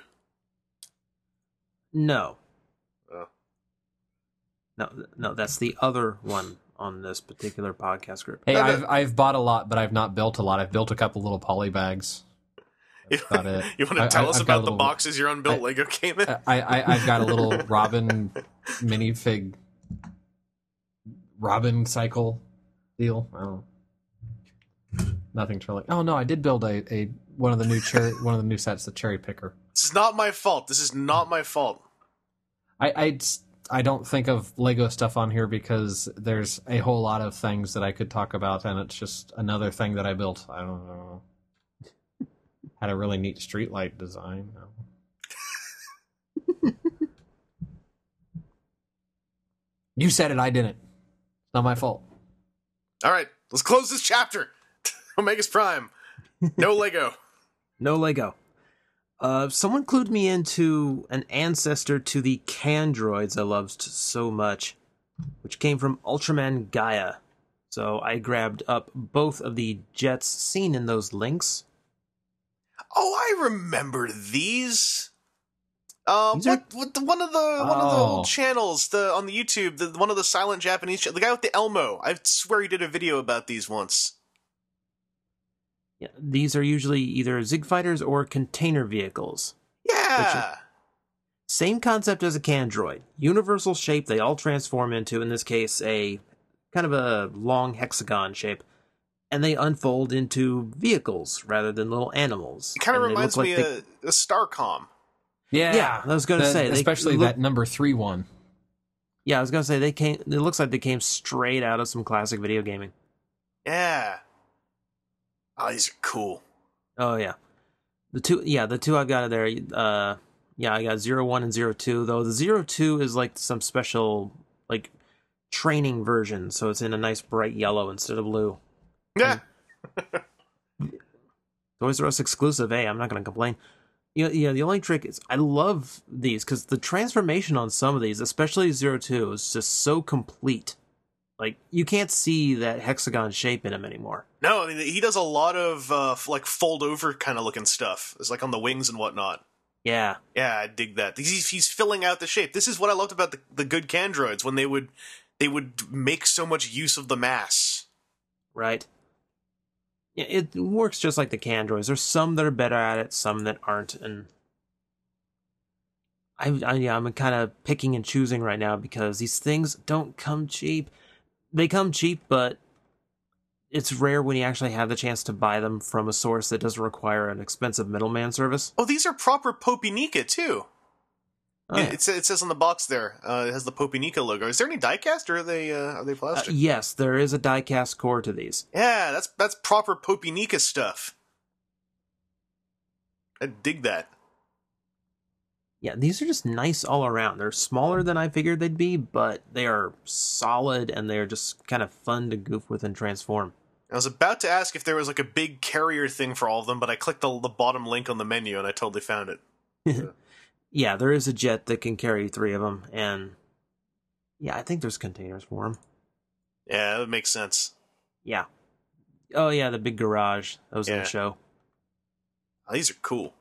No. Oh. No, that's the other one on this particular podcast group. Hey, I've bought a lot, but I've not built a lot. I've built a couple little poly bags. That's about it. You want to tell us about the boxes your unbuilt Lego came in? I've got a little Robin minifig Robin cycle deal. I don't know. Nothing to like. Oh no, I did build a one of the new sets, the Cherry Picker. This is not my fault. This is not my fault. I don't think of Lego stuff on here because there's a whole lot of things that I could talk about, and it's just another thing that I built. I don't know. Had a really neat streetlight design. No. You said it, I didn't. It's not my fault. All right, let's close this chapter. Omega's Prime. No Lego. No Lego. Someone clued me into an ancestor to the Candroids I loved so much, which came from Ultraman Gaia. So I grabbed up both of the jets seen in those links. Oh, I remember these. One of the old channels on the YouTube, one of the silent Japanese, the guy with the Elmo. I swear he did a video about these once. Yeah, these are usually either Zig Fighters or container vehicles. Yeah. Same concept as a Candroid. Universal shape they all transform into, in this case, a kind of a long hexagon shape. and they unfold into vehicles rather than little animals. It kind of And they reminds look me like of Starcom. Yeah, I was going to say, especially that number 3 one. Yeah, I was going to say it looks like they came straight out of some classic video gaming. Yeah. Oh, these are cool. Oh yeah, the two I got there. I got 01 and 02. Though the 02 is like some special like training version, so it's in a nice bright yellow instead of blue. Yeah. Toys R Us exclusive. Hey, I'm not going to complain. Yeah, the only trick is I love these because the transformation on some of these, especially 02, is just so complete. Like, you can't see that hexagon shape in him anymore. No, I mean, he does a lot of, like, fold-over kind of looking stuff. It's like on the wings and whatnot. Yeah. Yeah, I dig that. He's filling out the shape. This is what I loved about the good Candroids, when they would make so much use of the mass. Right. Yeah, it works just like the Candroids. There's some that are better at it, some that aren't, and I'm kind of picking and choosing right now because these things don't come cheap. They come cheap, but it's rare when you actually have the chance to buy them from a source that doesn't require an expensive middleman service. Oh, these are proper Popinica, too. Oh, yeah. It says on the box there, it has the Popinica logo. Is there any die-cast, or are they plastic? Yes, there is a die-cast core to these. Yeah, that's proper Popinica stuff. I dig that. Yeah, these are just nice all around. They're smaller than I figured they'd be, but they are solid and they're just kind of fun to goof with and transform. I was about to ask if there was like a big carrier thing for all of them, but I clicked the bottom link on the menu and I totally found it. Yeah, there is a jet that can carry 3 of them, and yeah, I think there's containers for them. Yeah, that makes sense. Yeah. Oh yeah, the big garage. That was in Yeah. the show. Oh, these are cool.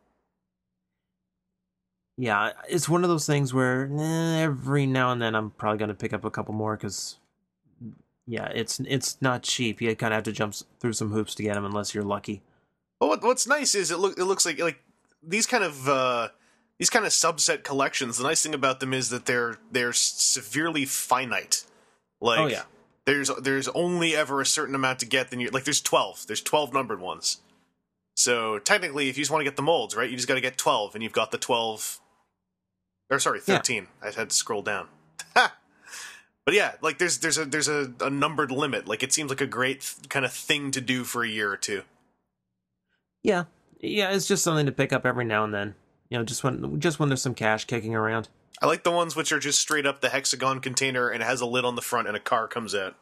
Yeah, it's one of those things where every now and then I'm probably going to pick up a couple more because, yeah, it's not cheap. You kind of have to jump through some hoops to get them unless you're lucky. Well, what's nice is it looks like these kind of subset collections. The nice thing about them is that they're severely finite. Like, oh yeah, there's only ever a certain amount to get. Then you like there's 12 numbered ones. So technically, if you just want to get the molds, right, you just got to get 12, and you've got the 12. Or sorry, 13. Yeah. I had to scroll down. But yeah, like there's a numbered limit. Like it seems like a great kind of thing to do for a year or two. Yeah, it's just something to pick up every now and then. You know, just when there's some cash kicking around. I like the ones which are just straight up the hexagon container and it has a lid on the front and a car comes out.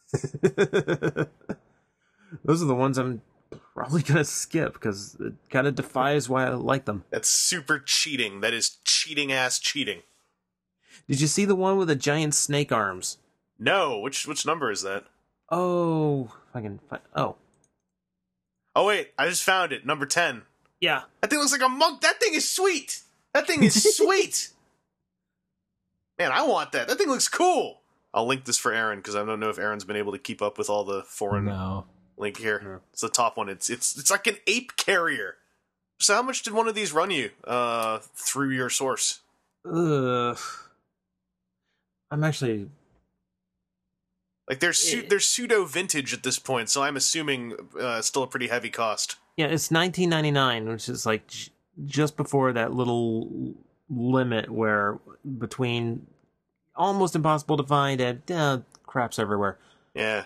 Those are the ones I'm probably gonna skip because it kind of defies why I like them. That's super cheating. That is cheating ass cheating. Did you see the one with the giant snake arms? No. Which number is that? Oh, if I can find. Oh wait, I just found it. Number 10. Yeah, that thing looks like a monk. That thing is sweet. That thing is sweet. Man, I want that. That thing looks cool. I'll link this for Aaron because I don't know if Aaron's been able to keep up with all the foreign link here. No. It's the top one. It's like an ape carrier. So how much did one of these run you through your source? I'm actually like they're pseudo vintage at this point, so I'm assuming still a pretty heavy cost. Yeah, it's $19.99, which is like just before that little limit where between almost impossible to find and crap's everywhere. Yeah.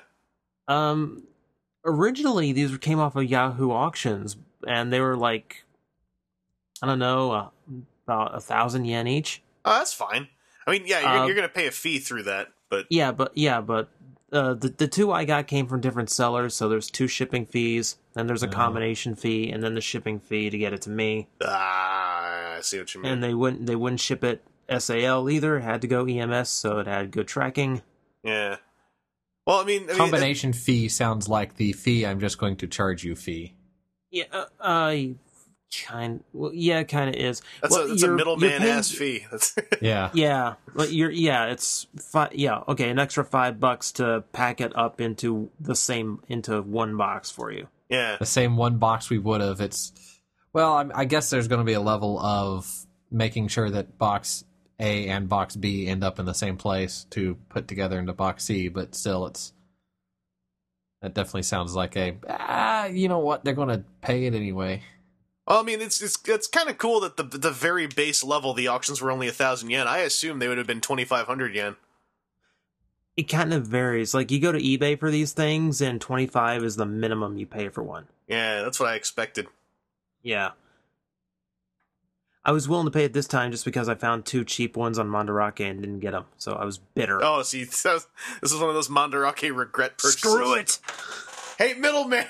Originally these came off of Yahoo auctions, and they were like, I don't know, about 1,000 yen each. Oh, that's fine. I mean, yeah, you're going to pay a fee through that, but the 2 I got came from different sellers, so there's 2 shipping fees, then there's a combination fee, and then the shipping fee to get it to me. I see what you mean. And they wouldn't ship it SAL either. It had to go EMS, so it had good tracking. Yeah. Well, I mean, combination fee sounds like the fee I'm just going to charge you fee. Yeah, kind of is. That's a middleman ass fee. That's yeah. Yeah, but it's an extra $5 to pack it up into one box for you. Yeah, the same one box we would have. I guess there's going to be a level of making sure that box A and box B end up in the same place to put together into box C, but still, it's That definitely sounds like you know what? They're going to pay it anyway. Well, I mean, it's kind of cool that the very base level, the auctions were only 1,000 yen. I assume they would have been 2,500 yen. It kind of varies. Like, you go to eBay for these things, and 25 is the minimum you pay for one. Yeah, that's what I expected. Yeah. I was willing to pay it this time just because I found 2 cheap ones on Mandarake and didn't get them, so I was bitter. Oh, see, this is one of those Mandarake regret purchases. Screw it! Hey, middleman!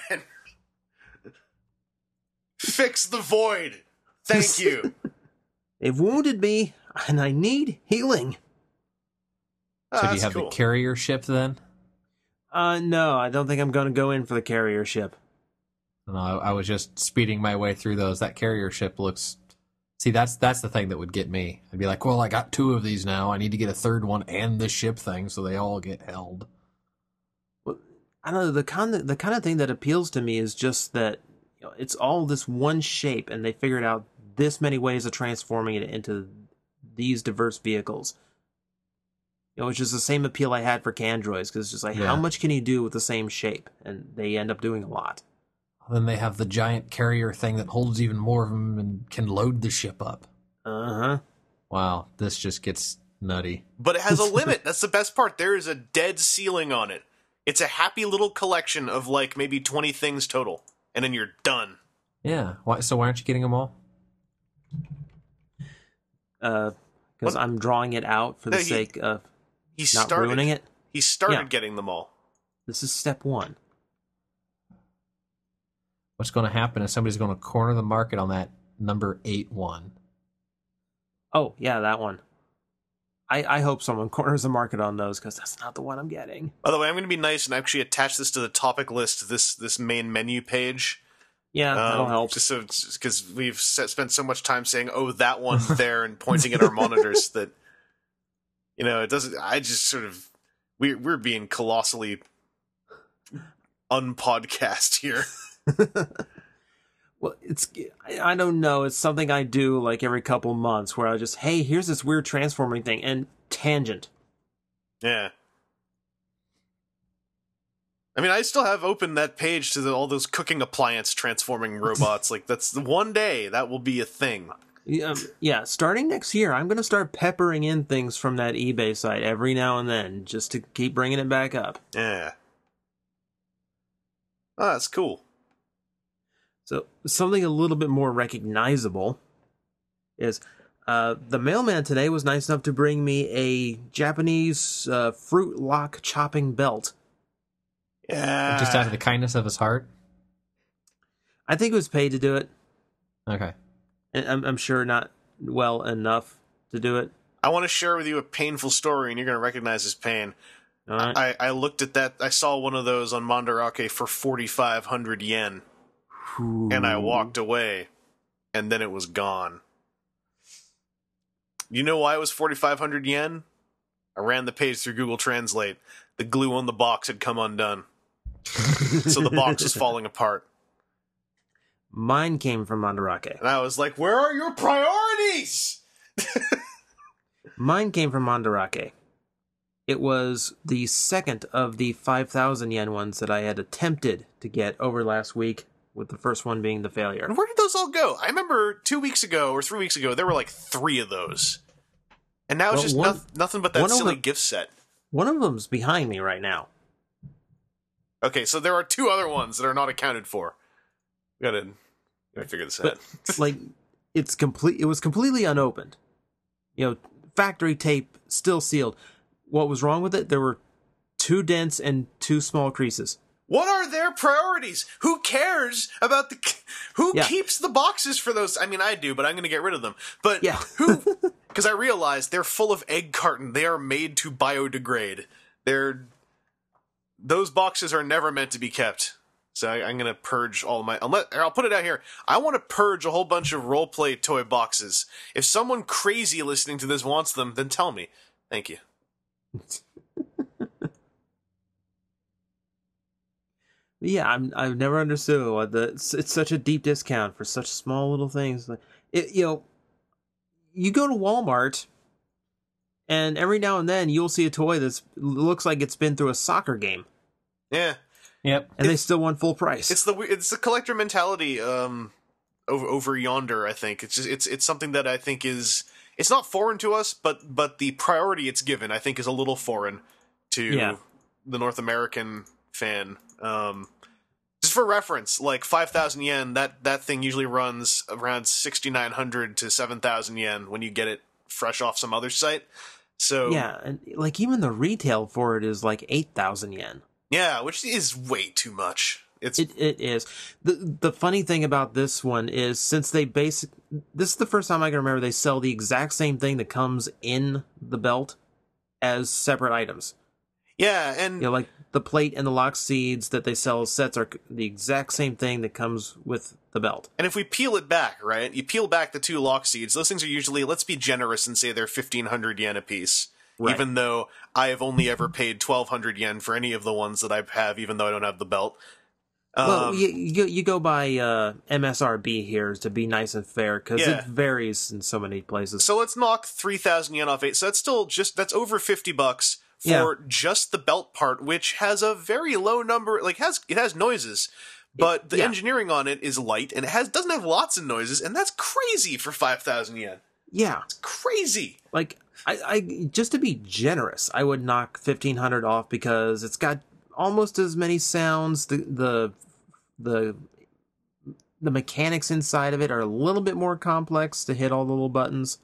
Fix the void! Thank you! They've wounded me, and I need healing. So do you have the carrier ship then? No, I don't think I'm going to go in for the carrier ship. No, I was just speeding my way through those. That carrier ship looks... See, that's the thing that would get me. I'd be like, well, I got 2 of these now. I need to get a third one and the ship thing, so they all get held. Well, I don't know. The kind of thing that appeals to me is just that it's all this one shape, and they figured out this many ways of transforming it into these diverse vehicles. Which is the same appeal I had for Candroids, because it's just like, how much can you do with the same shape? And they end up doing a lot. Then they have the giant carrier thing that holds even more of them and can load the ship up. Uh-huh. Wow, this just gets nutty. But it has a limit. That's the best part. There is a dead ceiling on it. It's a happy little collection of like maybe 20 things total. And then you're done. Yeah. So why aren't you getting them all? Because I'm drawing it out for the sake of not ruining it. He started getting them all. This is step 1. What's going to happen is somebody's going to corner the market on that number 8 one. Oh, yeah, that one. I hope someone corners the market on those, because that's not the one I'm getting. By the way, I'm going to be nice and actually attach this to the topic list, this main menu page. Yeah, that'll help. Just because we've spent so much time saying, oh, that one there, and pointing at our monitors that, it doesn't, I just sort of, we're being colossally unpodcast here. Well, I don't know. It's something I do like every couple months where I just, hey, here's this weird transforming thing, and tangent. Yeah. I mean, I still have open that page to all those cooking appliance transforming robots. Like, that's the one day that will be a thing. Yeah, starting next year, I'm going to start peppering in things from that eBay site every now and then, just to keep bringing it back up. Yeah. Oh, that's cool. So, something a little bit more recognizable is the mailman today was nice enough to bring me a Japanese fruit lock chopping belt. Yeah. Just out of the kindness of his heart? I think it was paid to do it. Okay. And I'm sure not well enough to do it. I want to share with you a painful story, and you're going to recognize his pain. All right. I looked at that. I saw one of those on Mandarake for 4,500 yen. Ooh. And I walked away, and then it was gone. You know why it was 4,500 yen? I ran the page through Google Translate. The glue on the box had come undone. So the box was falling apart. Mine came from Mandarake. And I was like, where are your priorities? Mine came from Mandarake. It was the second of the 5,000 yen ones that I had attempted to get over last week, with the first one being the failure. And where did those all go? I remember 2 weeks ago or 3 weeks ago, there were like 3 of those. And now it's just nothing but that silly gift set. One of them's behind me right now. Okay, so there are 2 other ones that are not accounted for. We gotta figure this out. Like, it was completely unopened. Factory tape, still sealed. What was wrong with it? There were 2 dents and 2 small creases. What are their priorities? Who cares about who keeps the boxes for those? I mean, I do, but I'm going to get rid of them. But who? Because I realized they're full of egg carton. They are made to biodegrade. Those boxes are never meant to be kept. So I'm going to purge all my... I'll put it out here. I want to purge a whole bunch of roleplay toy boxes. If someone crazy listening to this wants them, then tell me. Thank you. Yeah, I've never understood why it's such a deep discount for such small little things. You go to Walmart, and every now and then you'll see a toy that looks like it's been through a soccer game. Yeah. Yep. And they still want full price. It's the collector mentality over yonder. I think it's something that I think is it's not foreign to us, but the priority it's given I think is a little foreign to the North American fan. Just for reference, like 5,000 yen, that thing usually runs around 6,900 to 7,000 yen when you get it fresh off some other site. So yeah, and like even the retail for it is like 8,000 yen. Yeah, which is way too much. It is. The funny thing about this one is since this is the first time I can remember they sell the exact same thing that comes in the belt as separate items. Yeah, and like the plate and the lock seeds that they sell as sets are the exact same thing that comes with the belt. And if we peel it back, right? You peel back the 2 lock seeds. Those things are usually, let's be generous and say they're 1,500 yen a piece. Right. Even though I have only ever paid 1,200 yen for any of the ones that I have, even though I don't have the belt. Well, you go by MSRB here to be nice and fair because it varies in so many places. So let's knock 3,000 yen off 8. So that's still that's over $50 for just the belt part, which has a very low number. Like it has noises, but the engineering on it is light and it doesn't have lots of noises, and that's crazy for 5,000 yen. Yeah, it's crazy. Like I just to be generous, I would knock 1,500 off because it's got almost as many sounds. The mechanics inside of it are a little bit more complex to hit all the little buttons.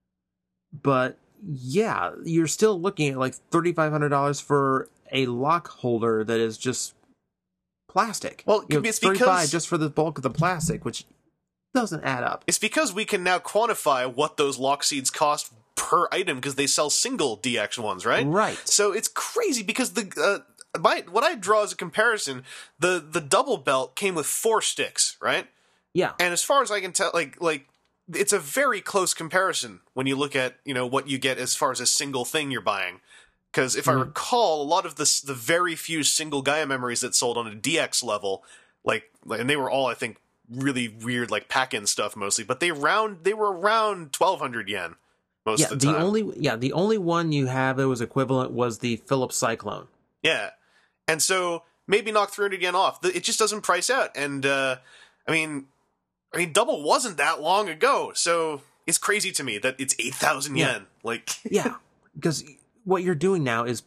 But yeah, you're still looking at like $3,500 for a lock holder that is just plastic. Well, it's $35 just for the bulk of the plastic, which doesn't add up. It's because we can now quantify what those lock seeds cost per item because they sell single DX ones, right? Right. So it's crazy because what I draw as a comparison, the double belt came with 4 sticks, right? Yeah. And as far as I can tell, like it's a very close comparison when you look at, what you get as far as a single thing you're buying. Because if I recall, a lot of the very few single Gaia memories that sold on a DX level, and they were all, I think, really weird, like pack-in stuff mostly, but they were around 1,200 yen most of the time. The only one you have that was equivalent was the Philips Cyclone. Yeah. And so maybe knock 300 yen off. It just doesn't price out. And, I mean, double wasn't that long ago. So it's crazy to me that it's 8,000 yen. Yeah. Because what you're doing now is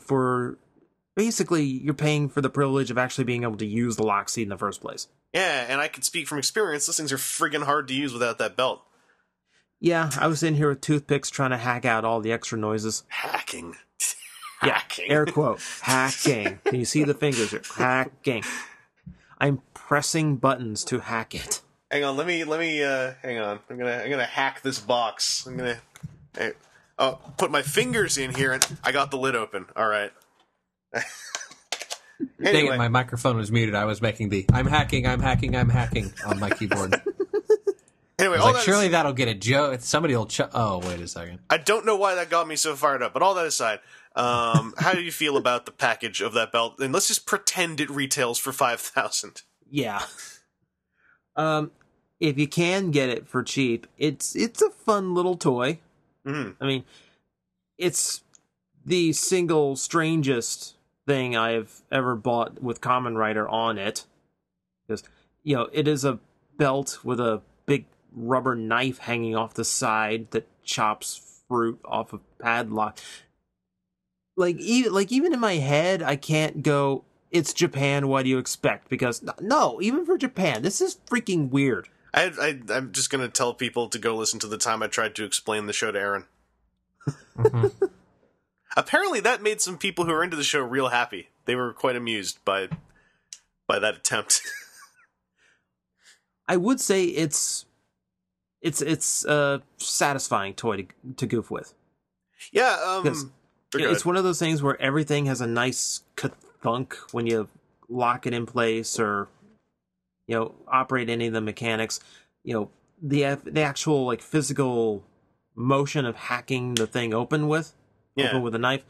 basically you're paying for the privilege of actually being able to use the lock seed in the first place. Yeah. And I can speak from experience. Those things are friggin' hard to use without that belt. Yeah. I was in here with toothpicks trying to hack out all the extra noises. Hacking. Hacking. Air quote. Hacking. Can you see the fingers here? Hacking. I'm pressing buttons to hack it. Hang on, let me hang on. I'm gonna hack this box. Put my fingers in here and I got the lid open. Alright. Anyway. Dang it, my microphone was muted. I was making I'm hacking on my keyboard. Anyway, surely that'll get a joke. Somebody will oh, wait a second. I don't know why that got me so fired up, but all that aside, how do you feel about the package of that belt? And let's just pretend it retails for 5,000. Yeah. If you can get it for cheap, it's a fun little toy. Mm-hmm. I mean, it's the single strangest thing I've ever bought with Kamen Rider on it. Because, it is a belt with a big rubber knife hanging off the side that chops fruit off a padlock. Even in my head, I can't go, it's Japan, what do you expect? Because, no, even for Japan, this is freaking weird. I'm just going to tell people to go listen to the time I tried to explain the show to Aaron. Mm-hmm. Apparently that made some people who are into the show real happy. They were quite amused by that attempt. I would say it's a satisfying toy to goof with. Yeah, it's one of those things where everything has a nice thunk when you lock it in place or operate any of the mechanics. The actual physical motion of hacking the thing open with a knife.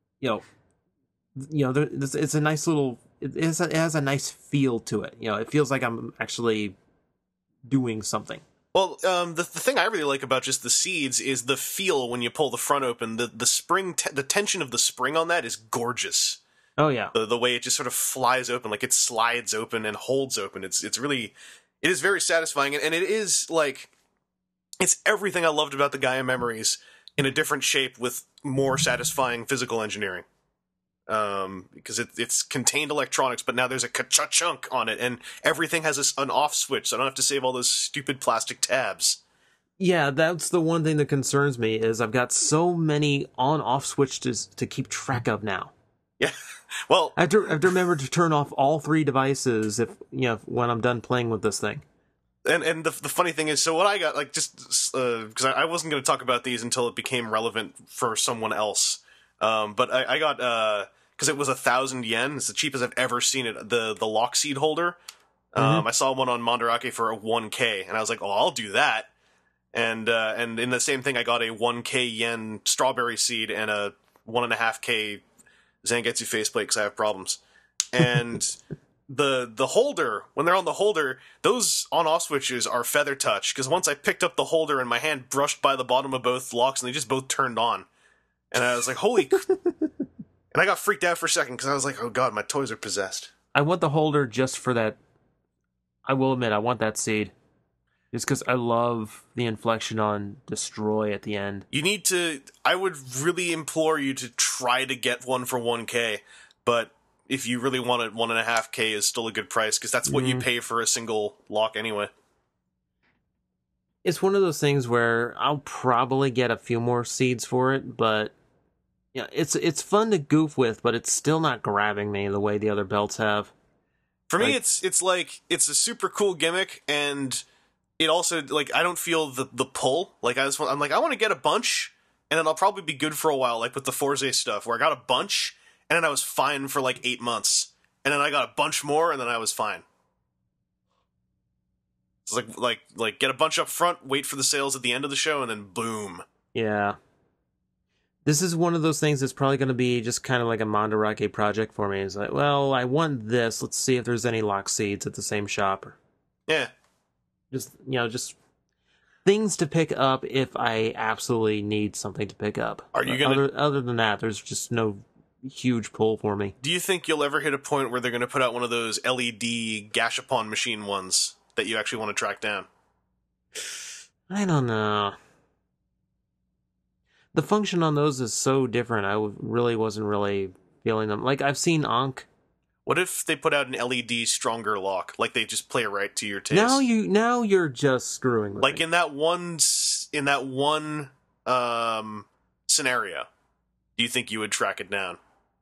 It's a nice little. It has a nice feel to it. It feels like I'm actually doing something. Well, the thing I really like about just the seeds is the feel when you pull the front open. The spring, the tension of the spring on that is gorgeous. Oh yeah. The way it just sort of flies open, like it slides open and holds open. It is very satisfying, and it is like, it's everything I loved about the Gaia Memories in a different shape with more satisfying physical engineering. Because it's contained electronics, but now there's a ka-chunk on it, and everything has an off switch, so I don't have to save all those stupid plastic tabs. Yeah, that's the one thing that concerns me, is I've got so many on-off switches to keep track of now. Yeah, well, I have to remember to turn off all 3 devices when I'm done playing with this thing. And the funny thing is, so what I got, like, just because I wasn't going to talk about these until it became relevant for someone else, but I got because it was 1,000 yen. It's the cheapest I've ever seen it. The Lockseed holder. I saw one on Mandarake for a 1K, and I was like, oh, I'll do that. And in the same thing, I got a 1K yen strawberry seed and a 1.5K Zangetsu faceplate because I have problems. And the holder, when they're on the holder, those on-off switches are feather touch, because once I picked up the holder and my hand brushed by the bottom of both locks and they just both turned on. And I was like, holy... And I got freaked out for a second because I was like, oh god, my toys are possessed. I want the holder just for that. I will admit, I want that seed. Just because I love the inflection on destroy at the end. You need to... I would really implore you to try to get one for 1K, but if you really want it, 1.5K is still a good price, because that's what you pay for a single lock anyway. It's one of those things where I'll probably get a few more seeds for it, but yeah, it's fun to goof with, but it's still not grabbing me the way the other belts have. For me, it's like, it's a super cool gimmick, and it also, like, I don't feel the pull. Like, I'm like, I want to get a bunch, and then I'll probably be good for a while, like with the Forza stuff, where I got a bunch, and then I was fine for like 8 months, and then I got a bunch more, and then I was fine. It's like get a bunch up front, wait for the sales at the end of the show, and then boom. Yeah. This is one of those things that's probably going to be just kind of like a Mandarake project for me. It's like, well, I want this. Let's see if there's any lock seeds at the same shop. Yeah. Just things to pick up if I absolutely need something to pick up. Are you gonna... Other than that, there's just no huge pull for me. Do you think you'll ever hit a point where they're going to put out one of those LED Gashapon machine ones that you actually want to track down? I don't know. The function on those is so different. I really wasn't really feeling them. Like, I've seen Ankh. What if they put out an LED stronger lock? Like, they just play right to your taste? Now you're just screwing with like me. in that one scenario, do you think you would track it down?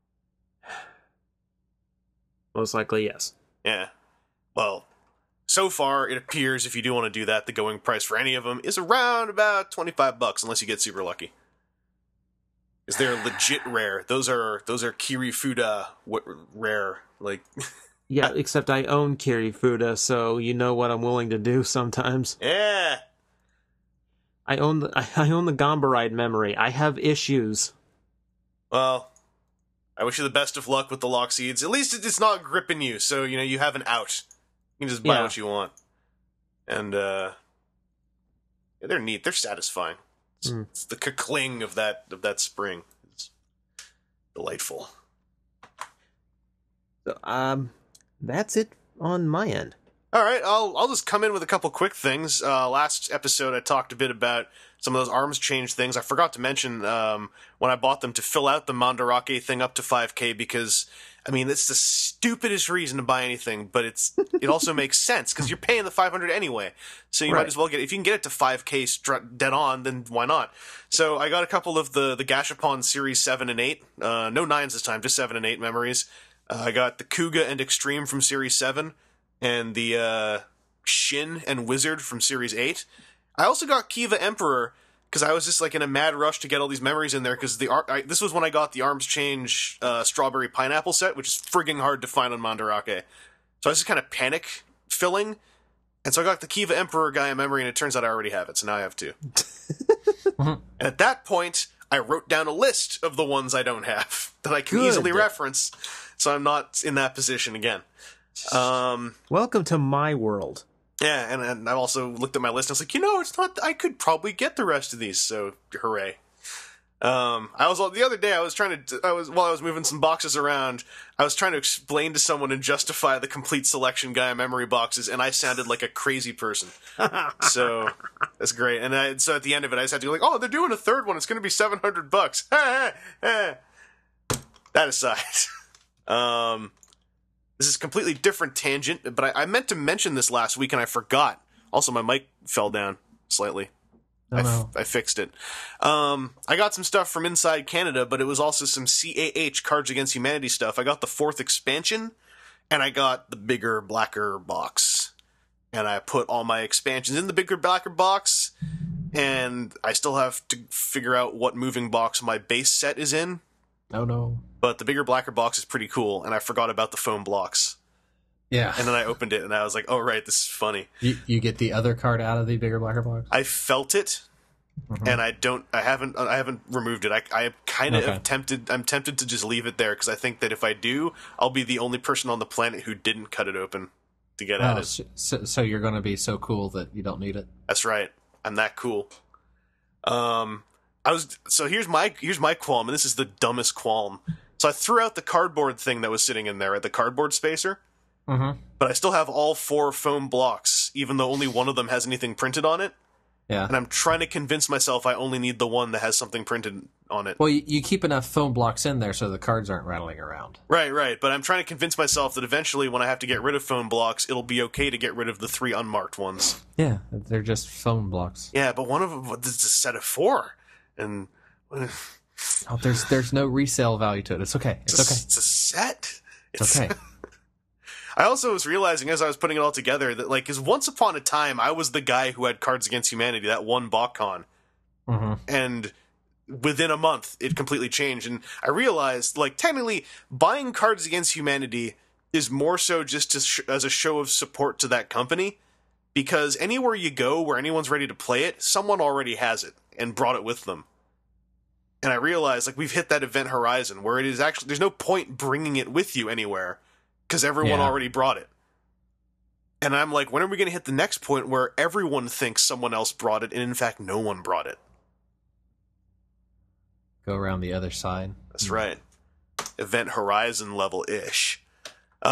Most likely, yes. Yeah. Well, so far, it appears if you do want to do that, the going price for any of them is around about $25, unless you get super lucky. Because they're legit rare. Those are Kirifuda rare. Like, yeah, except I own Kirifuda, so you know what I'm willing to do sometimes. Yeah. I own the Gombaride memory. I have issues. Well, I wish you the best of luck with the lock seeds. At least it's not gripping you, so you have an out. You can just buy what you want. And they're neat. They're satisfying. It's the cling of that spring. It's delightful. So, that's it on my end. All right, I'll just come in with a couple quick things. Last episode, I talked a bit about some of those arms change things. I forgot to mention when I bought them to fill out the Mandarake thing up to 5K, because I mean, it's the stupidest reason to buy anything, but it also makes sense because you're paying the 500 anyway. So you might as well if you can get it to 5K dead on, then why not? So I got a couple of the Gashapon Series 7 and 8. No 9s this time, just 7 and 8 memories. I got the Kuga and Extreme from Series 7 and the Shin and Wizard from Series 8. I also got Kiva Emperor because I was just like in a mad rush to get all these memories in there, because this was when I got the Arms Change Strawberry Pineapple set, which is frigging hard to find on Mandarake. So I was just kind of panic filling, and so I got the Kiva Emperor Gaia memory, and it turns out I already have it, so now I have two. And at that point, I wrote down a list of the ones I don't have that I can easily reference, so I'm not in that position again. Welcome to my world. Yeah, and I also looked at my list and I was like, it's not, I could probably get the rest of these, so hooray. The other day I was while I was moving some boxes around, I was trying to explain to someone and justify the complete selection Gaia memory boxes, and I sounded like a crazy person. So that's great. And so at the end of it, I just had to go like, "Oh, they're doing a third one. It's going to be $700." That aside, this is a completely different tangent, but I meant to mention this last week and I forgot. Also, my mic fell down slightly. I fixed it. I got some stuff from inside Canada, but it was also some CAH, Cards Against Humanity stuff. I got the 4th expansion, and I got the bigger, blacker box. And I put all my expansions in the bigger, blacker box, and I still have to figure out what moving box my base set is in. Oh, no. But the bigger, blacker box is pretty cool, and I forgot about the foam blocks. Yeah. And then I opened it, and I was like, oh, right, this is funny. You get the other card out of the bigger, blacker box? I felt it, and I haven't removed it. I kind of tempted to just leave it there, because I think that if I do, I'll be the only person on the planet who didn't cut it open to get at it. So you're going to be so cool that you don't need it? That's right. I'm that cool. Here's my qualm, and this is the dumbest qualm. So I threw out the cardboard thing that was sitting in there, right? The cardboard spacer. Mm-hmm. But I still have all 4 foam blocks, even though only one of them has anything printed on it. Yeah. And I'm trying to convince myself I only need the one that has something printed on it. Well, you keep enough foam blocks in there so the cards aren't rattling around. Right. But I'm trying to convince myself that eventually when I have to get rid of foam blocks, it'll be okay to get rid of the 3 unmarked ones. Yeah, they're just foam blocks. Yeah, but one of them is a set of 4. And... Oh, there's no resale value to it. It's okay. It's okay. It's a set. It's okay. I also was realizing as I was putting it all together that, like, because once upon a time, I was the guy who had Cards Against Humanity, that one BotCon. Mm-hmm. And within a month, it completely changed. And I realized, like, technically, buying Cards Against Humanity is more so just as a show of support to that company. Because anywhere you go where anyone's ready to play it, someone already has it and brought it with them. And I realized, like, we've hit that event horizon where it is actually, there's no point bringing it with you anywhere. Because everyone already brought it. And I'm like, when are we going to hit the next point where everyone thinks someone else brought it, and in fact, no one brought it? Go around the other side. That's right. Event horizon level-ish. We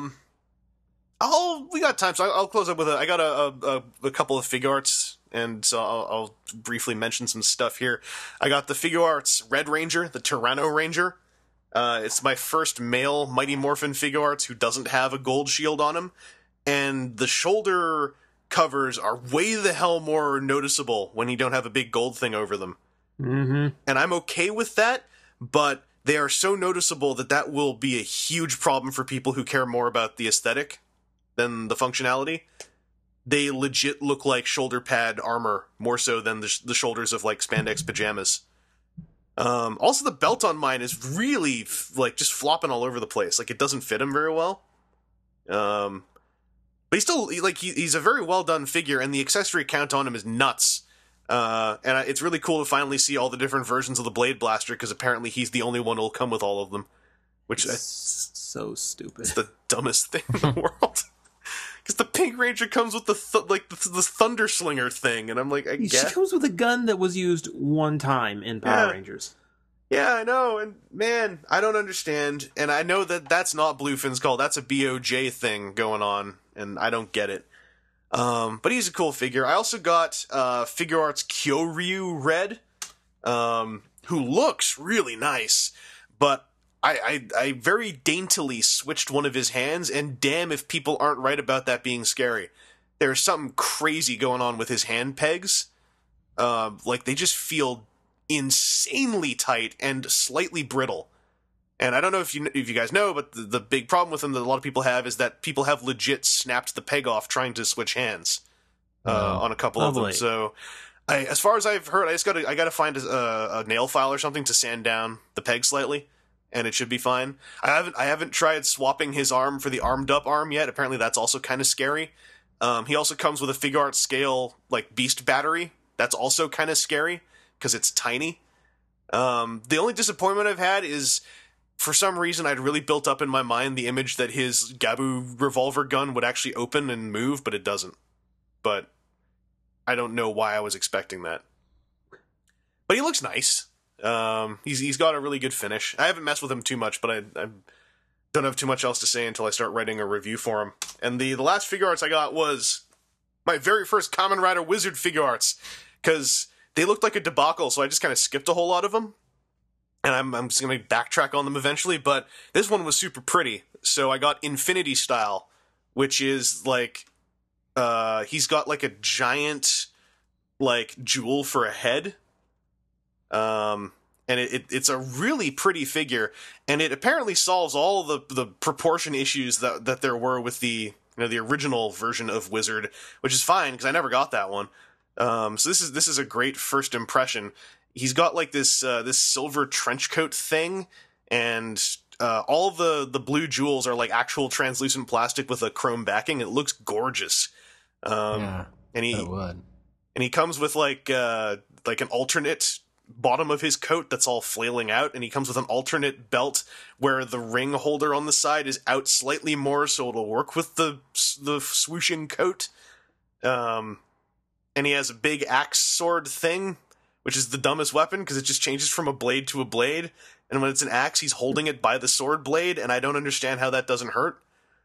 got time, so I'll close up with I got a couple of figure arts, and so I'll briefly mention some stuff here. I got the figure arts Red Ranger, the Tyranno Ranger. It's my first male Mighty Morphin figure arts who doesn't have a gold shield on him, and the shoulder covers are way the hell more noticeable when you don't have a big gold thing over them. Mm-hmm. And I'm okay with that, but they are so noticeable that will be a huge problem for people who care more about the aesthetic than the functionality. They legit look like shoulder pad armor, more so than the shoulders of, like, spandex pajamas. Also, the belt on mine is really, like, just flopping all over the place. Like, it doesn't fit him very well. But he's still, like, he's a very well done figure, and the accessory count on him is nuts. And it's really cool to finally see all the different versions of the Blade Blaster, because apparently he's the only one who'll come with all of them. Which is so stupid. It's the dumbest thing in the world. Because the Pink Ranger comes with the Thunder Slinger thing, and I'm like, I guess. She comes with a gun that was used one time in Power Rangers. Yeah, I know, and man, I don't understand, and I know that that's not Bluefin's call, that's a BOJ thing going on, and I don't get it. But he's a cool figure. I also got Figure Arts Kyoryu Red, who looks really nice, but I very daintily switched one of his hands, and damn if people aren't right about that being scary. There's something crazy going on with his hand pegs. Like, they just feel insanely tight and slightly brittle. And I don't know if you guys know, but the big problem with them that a lot of people have is that people have legit snapped the peg off trying to switch hands on a couple of them. So, as far as I've heard, I got to find a nail file or something to sand down the peg slightly, and it should be fine. I haven't tried swapping his arm for the armed up arm yet. Apparently, that's also kind of scary. He also comes with a Figure Art scale, like, beast battery. That's also kind of scary because it's tiny. The only disappointment I've had is, for some reason, I'd really built up in my mind the image that his Gabu revolver gun would actually open and move, but it doesn't. But I don't know why I was expecting that. But he looks nice. He's got a really good finish. I haven't messed with him too much, but I don't have too much else to say until I start writing a review for him. And the last figure arts I got was my very first Kamen Rider Wizard figure arts, because they looked like a debacle, so I just kind of skipped a whole lot of them. And I'm just going to backtrack on them eventually, but this one was super pretty. So I got Infinity Style, which is like, he's got like a giant, like, jewel for a head. And it's a really pretty figure, and it apparently solves all the proportion issues that there were with the original version of Wizard, which is fine, because I never got that one. So this is a great first impression. He's got like this silver trench coat thing, and all the blue jewels are like actual translucent plastic with a chrome backing. It looks gorgeous. Yeah, and it would. And he comes with like an alternate bottom of his coat that's all flailing out, and he comes with an alternate belt where the ring holder on the side is out slightly more, so it'll work with the swooshing coat. And he has a big axe sword thing, which is the dumbest weapon, because it just changes from a blade to a blade, and when it's an axe, he's holding it by the sword blade, and I don't understand how that doesn't hurt.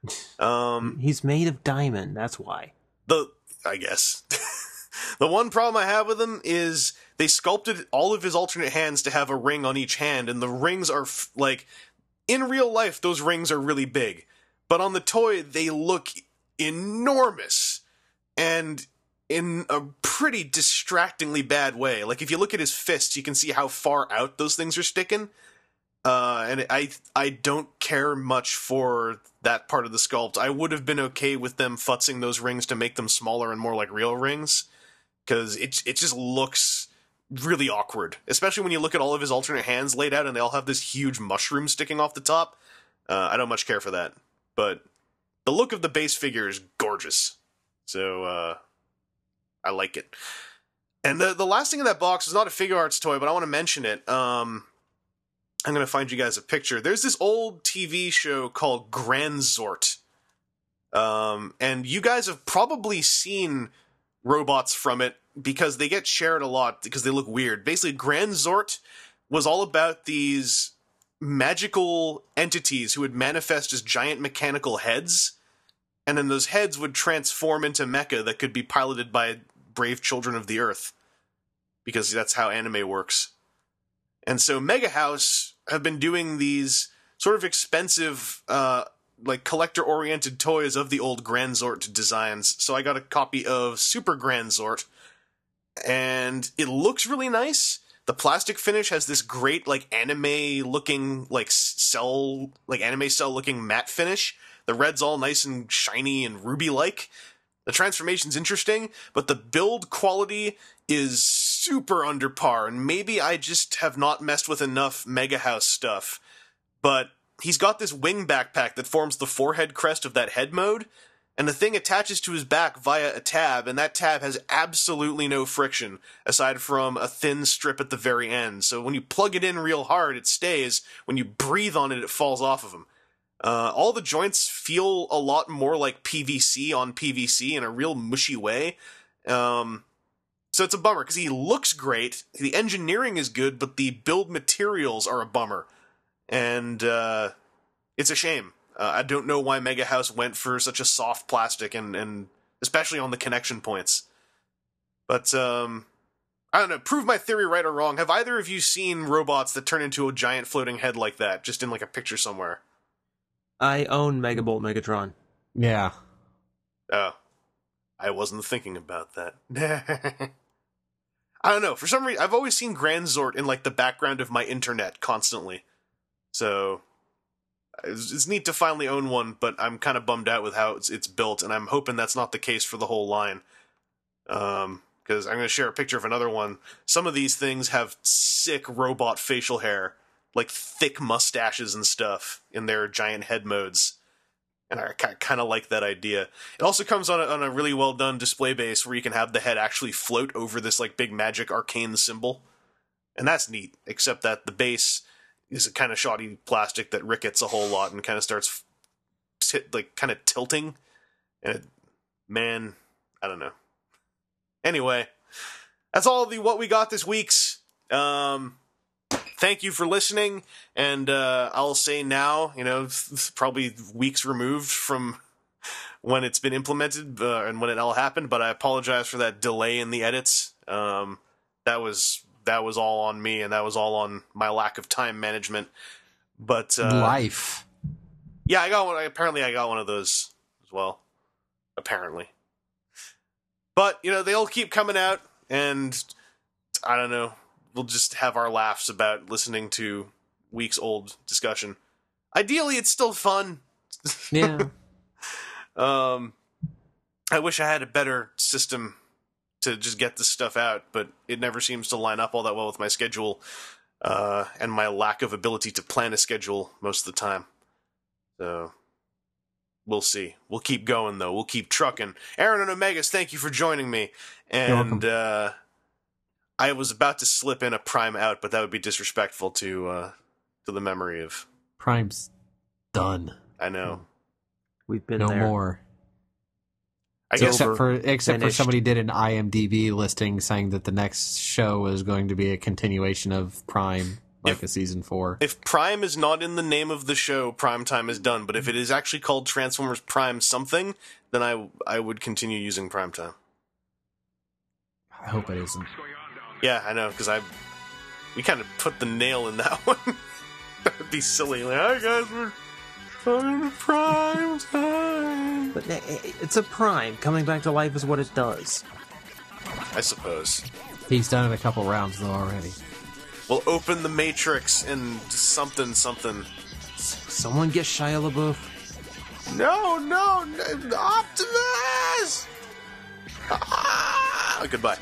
He's made of diamond, that's why. I guess. The one problem I have with him is they sculpted all of his alternate hands to have a ring on each hand, and the rings are, like, in real life, those rings are really big. But on the toy, they look enormous, and in a pretty distractingly bad way. Like, if you look at his fists, you can see how far out those things are sticking. And I don't care much for that part of the sculpt. I would have been okay with them futzing those rings to make them smaller and more like real rings, because it just looks really awkward, especially when you look at all of his alternate hands laid out and they all have this huge mushroom sticking off the top. I don't much care for that, but the look of the base figure is gorgeous, so I like it. And the last thing in that box is not a figure arts toy, but I want to mention it. I'm going to find you guys a picture. There's this old TV show called Grand Zort. And you guys have probably seen robots from it because they get shared a lot because they look weird. Basically, Grand Zort was all about these magical entities who would manifest as giant mechanical heads, and then those heads would transform into mecha that could be piloted by brave children of the Earth, because that's how anime works. And so Mega House have been doing these sort of expensive, like collector-oriented toys of the old Grand Zort designs. So I got a copy of Super Grand Zort, and it looks really nice. The plastic finish has this great, like, anime-looking, like, anime cell-looking matte finish. The red's all nice and shiny and ruby-like. The transformation's interesting, but the build quality is super under par, and maybe I just have not messed with enough Mega House stuff. But he's got this wing backpack that forms the forehead crest of that head mode, and the thing attaches to his back via a tab, and that tab has absolutely no friction, aside from a thin strip at the very end. So when you plug it in real hard, it stays. When you breathe on it, it falls off of him. All the joints feel a lot more like PVC on PVC in a real mushy way. So it's a bummer, because he looks great, the engineering is good, but the build materials are a bummer. And it's a shame. I don't know why Mega House went for such a soft plastic, and especially on the connection points. But, I don't know, prove my theory right or wrong. Have either of you seen robots that turn into a giant floating head like that, just in like a picture somewhere? I own Megabolt Megatron. Yeah. Oh. I wasn't thinking about that. I don't know, for some reason, I've always seen Grand Zort in like the background of my internet constantly. So, it's neat to finally own one, but I'm kind of bummed out with how it's built, and I'm hoping that's not the case for the whole line. Because I'm going to share a picture of another one. Some of these things have sick robot facial hair, like thick mustaches and stuff in their giant head modes. And I kind of like that idea. It also comes on a really well done display base where you can have the head actually float over this like big magic arcane symbol. And that's neat, except that the base is a kind of shoddy plastic that rickets a whole lot and kind of starts kind of tilting. And man, I don't know. Anyway, that's all what we got this week's. thank you for listening, and I'll say now, probably weeks removed from when it's been implemented and when it all happened, but I apologize for that delay in the edits. That was all on me, and that was all on my lack of time management. But life. Yeah, I got one. Apparently, I got one of those as well. Apparently, but they all keep coming out, and I don't know. We'll just have our laughs about listening to weeks old discussion. Ideally, it's still fun. Yeah. I wish I had a better system to just get this stuff out, but it never seems to line up all that well with my schedule, and my lack of ability to plan a schedule most of the time. So, we'll see. We'll keep going, though. We'll keep trucking. Aaron and Omegas, thank you for joining me. And, I was about to slip in a Prime out, but that would be disrespectful to the memory of... Prime's done. I know. We've been no there. more. I guess except for somebody did an IMDb listing saying that the next show is going to be a continuation of Prime, like a season 4. If Prime is not in the name of the show, Prime Time is done. But if it is actually called Transformers Prime something, then I would continue using Prime Time. I hope it isn't. Yeah, I know, because we kind of put the nail in that one. That would be silly. Like, hi guys, we're on Prime Time. But it's a Prime. Coming back to life is what it does. I suppose. He's done it a couple rounds, though, already. We'll open the Matrix and something. Someone get Shia LaBeouf. No, Optimus! Goodbye.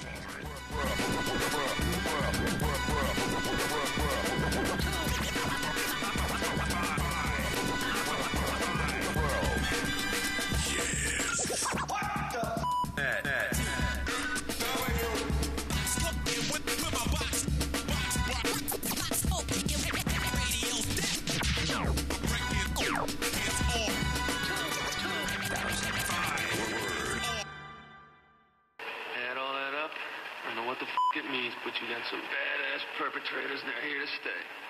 It means, but you got some badass perpetrators and they're here to stay.